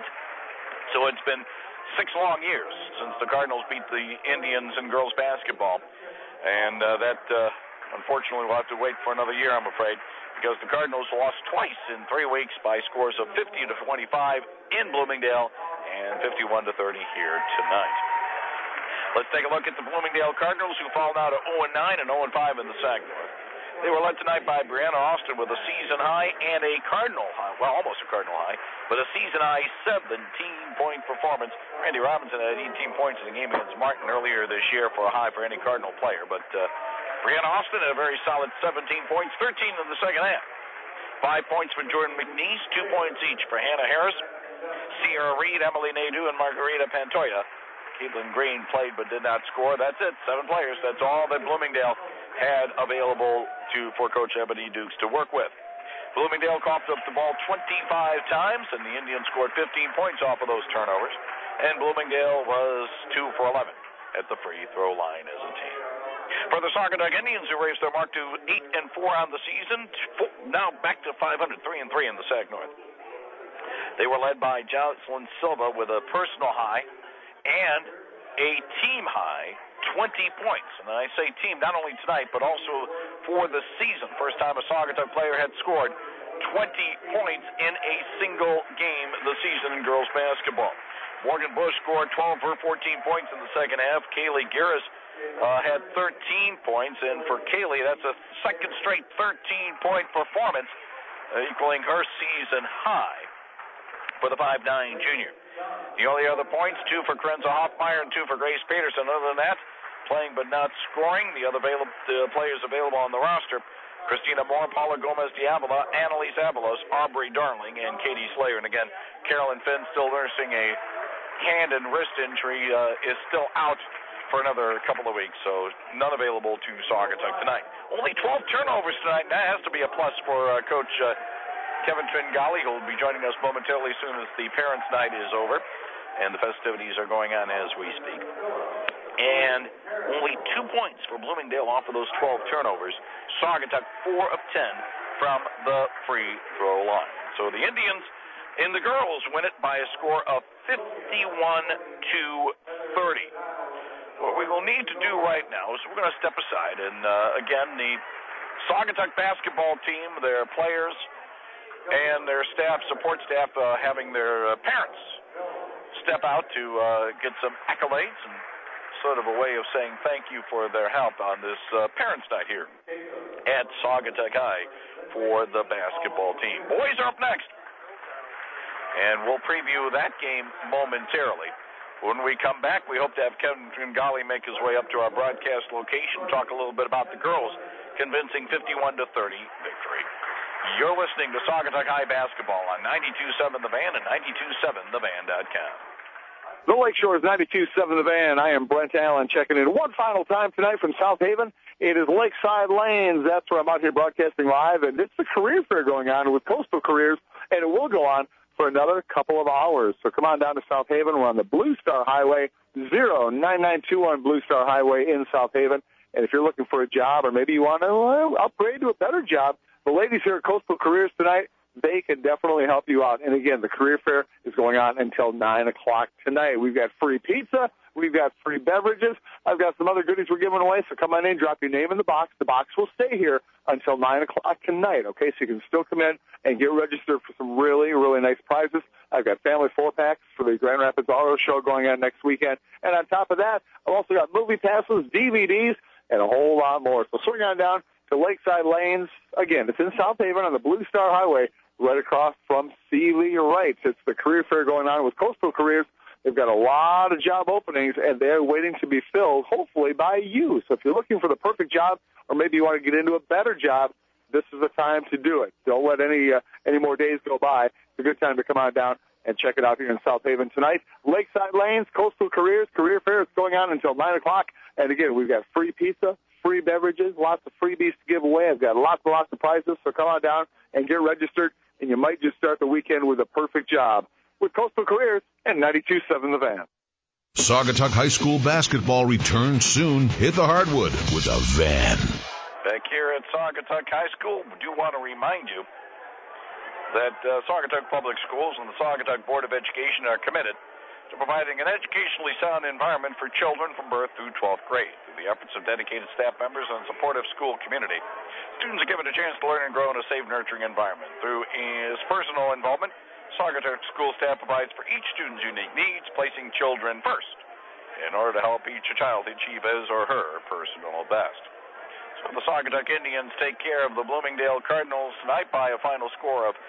[SPEAKER 1] So it's been 6 long years since the Cardinals beat the Indians in girls basketball. And that, unfortunately, we'll have to wait for another year, I'm afraid, because the Cardinals lost twice in 3 weeks by scores of 50-25 in Bloomingdale and 51-30 here tonight. Let's take a look at the Bloomingdale Cardinals, who fall now to 0-9 and 0-5 in the Sac North. They were led tonight by Brianna Austin with a season high and a Cardinal high, well, almost a Cardinal high, but a season high 17-point performance. Randy Robinson had 18 points in the game against Martin earlier this year for a high for any Cardinal player, but Brianna Austin had a very solid 17 points, 13 in the second half. 5 points for Jordan McNeese, 2 points each for Hannah Harris, Sierra Reed, Emily Nadeau, and Margarita Pantoja. Caitlin Green played but did not score. That's it, 7 players. That's all that Bloomingdale had available for Coach Ebony Dukes to work with. Bloomingdale coughed up the ball 25 times, and the Indians scored 15 points off of those turnovers. And Bloomingdale was 2 for 11 at the free throw line as a team. For the Saugatuck Indians, who raised their mark to 8-4 on the season, now back to 500, 3-3 in the Sac North. They were led by Jocelyn Silva with a personal high and a team high 20 points. And I say team not only tonight, but also for the season. First time a Saugatuck player had scored 20 points in a single game this season in girls basketball. Morgan Bush scored 12 for 14 points in the second half. Kaylee Garris had 13 points, and for Kaylee, that's a second straight 13-point performance, equaling her season high for the 5'9 junior. The only other points, 2 for Krenza Hoffmeyer and 2 for Grace Peterson. Other than that, playing but not scoring. The other players available on the roster, Christina Moore, Paula Gomez-Diavola, Annalise Avalos, Aubrey Darling, and Katie Slayer. And again, Carolyn Finn, still nursing a hand and wrist injury, is still out for another couple of weeks, so none available to Saugatuck tonight. Only 12 turnovers tonight, and that has to be a plus for Coach Kevin Fingali, who will be joining us momentarily as soon as the Parents' Night is over, and the festivities are going on as we speak. And only 2 points for Bloomingdale off of those 12 turnovers. Saugatuck 4 of 10 from the free throw line. So the Indians in the girls win it by a score of 51-30. What we will need to do right now is we're going to step aside, and again, the Saugatuck basketball team, their players, and their staff, support staff, having their parents step out to get some accolades and sort of a way of saying thank you for their help on this Parents' Night here at Saugatuck High for the basketball team. Boys are up next, and we'll preview that game momentarily. When we come back, we hope to have Kevin Fingali make his way up to our broadcast location, talk a little bit about the girls' convincing 51-30 victory. You're listening to Saugatuck High Basketball on 92.7 The Van and 92.7thevan.com.
[SPEAKER 2] The Lakeshore is 92.7 The Van. I am Brent Allen checking in one final time tonight from South Haven. It is Lakeside Lanes. That's where I'm out here broadcasting live, and it's the career fair going on with Coastal Careers, and it will go on for another couple of hours. So come on down to South Haven. We're on the Blue Star Highway, 09921 Blue Star Highway in South Haven. And if you're looking for a job, or maybe you want to upgrade to a better job, the ladies here at Coastal Careers tonight, they can definitely help you out. And again, the career fair is going on until 9 o'clock tonight. We've got free pizza. We've got free beverages. I've got some other goodies we're giving away, so come on in, drop your name in the box. The box will stay here until 9 o'clock tonight, okay? So you can still come in and get registered for some really, really nice prizes. I've got family 4-packs for the Grand Rapids Auto Show going on next weekend. And on top of that, I've also got movie passes, DVDs, and a whole lot more. So swing on down to Lakeside Lanes. Again, it's in South Haven on the Blue Star Highway, right across from Sealy Wrights. It's the career fair going on with Coastal Careers. They've got a lot of job openings, and they're waiting to be filled, hopefully, by you. So if you're looking for the perfect job, or maybe you want to get into a better job, this is the time to do it. Don't let any more days go by. It's a good time to come on down and check it out here in South Haven tonight. Lakeside Lanes, Coastal Careers, career fair is going on until 9 o'clock. And, again, we've got free pizza, free beverages, lots of freebies to give away. I've got lots and lots of prizes, so come on down and get registered, and you might just start the weekend with a perfect job with Coastal Careers and 92.7 The Van.
[SPEAKER 3] Saugatuck High School basketball returns soon. Hit the hardwood with a Van.
[SPEAKER 1] Back here at Saugatuck High School, we do want to remind you that Saugatuck Public Schools and the Saugatuck Board of Education are committed to providing an educationally sound environment for children from birth through 12th grade. Through the efforts of dedicated staff members and supportive school community, students are given a chance to learn and grow in a safe, nurturing environment. Through his personal involvement, Saugatuck school staff provides for each student's unique needs, placing children first in order to help each child achieve his or her personal best. So the Saugatuck Indians take care of the Bloomingdale Cardinals tonight by a final score of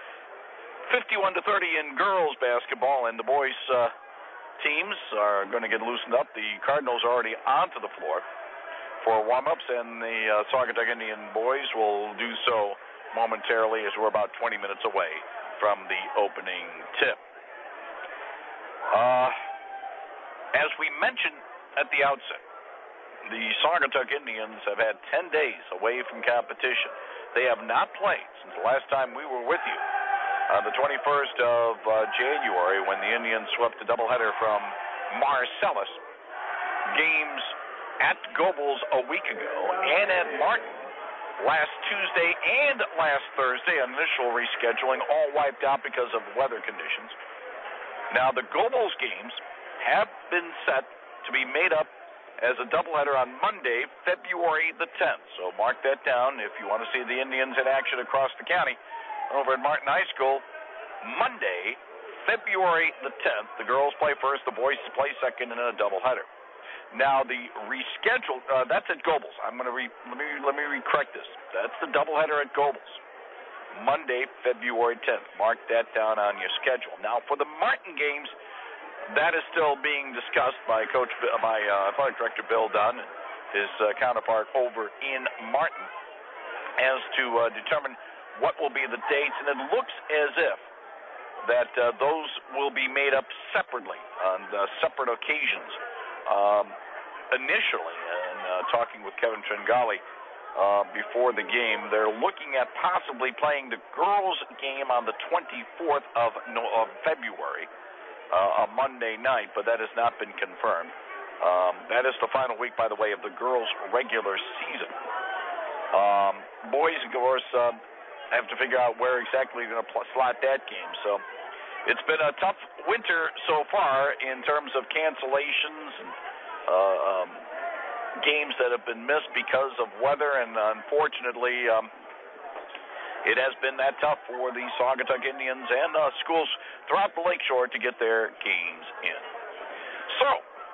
[SPEAKER 1] 51-30 in girls basketball, and the boys teams are going to get loosened up. The Cardinals are already onto the floor for warm-ups, and the Saugatuck Indian boys will do so momentarily as we're about 20 minutes away from the opening tip. As we mentioned at the outset, the Saugatuck Indians have had 10 days away from competition. They have not played since the last time we were with you on the 21st of January, when the Indians swept a doubleheader from Marcellus. Games at Gobles a week ago and at Martin last Tuesday and last Thursday, initial rescheduling, all wiped out because of weather conditions. Now, the Gobles games have been set to be made up as a doubleheader on Monday, February the 10th. So mark that down if you want to see the Indians in action across the county over at Martin High School. Monday, February the 10th. The girls play first, the boys play second in a doubleheader. Now the rescheduled, that's at Gobles. I'm going to let me correct this. That's the doubleheader at Gobles. Monday, February 10th. Mark that down on your schedule. Now for the Martin games, that is still being discussed by Athletic Director Bill Dunn and his counterpart over in Martin as to determine what will be the dates, and it looks as if that those will be made up separately on separate occasions. Initially, and talking with Kevin Tringali before the game, they're looking at possibly playing the girls' game on the 24th of February. A Monday night, but that has not been confirmed. That is the final week, by the way, of the girls' regular season. Boys, of course, have to figure out where exactly they're going to slot that game. So it's been a tough winter so far in terms of cancellations and games that have been missed because of weather, and unfortunately, it has been that tough for the Saugatuck Indians and schools throughout the Lakeshore to get their games in. So,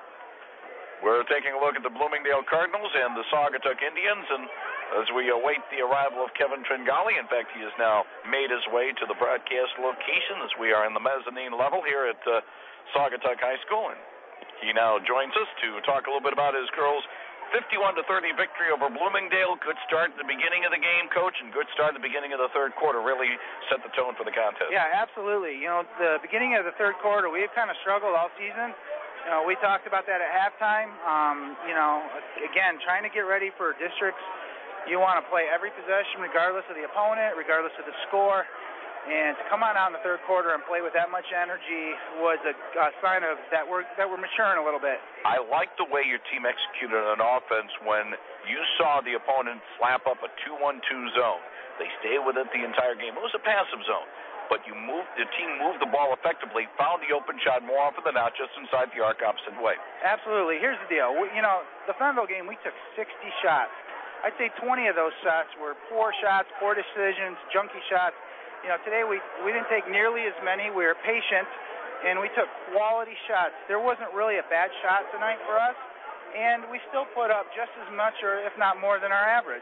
[SPEAKER 1] we're taking a look at the Bloomingdale Cardinals and the Saugatuck Indians, and as we await the arrival of Kevin Tringali, in fact, he has now made his way to the broadcast location as we are in the mezzanine level here at Saugatuck High School, and he now joins us to talk a little bit about his girls' 51-30 victory over Bloomingdale. Good start at the beginning of the game, Coach, and good start at the beginning of the third quarter. Really set the tone for the contest.
[SPEAKER 7] Yeah, absolutely. You know, the beginning of the third quarter, we have kind of struggled all season. You know, we talked about that at halftime. You know, again, trying to get ready for districts. You want to play every possession regardless of the opponent, regardless of the score. And to come on out in the third quarter and play with that much energy was a sign of that we're maturing a little bit.
[SPEAKER 1] I like the way your team executed on offense when you saw the opponent slap up a 2-1-2 zone. They stayed with it the entire game. It was a passive zone, but the team moved the ball effectively, found the open shot more often than not, just inside the arc opposite way.
[SPEAKER 7] Absolutely. Here's the deal. You know, the Fenville game, we took 60 shots. I'd say 20 of those shots were poor shots, poor decisions, junky shots. You know, today we didn't take nearly as many. We were patient, and we took quality shots. There wasn't really a bad shot tonight for us, and we still put up just as much or if not more than our average.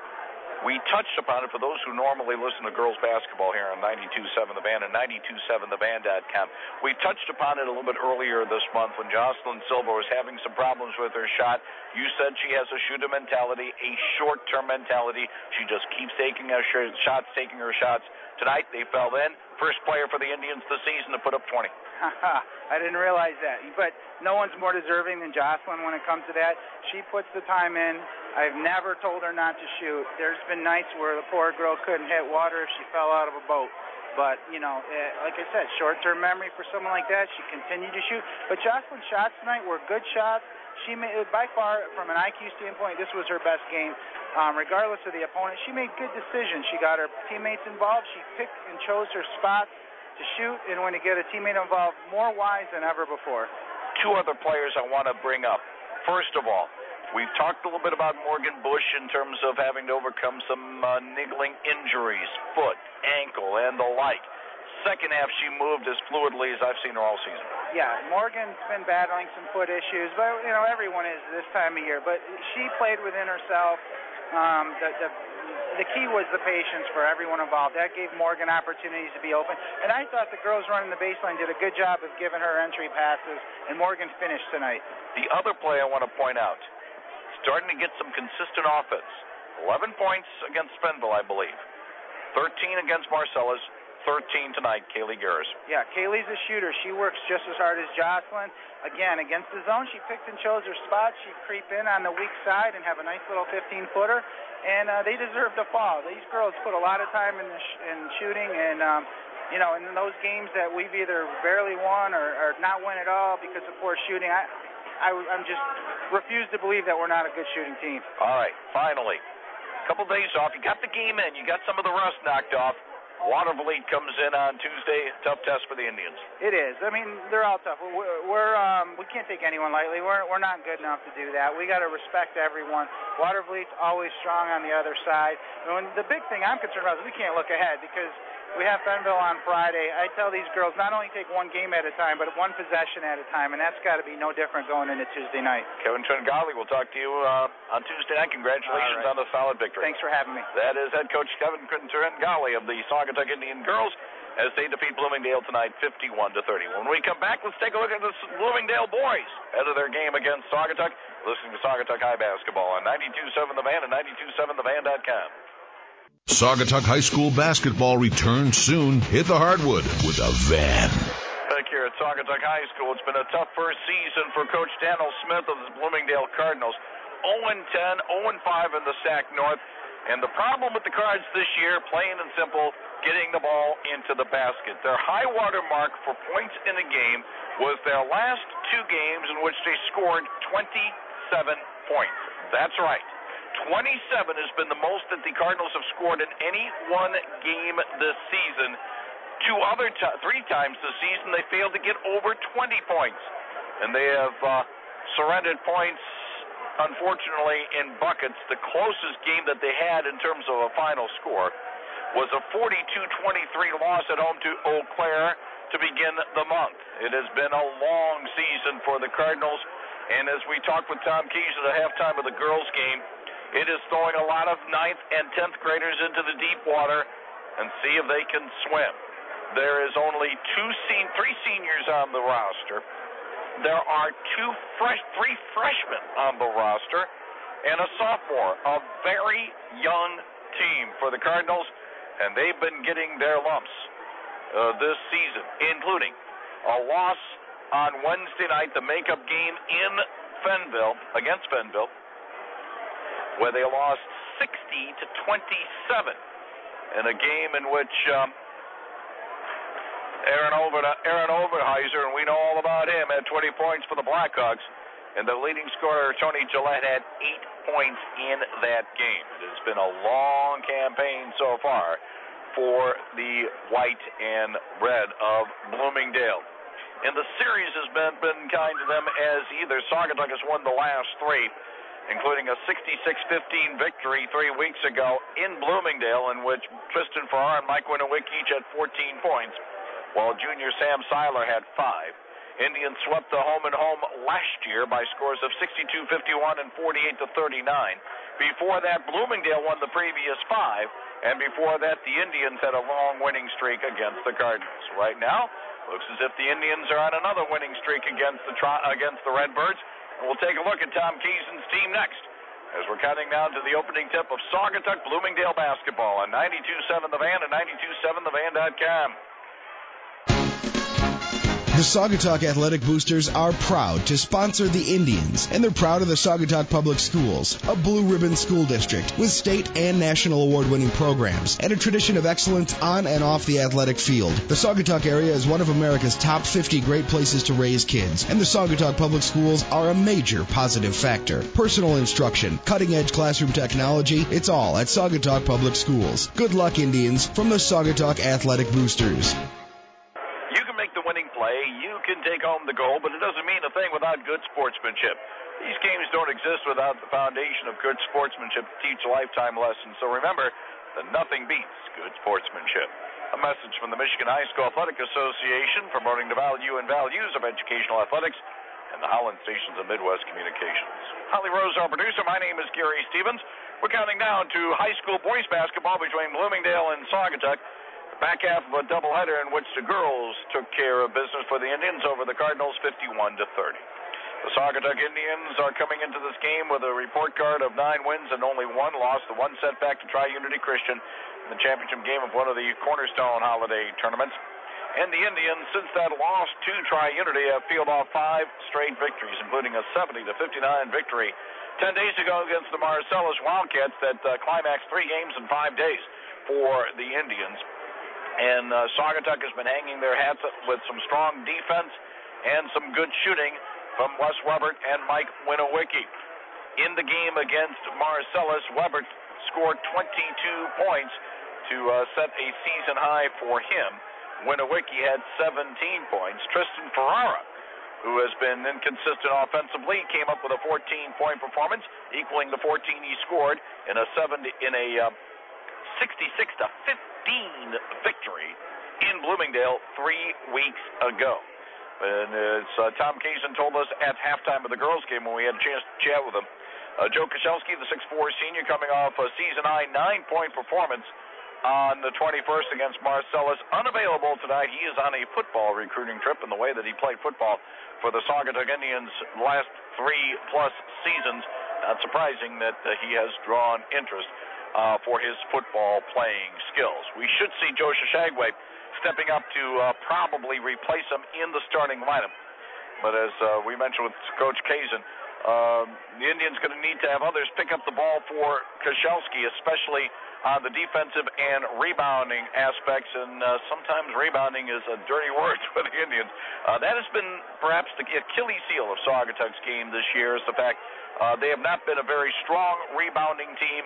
[SPEAKER 1] We touched upon it for those who normally listen to girls basketball here on 92.7 The Van and 92.7theband.com. We touched upon it a little bit earlier this month when Jocelyn Silva was having some problems with her shot. You said she has a shooter mentality, a short-term mentality. She just keeps taking her shots. Tonight they fell in. First player for the Indians this season to put up 20.
[SPEAKER 7] I didn't realize that. But no one's more deserving than Jocelyn when it comes to that. She puts the time in. I've never told her not to shoot. There's been nights where the poor girl couldn't hit water if she fell out of a boat. But, you know, like I said, short-term memory for someone like that. She continued to shoot. But Jocelyn's shots tonight were good shots. She made, by far, from an IQ standpoint, this was her best game. Regardless of the opponent, she made good decisions. She got her teammates involved. She picked and chose her spots to shoot, and when you get a teammate involved, more wise than ever before.
[SPEAKER 1] Two other players I want to bring up. First of all, we've talked a little bit about Morgan Bush in terms of having to overcome some niggling injuries, foot, ankle, and the like. Second half, she moved as fluidly as I've seen her all season.
[SPEAKER 7] Yeah, Morgan's been battling some foot issues, but, you know, everyone is this time of year. But she played within herself. The key was the patience for everyone involved. That gave Morgan opportunities to be open. And I thought the girls running the baseline did a good job of giving her entry passes, and Morgan finished tonight.
[SPEAKER 1] The other play I want to point out, starting to get some consistent offense. 11 points against Fenville, I believe. 13 against Marcellus. 13 tonight, Kaylee Garris.
[SPEAKER 7] Yeah, Kaylee's a shooter. She works just as hard as Jocelyn. Again, against the zone, she picked and chose her spots. She'd creep in on the weak side and have a nice little 15-footer, and they deserve to fall. These girls put a lot of time in shooting, and, you know, in those games that we've either barely won or not win at all because of poor shooting, I'm just refuse to believe that we're not a good shooting team.
[SPEAKER 1] All right, finally, a couple days off. You got the game in. You got some of the rust knocked off. Watervliet comes in on Tuesday. Tough test for the Indians.
[SPEAKER 7] It is. I mean, they're all tough. We can't take anyone lightly. We're not good enough to do that. We got to respect everyone. Watervliet's always strong on the other side. And the big thing I'm concerned about is we can't look ahead because we have Fenville on Friday. I tell these girls not only take one game at a time, but one possession at a time, and that's got to be no different going into Tuesday night.
[SPEAKER 1] Kevin Tringali will talk to you on Tuesday night. Congratulations on the solid victory.
[SPEAKER 7] Thanks for having me.
[SPEAKER 1] That is head coach Kevin Tringali of the Saugatuck Indian girls as they defeat Bloomingdale tonight 51-30. When we come back, let's take a look at the Bloomingdale boys ahead of their game against Saugatuck. Listening to Saugatuck High Basketball on 92.7 The Van and 92.7thevan.com.
[SPEAKER 3] Saugatuck High School basketball returns soon. Hit the hardwood with a Van.
[SPEAKER 1] Back here at Saugatuck High School, it's been a tough first season for Coach Daniel Smith of the Bloomingdale Cardinals. 0-10, 0-5 in the SAC North. And the problem with the Cards this year, plain and simple, getting the ball into the basket. Their high water mark for points in a game was their last two games in which they scored 27 points. That's right. 27 has been the most that the Cardinals have scored in any one game this season. Three times this season they failed to get over 20 points. And they have surrendered points, unfortunately, in buckets. The closest game that they had in terms of a final score was a 42-23 loss at home to Eau Claire to begin the month. It has been a long season for the Cardinals. And as we talked with Tom Keys at the halftime of the girls' game, it is throwing a lot of 9th and 10th graders into the deep water and see if they can swim. There is only three seniors on the roster. There are three freshmen on the roster and a sophomore, a very young team for the Cardinals, and they've been getting their lumps this season, including a loss on Wednesday night, the makeup game in Fenville, against Fenville, where they lost 60-27 in a game in which Aaron Overheiser, and we know all about him, had 20 points for the Blackhawks, and the leading scorer, Tony Gillette, had 8 points in that game. It has been a long campaign so far for the white and red of Bloomingdale. And the series has been kind to them as either Saugatuck has won the last three, including a 66-15 victory 3 weeks ago in Bloomingdale, in which Tristan Farrar and Mike Winowick each had 14 points, while junior Sam Seiler had 5. Indians swept the home-and-home last year by scores of 62-51 and 48-39. Before that, Bloomingdale won the previous 5, and before that, the Indians had a long winning streak against the Cardinals. Right now, looks as if the Indians are on another winning streak against the Redbirds. We'll take a look at Tom Keeson's team next as we're counting down to the opening tip of Saugatuck Bloomingdale basketball on 92.7 The Van and 92.7thevan.com.
[SPEAKER 8] The Saugatuck Athletic Boosters are proud to sponsor the Indians, and they're proud of the Saugatuck Public Schools, a blue ribbon school district with state and national award-winning programs and a tradition of excellence on and off the athletic field. The Saugatuck area is one of America's top 50 great places to raise kids, and the Saugatuck Public Schools are a major positive factor. Personal instruction, cutting-edge classroom technology, it's all at Saugatuck Public Schools. Good luck, Indians, from the Saugatuck Athletic Boosters.
[SPEAKER 1] You can take home the goal, but it doesn't mean a thing without good sportsmanship. These games don't exist without the foundation of good sportsmanship to teach lifetime lessons. So remember that nothing beats good sportsmanship. A message from the Michigan High School Athletic Association promoting the value and values of educational athletics and the Holland Stations of Midwest Communications. Holly Rose, our producer. My name is Gary Stevens. We're counting down to high school boys basketball between Bloomingdale and Saugatuck. Back half of a doubleheader in which the girls took care of business for the Indians over the Cardinals 51-30. The Saugatuck Indians are coming into this game with a report card of 9 wins and only 1 loss. The 1 setback to Tri-Unity Christian in the championship game of one of the Cornerstone holiday tournaments. And the Indians, since that loss to Tri-Unity, have peeled off 5 straight victories, including a 70-59 victory 10 days ago against the Marcellus Wildcats that climaxed 3 games in 5 days for the Indians. And Saugatuck has been hanging their hats with some strong defense and some good shooting from Wes Webert and Mike Winowicki. In the game against Marcellus, Webert scored 22 points to set a season high for him. Winowicki had 17 points. Tristan Ferrara, who has been inconsistent offensively, came up with a 14-point performance, equaling the 14 he scored in a 66-15 victory in Bloomingdale 3 weeks ago. And as Tom Kazin told us at halftime of the girls' game when we had a chance to chat with him, Joe Koszelski, the 6'4 senior, coming off a season-high 9-point performance on the 21st against Marcellus, unavailable tonight. He is on a football recruiting trip, in the way that he played football for the Saugatuck Indians last 3+ seasons. Not surprising that he has drawn interest for his football playing skills. We should see Joe Shashagway stepping up to probably replace him in the starting lineup. But as we mentioned with Coach Kazin, the Indians going to need to have others pick up the ball for Koszelski, especially on the defensive and rebounding aspects, and sometimes rebounding is a dirty word for the Indians. That has been perhaps the Achilles heel of Saugatuck's game this year, is the fact they have not been a very strong rebounding team,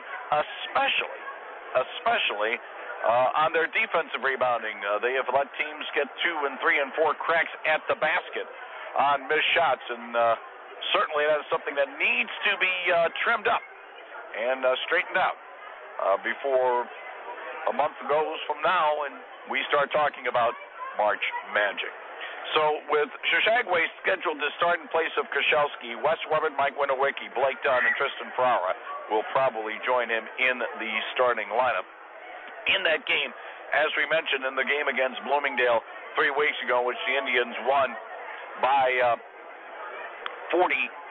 [SPEAKER 1] especially on their defensive rebounding. They have let teams get 2 and 3 and 4 cracks at the basket on missed shots, and certainly that is something that needs to be trimmed up and straightened out before a month goes from now and we start talking about March Magic. So with Shashagway scheduled to start in place of Koszelski, Wes Weber, Mike Winowicki, Blake Dunn, and Tristan Ferrara will probably join him in the starting lineup. In that game, as we mentioned, in the game against Bloomingdale 3 weeks ago, which the Indians won by 51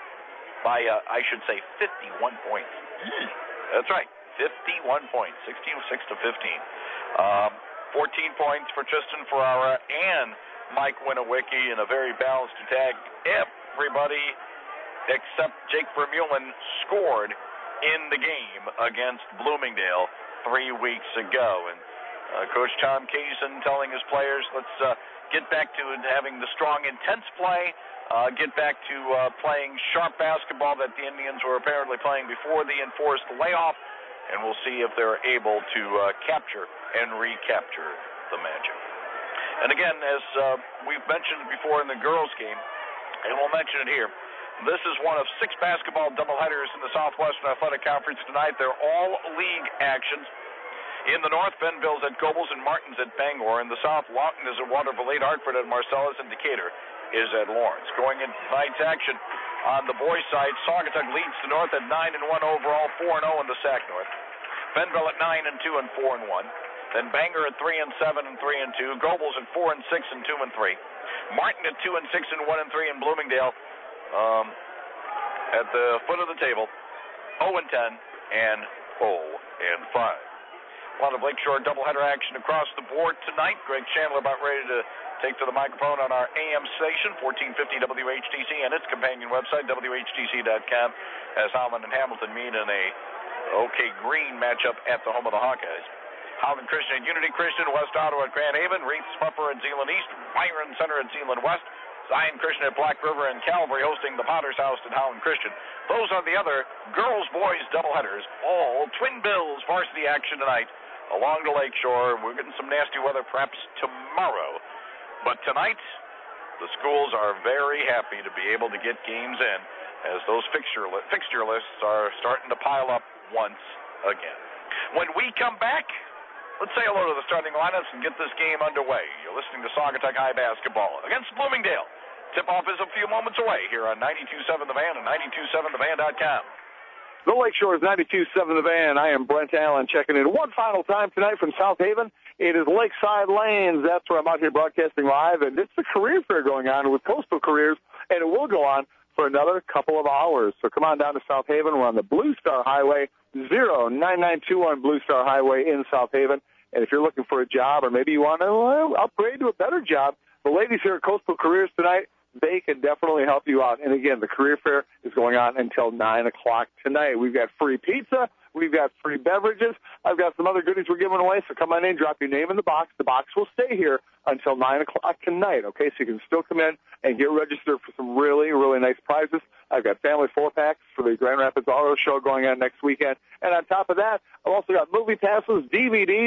[SPEAKER 1] points. That's right, 51 points, 16-6-15. 14 points for Tristan Ferrara and Mike Winowicki in a very balanced attack. Everybody except Jake Vermeulen scored in the game against Bloomingdale 3 weeks ago. And Coach Tom Kazin telling his players, let's get back to having the strong, intense play, get back to playing sharp basketball that the Indians were apparently playing before the enforced layoff, and we'll see if they're able to capture and recapture the Magic. And again, as we've mentioned before in the girls' game, and we'll mention it here, this is one of 6 basketball doubleheaders in the Southwestern Athletic Conference tonight. They're all league actions. In the north, Benville's at Gobles and Martin's at Bangor. In the south, Lawton is at Waterville, Hartford at Marcellus, and Decatur is at Lawrence. Going into tonight's action on the boys' side, Saugatuck leads the north at 9-1 overall, 4-0 in the SAC North. Benville at 9-2 and 4-1. Then Bangor at 3-7 and 3-2. Gobles at 4-6 and 2-3. Martin at 2-6 and 1-3, and Bloomingdale at the foot of the table, 0-10 and 0-5. A lot of Lakeshore doubleheader action across the board tonight. Greg Chandler about ready to take to the microphone on our AM station, 1450 WHTC, and its companion website, WHTC.com, as Holland and Hamilton meet in a OK Green matchup at the home of the Hawkeyes. Holland Christian at Unity Christian, West Ottawa at Grand Haven, Reith Spuffer at Zeeland East, Byron Center at Zeeland West, Zion Christian at Black River, and Calvary hosting the Potter's House at Holland Christian. Those are the other girls-boys doubleheaders, all Twin Bills varsity action tonight along the Lakeshore. We're getting some nasty weather perhaps tomorrow, but tonight the schools are very happy to be able to get games in as those fixture lists are starting to pile up once again. When we come back, let's say hello to the starting lineups and get this game underway. You're listening to Saugatuck High basketball against Bloomingdale. Tip-off is a few moments away here on 92.7 The Van and 92.7thevan.com.
[SPEAKER 2] The Lakeshore is 92.7 The Van. I am Brent Allen checking in one final time tonight from South Haven. It is Lakeside Lanes. That's where I'm out here broadcasting live, and it's the career fair going on with Coastal Careers, and it will go on for another couple of hours. So come on down to South Haven. We're on the Blue Star Highway, 09921 Blue Star Highway in South Haven. And if you're looking for a job or maybe you want to upgrade to a better job, the ladies here at Coastal Careers tonight, they can definitely help you out. And again, the career fair is going on until 9 o'clock tonight. We've got free pizza. We've got free beverages. I've got some other goodies we're giving away, so come on in, drop your name in the box. The box will stay here until 9 o'clock tonight, okay? So you can still come in and get registered for some really, really nice prizes. I've got family 4-packs for the Grand Rapids Auto Show going on next weekend. And on top of that, I've also got movie passes, DVDs,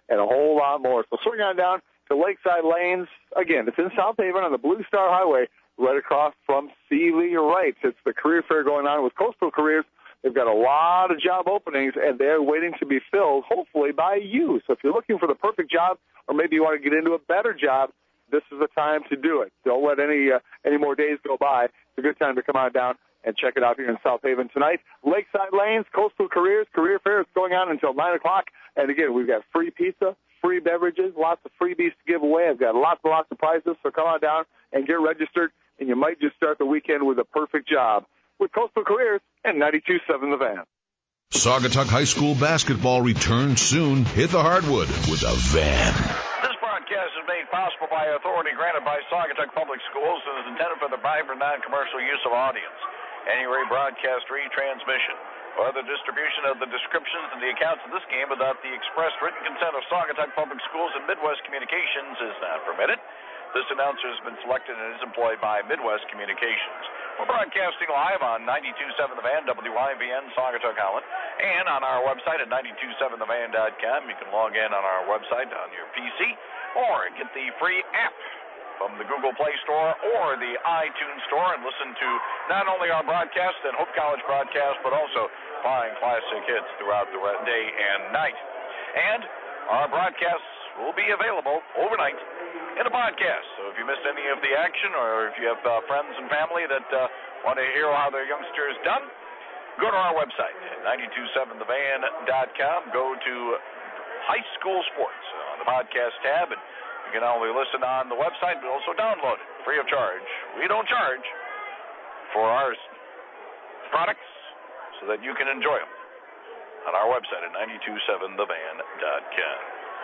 [SPEAKER 2] and a whole lot more. So swing on down to Lakeside Lanes. Again, it's in South Haven on the Blue Star Highway, right across from Seeley Wrights. It's the career fair going on with Coastal Careers. They've got a lot of job openings, and they're waiting to be filled, hopefully, by you. So if you're looking for the perfect job, or maybe you want to get into a better job, this is the time to do it. Don't let any more days go by. It's a good time to come on down and check it out here in South Haven tonight. Lakeside Lanes, Coastal Careers, Career Fair is going on until 9 o'clock. And, again, we've got free pizza, free beverages, lots of freebies to give away. I've got lots and lots of prizes, so come on down and get registered, and you might just start the weekend with a perfect job with Coastal Careers and 92.7 The Van.
[SPEAKER 3] Saugatuck High School basketball returns soon. Hit the hardwood with a Van.
[SPEAKER 1] This broadcast is made possible by authority granted by Saugatuck Public Schools and is intended for the private and non-commercial use of audience. Any rebroadcast, retransmission, or other distribution of the descriptions and the accounts of this game without the express written consent of Saugatuck Public Schools and Midwest Communications is not permitted. This announcer has been selected and is employed by Midwest Communications. We're broadcasting live on 92.7 The Van, WIVN, Saugatuck, Holland, and on our website at 927thevan.com. You can log in on our website on your PC or get the free app from the Google Play Store or the iTunes Store and listen to not only our broadcast and Hope College broadcast, but also fine classic hits throughout the day and night. And our broadcasts will be available overnight in a podcast. So if you missed any of the action, or if you have friends and family that want to hear how their youngsters done, go to our website, 927thevan.com. Go to High School Sports on the podcast tab, and you can not only listen on the website, but also download it free of charge. We don't charge for our products so that you can enjoy them on our website at 927thevan.com.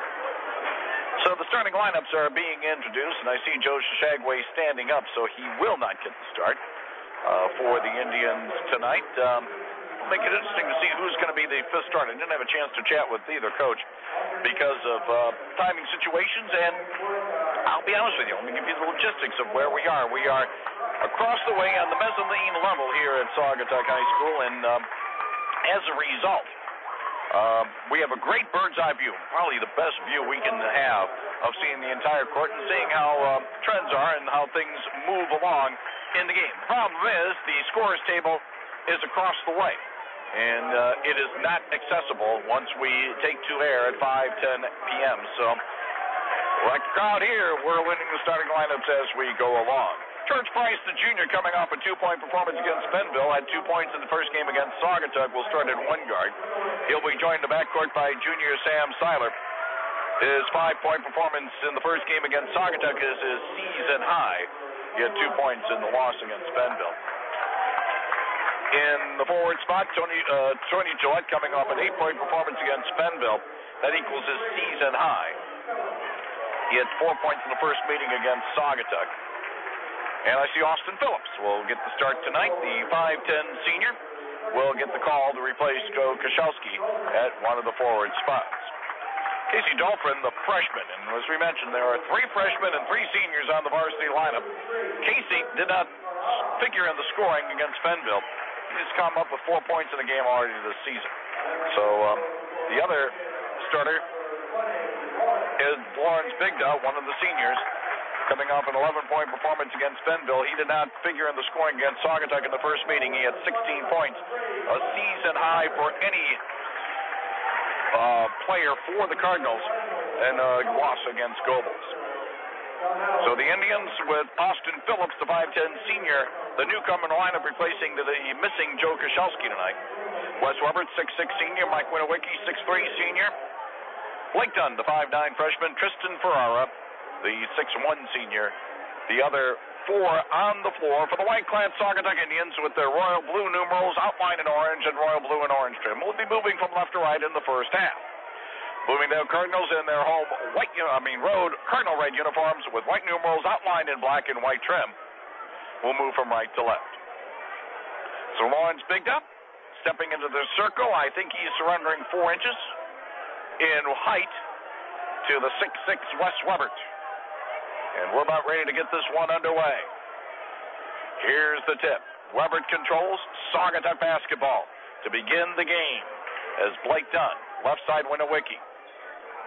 [SPEAKER 1] So the starting lineups are being introduced, and I see Joe Shashagway standing up, so he will not get the start for the Indians tonight. It'll make it interesting to see who's going to be the fifth starter. I didn't have a chance to chat with either coach because of timing situations, and I'll be honest with you. Let me give you the logistics of where we are. We are across the way on the mezzanine level here at Saugatuck High School, and as a result, we have a great bird's eye view, probably the best view we can have of seeing the entire court and seeing how trends are and how things move along in the game. The problem is the scorer's table is across the way, and it is not accessible once we take to air at 5:10 p.m. So, like the crowd here, we're winning the starting lineups as we go along. George Price, the junior, coming off a 2-point performance against Benville, had 2 points in the first game against Saugatuck, will start at 1 guard. He'll be joined in the backcourt by junior Sam Seiler. His 5-point performance in the first game against Saugatuck is his season high. He had 2 points in the loss against Benville. In the forward spot, Tony Gillette coming off an 8-point performance against Benville. That equals his season high. He had 4 points in the first meeting against Saugatuck. And I see Austin Phillips will get the start tonight. The 5'10 senior will get the call to replace Joe Koszowski at one of the forward spots. Casey Dolphin, the freshman, and as we mentioned, there are 3 freshmen and 3 seniors on the varsity lineup. Casey did not figure in the scoring against Benville. He's come up with 4 points in the game already this season. So the other starter is Lawrence Bigda, one of the seniors, coming off an 11-point performance against Benville. He did not figure in the scoring against Saugatuck in the first meeting. He had 16 points, a season high for any player for the Cardinals, and a loss against Gobles. So the Indians with Austin Phillips, the 5'10 senior, the newcomer lineup replacing the missing Joe Koszowski tonight. Wes Weber, 6'6 senior, Mike Winowicki, 6'3 senior, Blake Dunn, the 5'9 freshman, Tristan Ferrara, the 6'1 senior. The other 4 on the floor for the white-clad Saugatuck Indians with their royal blue numerals outlined in orange and royal blue and orange trim. Will be moving from left to right in the first half. Bloomingdale Cardinals in their home road Cardinal red uniforms with white numerals outlined in black and white trim will move from right to left. So Lawrence Bigda stepping into the circle. I think he's surrendering 4 inches in height to the 6'6 Wes Webert. And we're about ready to get this one underway. Here's the tip. Webert controls Saugatuck basketball to begin the game as Blake Dunn, left side Winowicki.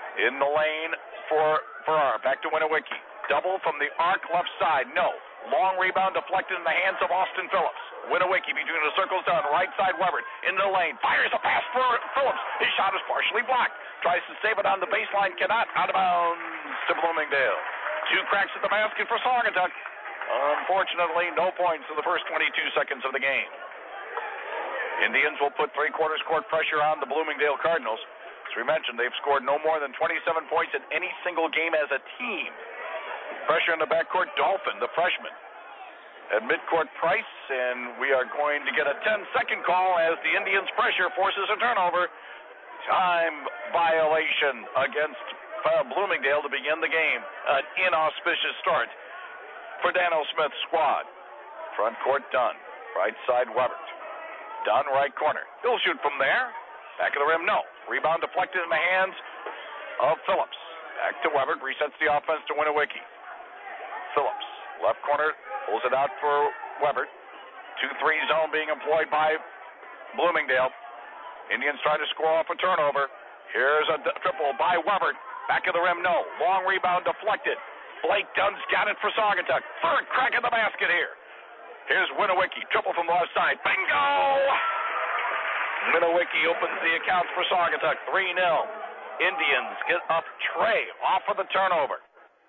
[SPEAKER 1] In the lane for Farrar. Back to Winowicki. Double from the arc left side. No. Long rebound deflected in the hands of Austin Phillips. Winowicki between the circles done. Right side Weber. Into the lane. Fires a pass for Phillips. His shot is partially blocked. Tries to save it on the baseline. Cannot. Out of bounds to Bloomingdale. 2 cracks at the basket for Saugatuck. Unfortunately, no points in the first 22 seconds of the game. Indians will put three-quarters court pressure on the Bloomingdale Cardinals. As we mentioned, they've scored no more than 27 points in any single game as a team. Pressure in the backcourt, Dolphin, the freshman. At midcourt, Price, and we are going to get a 10-second call as the Indians' pressure forces a turnover. Time violation against Bloomingdale to begin the game. An inauspicious start for Daniel Smith's squad. Front court, Dunn. Right side, Webert. Dunn, right corner. He'll shoot from there. Back of the rim, no. Rebound deflected in the hands of Phillips. Back to Webert. Resets the offense to Winowicki. Phillips, left corner, pulls it out for Webert. 2-3 zone being employed by Bloomingdale. Indians try to score off a turnover. Here's a triple by Webert. Back of the rim, no. Long rebound deflected. Blake Dunn's got it for Saugatuck. Third crack at the basket here. Here's Winowicki. Triple from the left side. Bingo! Winowicki opens the accounts for Saugatuck. 3-0. Indians get up Trey off of the turnover.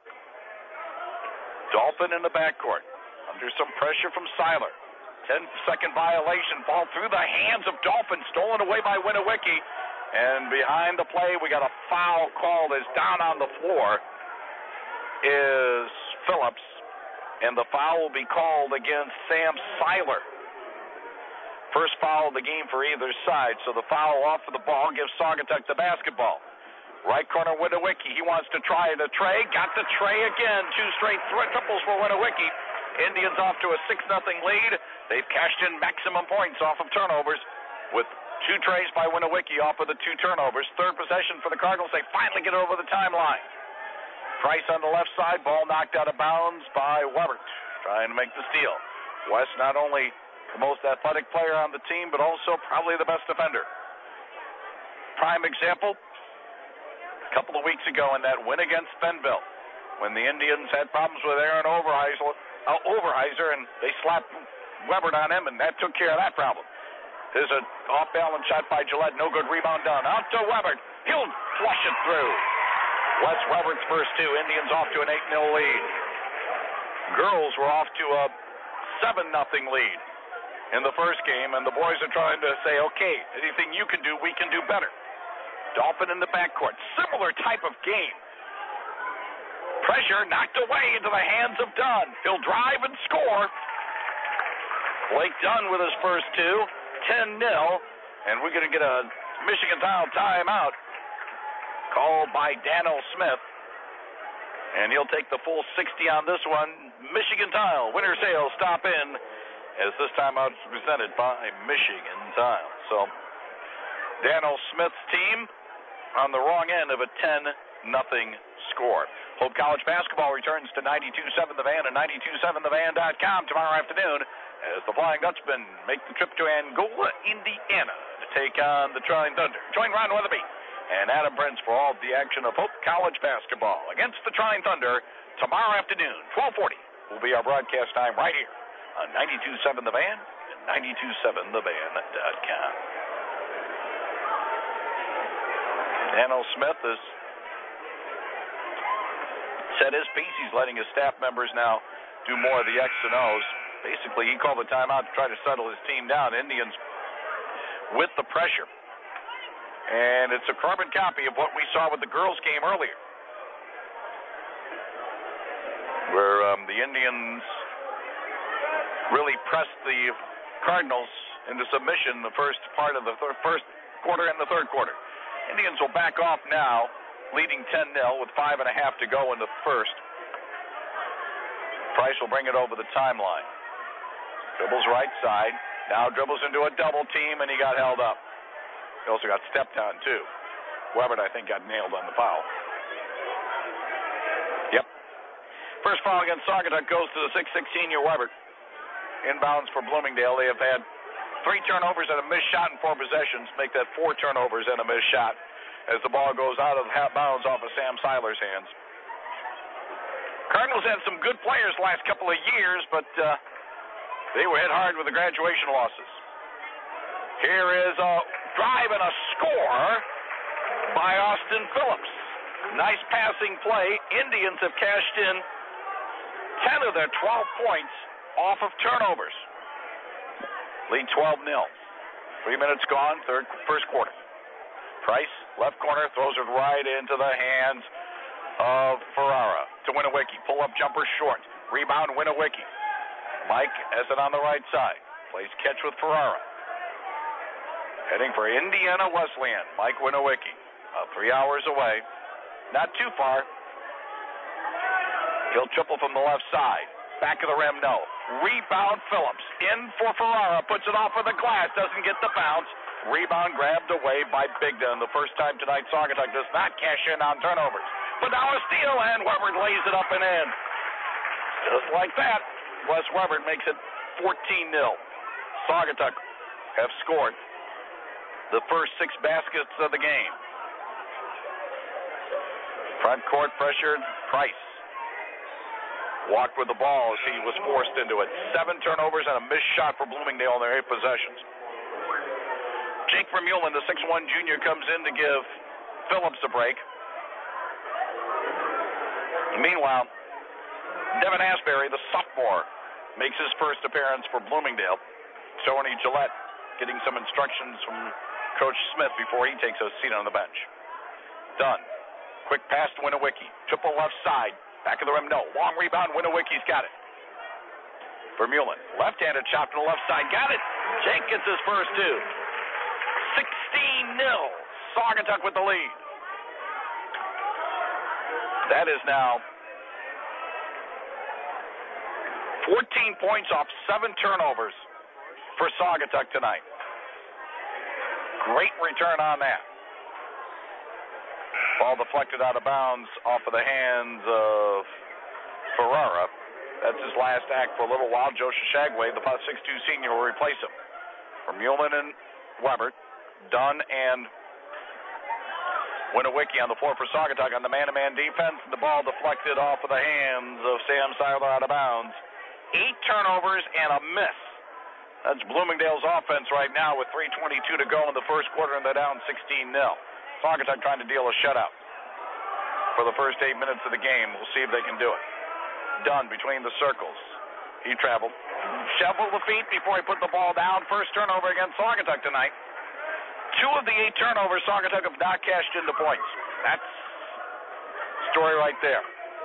[SPEAKER 1] Dolphin in the backcourt. Under some pressure from Seiler. 10-second violation. Ball through the hands of Dolphin. Stolen away by Winowicki. And behind the play, we got a foul called as down on the floor is Phillips. And the foul will be called against Sam Seiler. First foul of the game for either side. So the foul off of the ball gives Saugatuck the basketball. Right corner, Winowicki. He wants to try the Trey. Got the Trey again. 2 straight triples for Winowicki. Indians off to a 6-0 lead. They've cashed in maximum points off of turnovers with 2 trays by Winowicki off of the 2 turnovers. Third possession for the Cardinals. They finally get over the timeline. Price on the left side. Ball knocked out of bounds by Webert. Trying to make the steal. West not only the most athletic player on the team, but also probably the best defender. Prime example, a couple of weeks ago in that win against Benville, when the Indians had problems with Aaron Overheiser, and they slapped Webert on him, and that took care of that problem. There's an off-balance shot by Gillette. No good. Rebound done. Out to Webert. He'll flush it through. Wes Webert's first 2. Indians off to an 8-0 lead. Girls were off to a 7-0 lead in the first game, and the boys are trying to say, okay, anything you can do, we can do better. Dolphin in the backcourt. Similar type of game. Pressure knocked away into the hands of Dunn. He'll drive and score. Blake Dunn with his first 2. 10-0. And we're going to get a Michigan Tile timeout called by Daniel Smith. And he'll take the full 60 on this one. Michigan Tile. Winter sales stop in as this timeout is presented by Michigan Tile. So Daniel Smith's team on the wrong end of a 10-0 score. Hope College basketball returns to 92.7 The Van and 92.7thevan.com tomorrow afternoon as the Flying Dutchmen make the trip to Angola, Indiana to take on the Trine Thunder. Join Ron Weatherby and Adam Brents for all of the action of Hope College basketball against the Trine Thunder tomorrow afternoon. 12:40 will be our broadcast time right here on 92.7 The Van and 92.7thevan.com. Daniel Smith has said his piece. He's letting his staff members now do more of the X and O's. Basically, he called the timeout to try to settle his team down. Indians with the pressure. And it's a carbon copy of what we saw with the girls' game earlier, where the Indians really pressed the Cardinals into submission the first part of the first quarter and the third quarter. Indians will back off now, leading 10-0 with 5.5 to go in the first. Price will bring it over the timeline. Dribbles right side. Now dribbles into a double team, and he got held up. He also got stepped on, too. Webert, I think, got nailed on the foul. Yep. First foul against Saugatuck goes to the 6'6" senior Webert. Inbounds for Bloomingdale. They have had 3 turnovers and a missed shot in 4 possessions. Make that 4 turnovers and a missed shot as the ball goes out of bounds off of Sam Seiler's hands. Cardinals had some good players the last couple of years, but they were hit hard with the graduation losses. Here is a drive and a score by Austin Phillips. Nice passing play. Indians have cashed in 10 of their 12 points off of turnovers. Lead 12-0. 3 minutes gone, first quarter. Price, left corner, throws it right into the hands of Ferrara to Winowicki. Pull-up jumper short. Rebound, Winowicki. Mike has it on the right side. Plays catch with Ferrara. Heading for Indiana Wesleyan, Mike Winowicki. 3 hours away. Not too far. He'll triple from the left side. Back of the rim, no. Rebound, Phillips. In for Ferrara. Puts it off of the glass. Doesn't get the bounce. Rebound grabbed away by Bigden. The first time tonight Saugatuck does not cash in on turnovers. But now a steal, and Weber lays it up and in. Just like that, Wes Weber makes it 14-0. Saugatuck have scored the first 6 baskets of the game. Front court pressured. Price walked with the ball as he was forced into it. 7 turnovers and a missed shot for Bloomingdale in their 8 possessions. Jake Vermeulen, the 6'1 junior, comes in to give Phillips a break. Meanwhile, Devin Asbury, the sophomore, makes his first appearance for Bloomingdale. Tony Gillette getting some instructions from Coach Smith before he takes a seat on the bench. Dunn. Quick pass to Winowicki. Triple left side. Back of the rim, no. Long rebound. Winowicki's got it. Vermeulen. Left-handed chop to the left side. Got it. Jake gets his first 2. 16-0. Saugatuck with the lead. That is now 14 points off 7 turnovers for Saugatuck tonight. Great return on that. Ball deflected out of bounds off of the hands of Ferrara. That's his last act for a little while. Joe Shashagway, the 6'2 senior, will replace him. Vermeulen and Weber. Dunn and Winowicki on the floor for Saugatuck on the man-to-man defense. The ball deflected off of the hands of Sam Seiler out of bounds. 8 turnovers and a miss. That's Bloomingdale's offense right now with 3:22 to go in the first quarter, and they're down 16-0. Saugatuck trying to deal a shutout for the first 8 minutes of the game. We'll see if they can do it. Dunn between the circles. He traveled. Shoveled the feet before he put the ball down. First turnover against Saugatuck tonight. 2 of the 8 turnovers Saugatuck have not cashed into points. That's the story right there.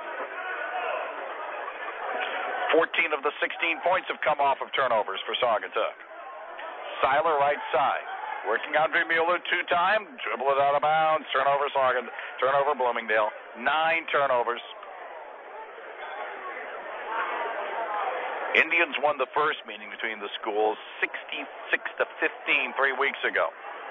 [SPEAKER 1] 14 of the 16 points have come off of turnovers for Saugatuck. Seiler right side. Working on Vermeulen 2-time. Dribble it out of bounds. Turnover Saugatuck. Turnover Bloomingdale. 9 turnovers. Indians won the first meeting between the schools 66-15 3 weeks ago.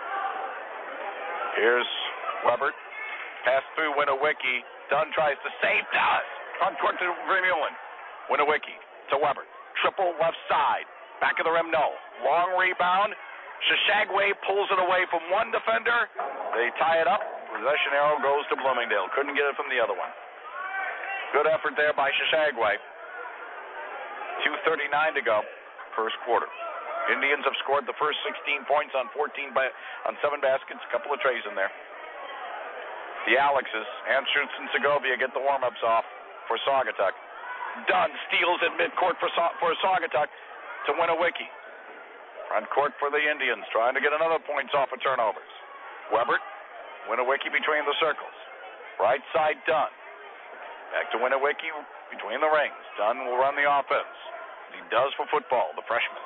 [SPEAKER 1] Here's Weber. Pass through Winowicki. Dunn tries to save. Does. Front court to Vermeulen. Winowicki to Weber. Triple left side. Back of the rim, no. Long rebound. Shashagway pulls it away from one defender. They tie it up. Possession arrow goes to Bloomingdale. Couldn't get it from the other one. Good effort there by Shashagway. 2:39 to go. First quarter. Indians have scored the first 16 points on 7 baskets. A couple of trays in there. The Alexes and Schutz and Segovia get the warm-ups off for Saugatuck. Dunn steals at midcourt for Saugatuck to Winowicki. Front court for the Indians, trying to get another points off of turnovers. Weber, Winowicki between the circles. Right side, Dunn. Back to Winowicki between the rings. Dunn will run the offense. He does for football, the freshman.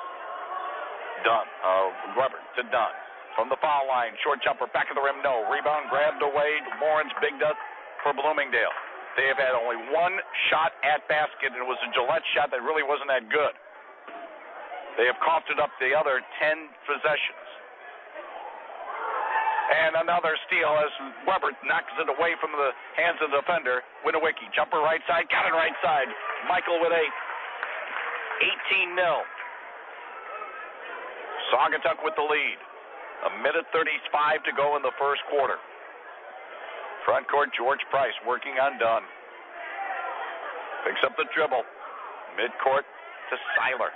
[SPEAKER 1] Weber to Dunn. From the foul line, short jumper, back of the rim, no. Rebound grabbed away. Lawrence Big Duck for Bloomingdale. They have had only 1 shot at basket, and it was a Gillette shot that really wasn't that good. They have coughed it up the other 10 possessions. And another steal as Weber knocks it away from the hands of the defender. Winowicki, jumper right side, got it right side. Michael with 8. 18-0. Saugatuck with the lead. 1:35 to go in the first quarter. Front court, George Price working on Dunn. Picks up the dribble. Midcourt to Seiler.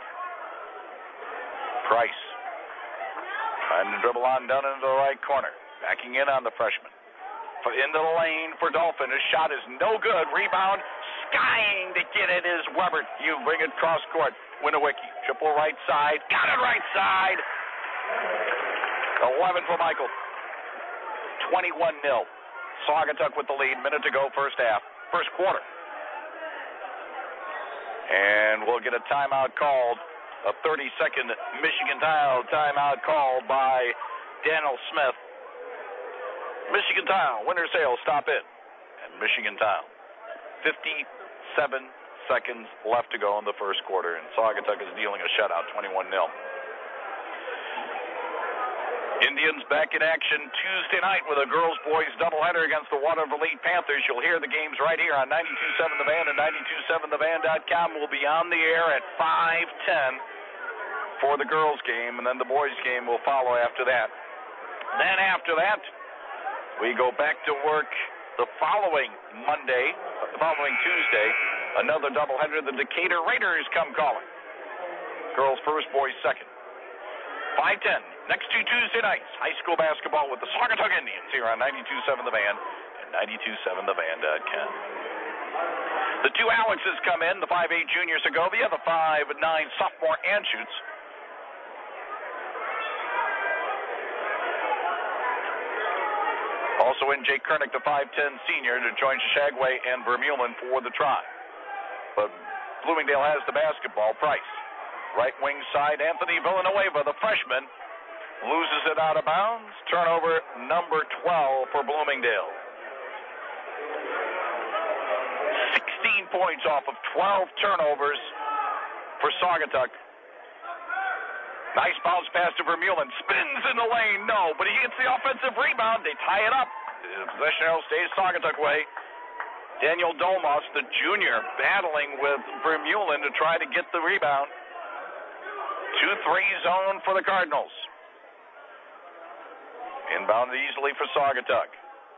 [SPEAKER 1] Price. Trying to dribble on Dunn into the right corner. Backing in on the freshman. Into the lane for Dolphin. His shot is no good. Rebound. Skying to get it is Weber. You bring it cross court. Winowicki. Triple right side. Got it right side. 11 for Michael. 21-0. Saugatuck with the lead. Minute to go first quarter. And we'll get a timeout called. A 30-second Michigan Tile timeout called by Daniel Smith. Michigan Tile, winter sale, stop in at Michigan Tile. 57 seconds left to go in the first quarter, and Saugatuck is dealing a shutout, 21-0. Indians back in action Tuesday night with a girls-boys doubleheader against the Waterville Elite Panthers. You'll hear the games right here on 92.7 The Van and 92.7thevan.com. We'll be on the air at 5:10 for the girls' game, and then the boys' game will follow after that. Then after that, we go back to work the following Tuesday, another doubleheader. The Decatur Raiders come calling. Girls first, boys second. 5:10, next two Tuesday nights, high school basketball with the Saugatuck Indians here on 92.7 The Van and 92.7thevan.com. The two Alexes come in, the 5'8 junior Segovia, the 5'9 sophomore Anschutz. Also in Jake Kernick, the 5'10 senior, to join Shagway and Vermeulen for the try. But Bloomingdale has the basketball. Price. Right wing side, Anthony Villanueva, the freshman, loses it out of bounds. Turnover number 12 for Bloomingdale. 16 points off of 12 turnovers for Saugatuck. Nice bounce pass to Vermeulen. Spins in the lane. No, but he gets the offensive rebound. They tie it up. The possession arrow stays Saugatuck way. Daniel Dolmas, the junior, battling with Vermeulen to try to get the rebound. 2-3 zone for the Cardinals. Inbounded easily for Saugatuck.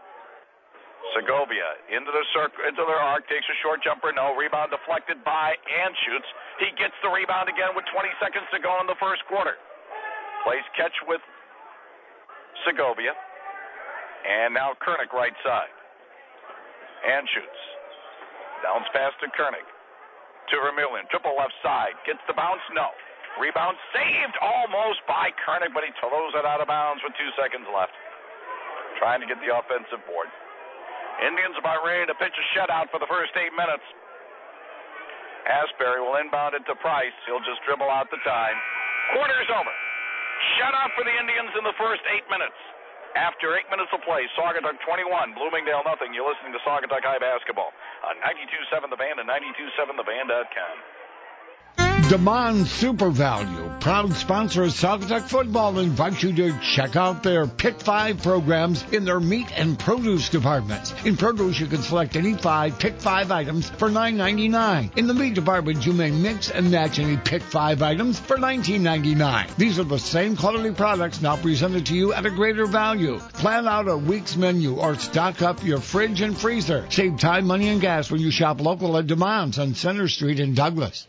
[SPEAKER 1] Segovia into the circle, into their arc, takes a short jumper. No, rebound deflected by Anschutz. He gets the rebound again with 20 seconds to go in the first quarter. Plays catch with Segovia. And now Kernick right side. Anschutz. Downs pass to Kernick. To Vermeulen. Triple left side. Gets the bounce? No. Rebound saved almost by Kernick, but he throws it out of bounds with 2 seconds left. Trying to get the offensive board. Indians about ready to pitch a shutout for the first 8 minutes. Asbury will inbound it to Price. He'll just dribble out the time. Quarter's over. Shutout for the Indians in the first 8 minutes. After 8 minutes of play, Saugatuck 21, Bloomingdale nothing. You're listening to Saugatuck High Basketball on 92.7 The Van and 92.7thevan.com.
[SPEAKER 4] DeMond Super Value, proud sponsor of Saugatuck Football, invites you to check out their Pick 5 programs in their meat and produce departments. In produce, you can select any 5 Pick 5 items for $9.99. In the meat department, you may mix and match any Pick 5 items for $19.99. These are the same quality products now presented to you at a greater value. Plan out a week's menu or stock up your fridge and freezer. Save time, money, and gas when you shop local at DeMond's on Center Street in Douglas.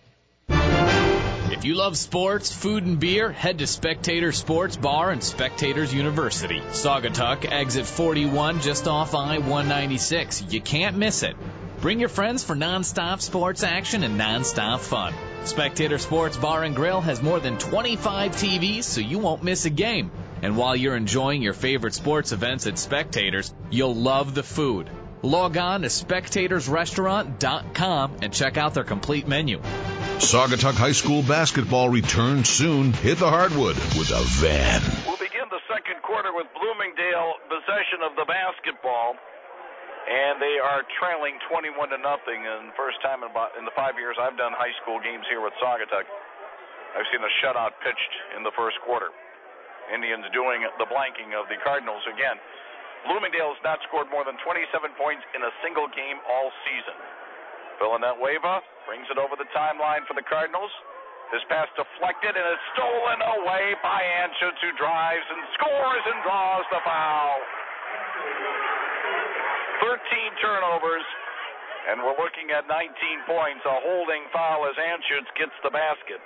[SPEAKER 9] If you love sports, food, and beer, head to Spectator Sports Bar and Spectators University. Saugatuck, exit 41, just off I-196. You can't miss it. Bring your friends for nonstop sports action and nonstop fun. Spectator Sports Bar and Grill has more than 25 TVs, so you won't miss a game. And while you're enjoying your favorite sports events at Spectators, you'll love the food. Log on to spectatorsrestaurant.com and check out their complete menu.
[SPEAKER 3] Saugatuck High School basketball returns soon. Hit the hardwood with a van.
[SPEAKER 1] We'll begin the second quarter with Bloomingdale possession of the basketball, and they are trailing 21-0. And first time in the 5 years I've done high school games here with Saugatuck, I've seen a shutout pitched in the first quarter. Indians doing the blanking of the Cardinals again. Bloomingdale has not scored more than 27 points in a single game all season. Villanueva brings it over the timeline for the Cardinals. This pass deflected and is stolen away by Anschutz, who drives and scores and draws the foul. 13 turnovers, and we're looking at 19 points. A holding foul as Anschutz gets the basket.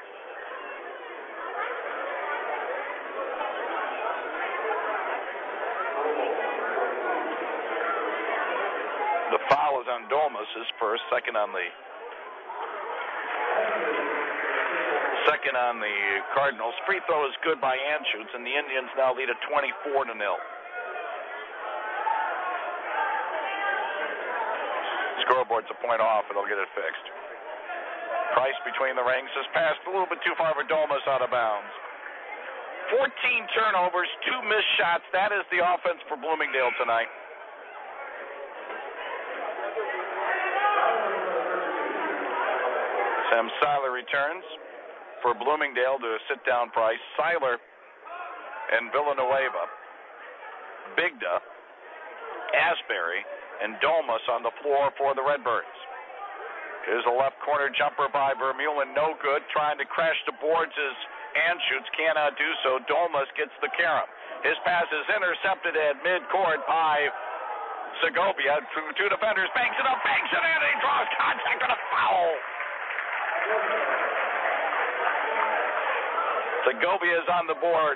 [SPEAKER 1] The foul is on Domas, his first, second on the Cardinals. Free throw is good by Anschutz, and the Indians now lead at 24-0. Scoreboard's a point off, and they'll get it fixed. Price between the rings has passed a little bit too far for Domas, out of bounds. 14 turnovers, 2 missed shots. That is the offense for Bloomingdale tonight. Sam Seiler returns for Bloomingdale to sit down Price. Seiler and Villanueva, Bigda, Asbury, and Domas on the floor for the Redbirds. Here's a left corner jumper by Vermeulen, no good. Trying to crash the boards as Anschutz cannot do so. Domas gets the carom. His pass is intercepted at midcourt by Segovia. Two defenders, banks it up, banks it in. He draws contact and a foul. Segovia is on the board.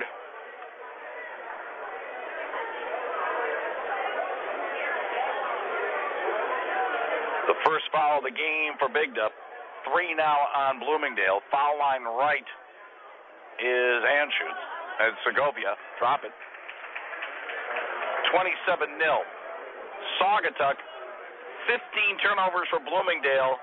[SPEAKER 1] The first foul of the game for Bigda. 3 now on Bloomingdale. Foul line right is Anschutz. And Segovia, drop it. 27-0. Saugatuck, 15 turnovers for Bloomingdale.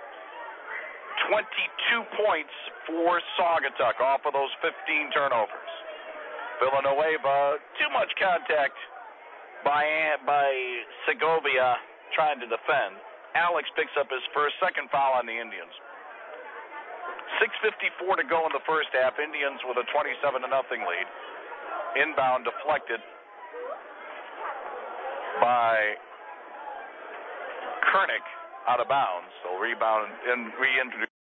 [SPEAKER 1] 22 points for Saugatuck off of those 15 turnovers. Villanueva, too much contact by Segovia trying to defend. Alex picks up his second foul on the Indians. 6:54 to go in the first half. Indians with a 27-0 lead. Inbound deflected by Kernick out of bounds. So rebound and reintroduce.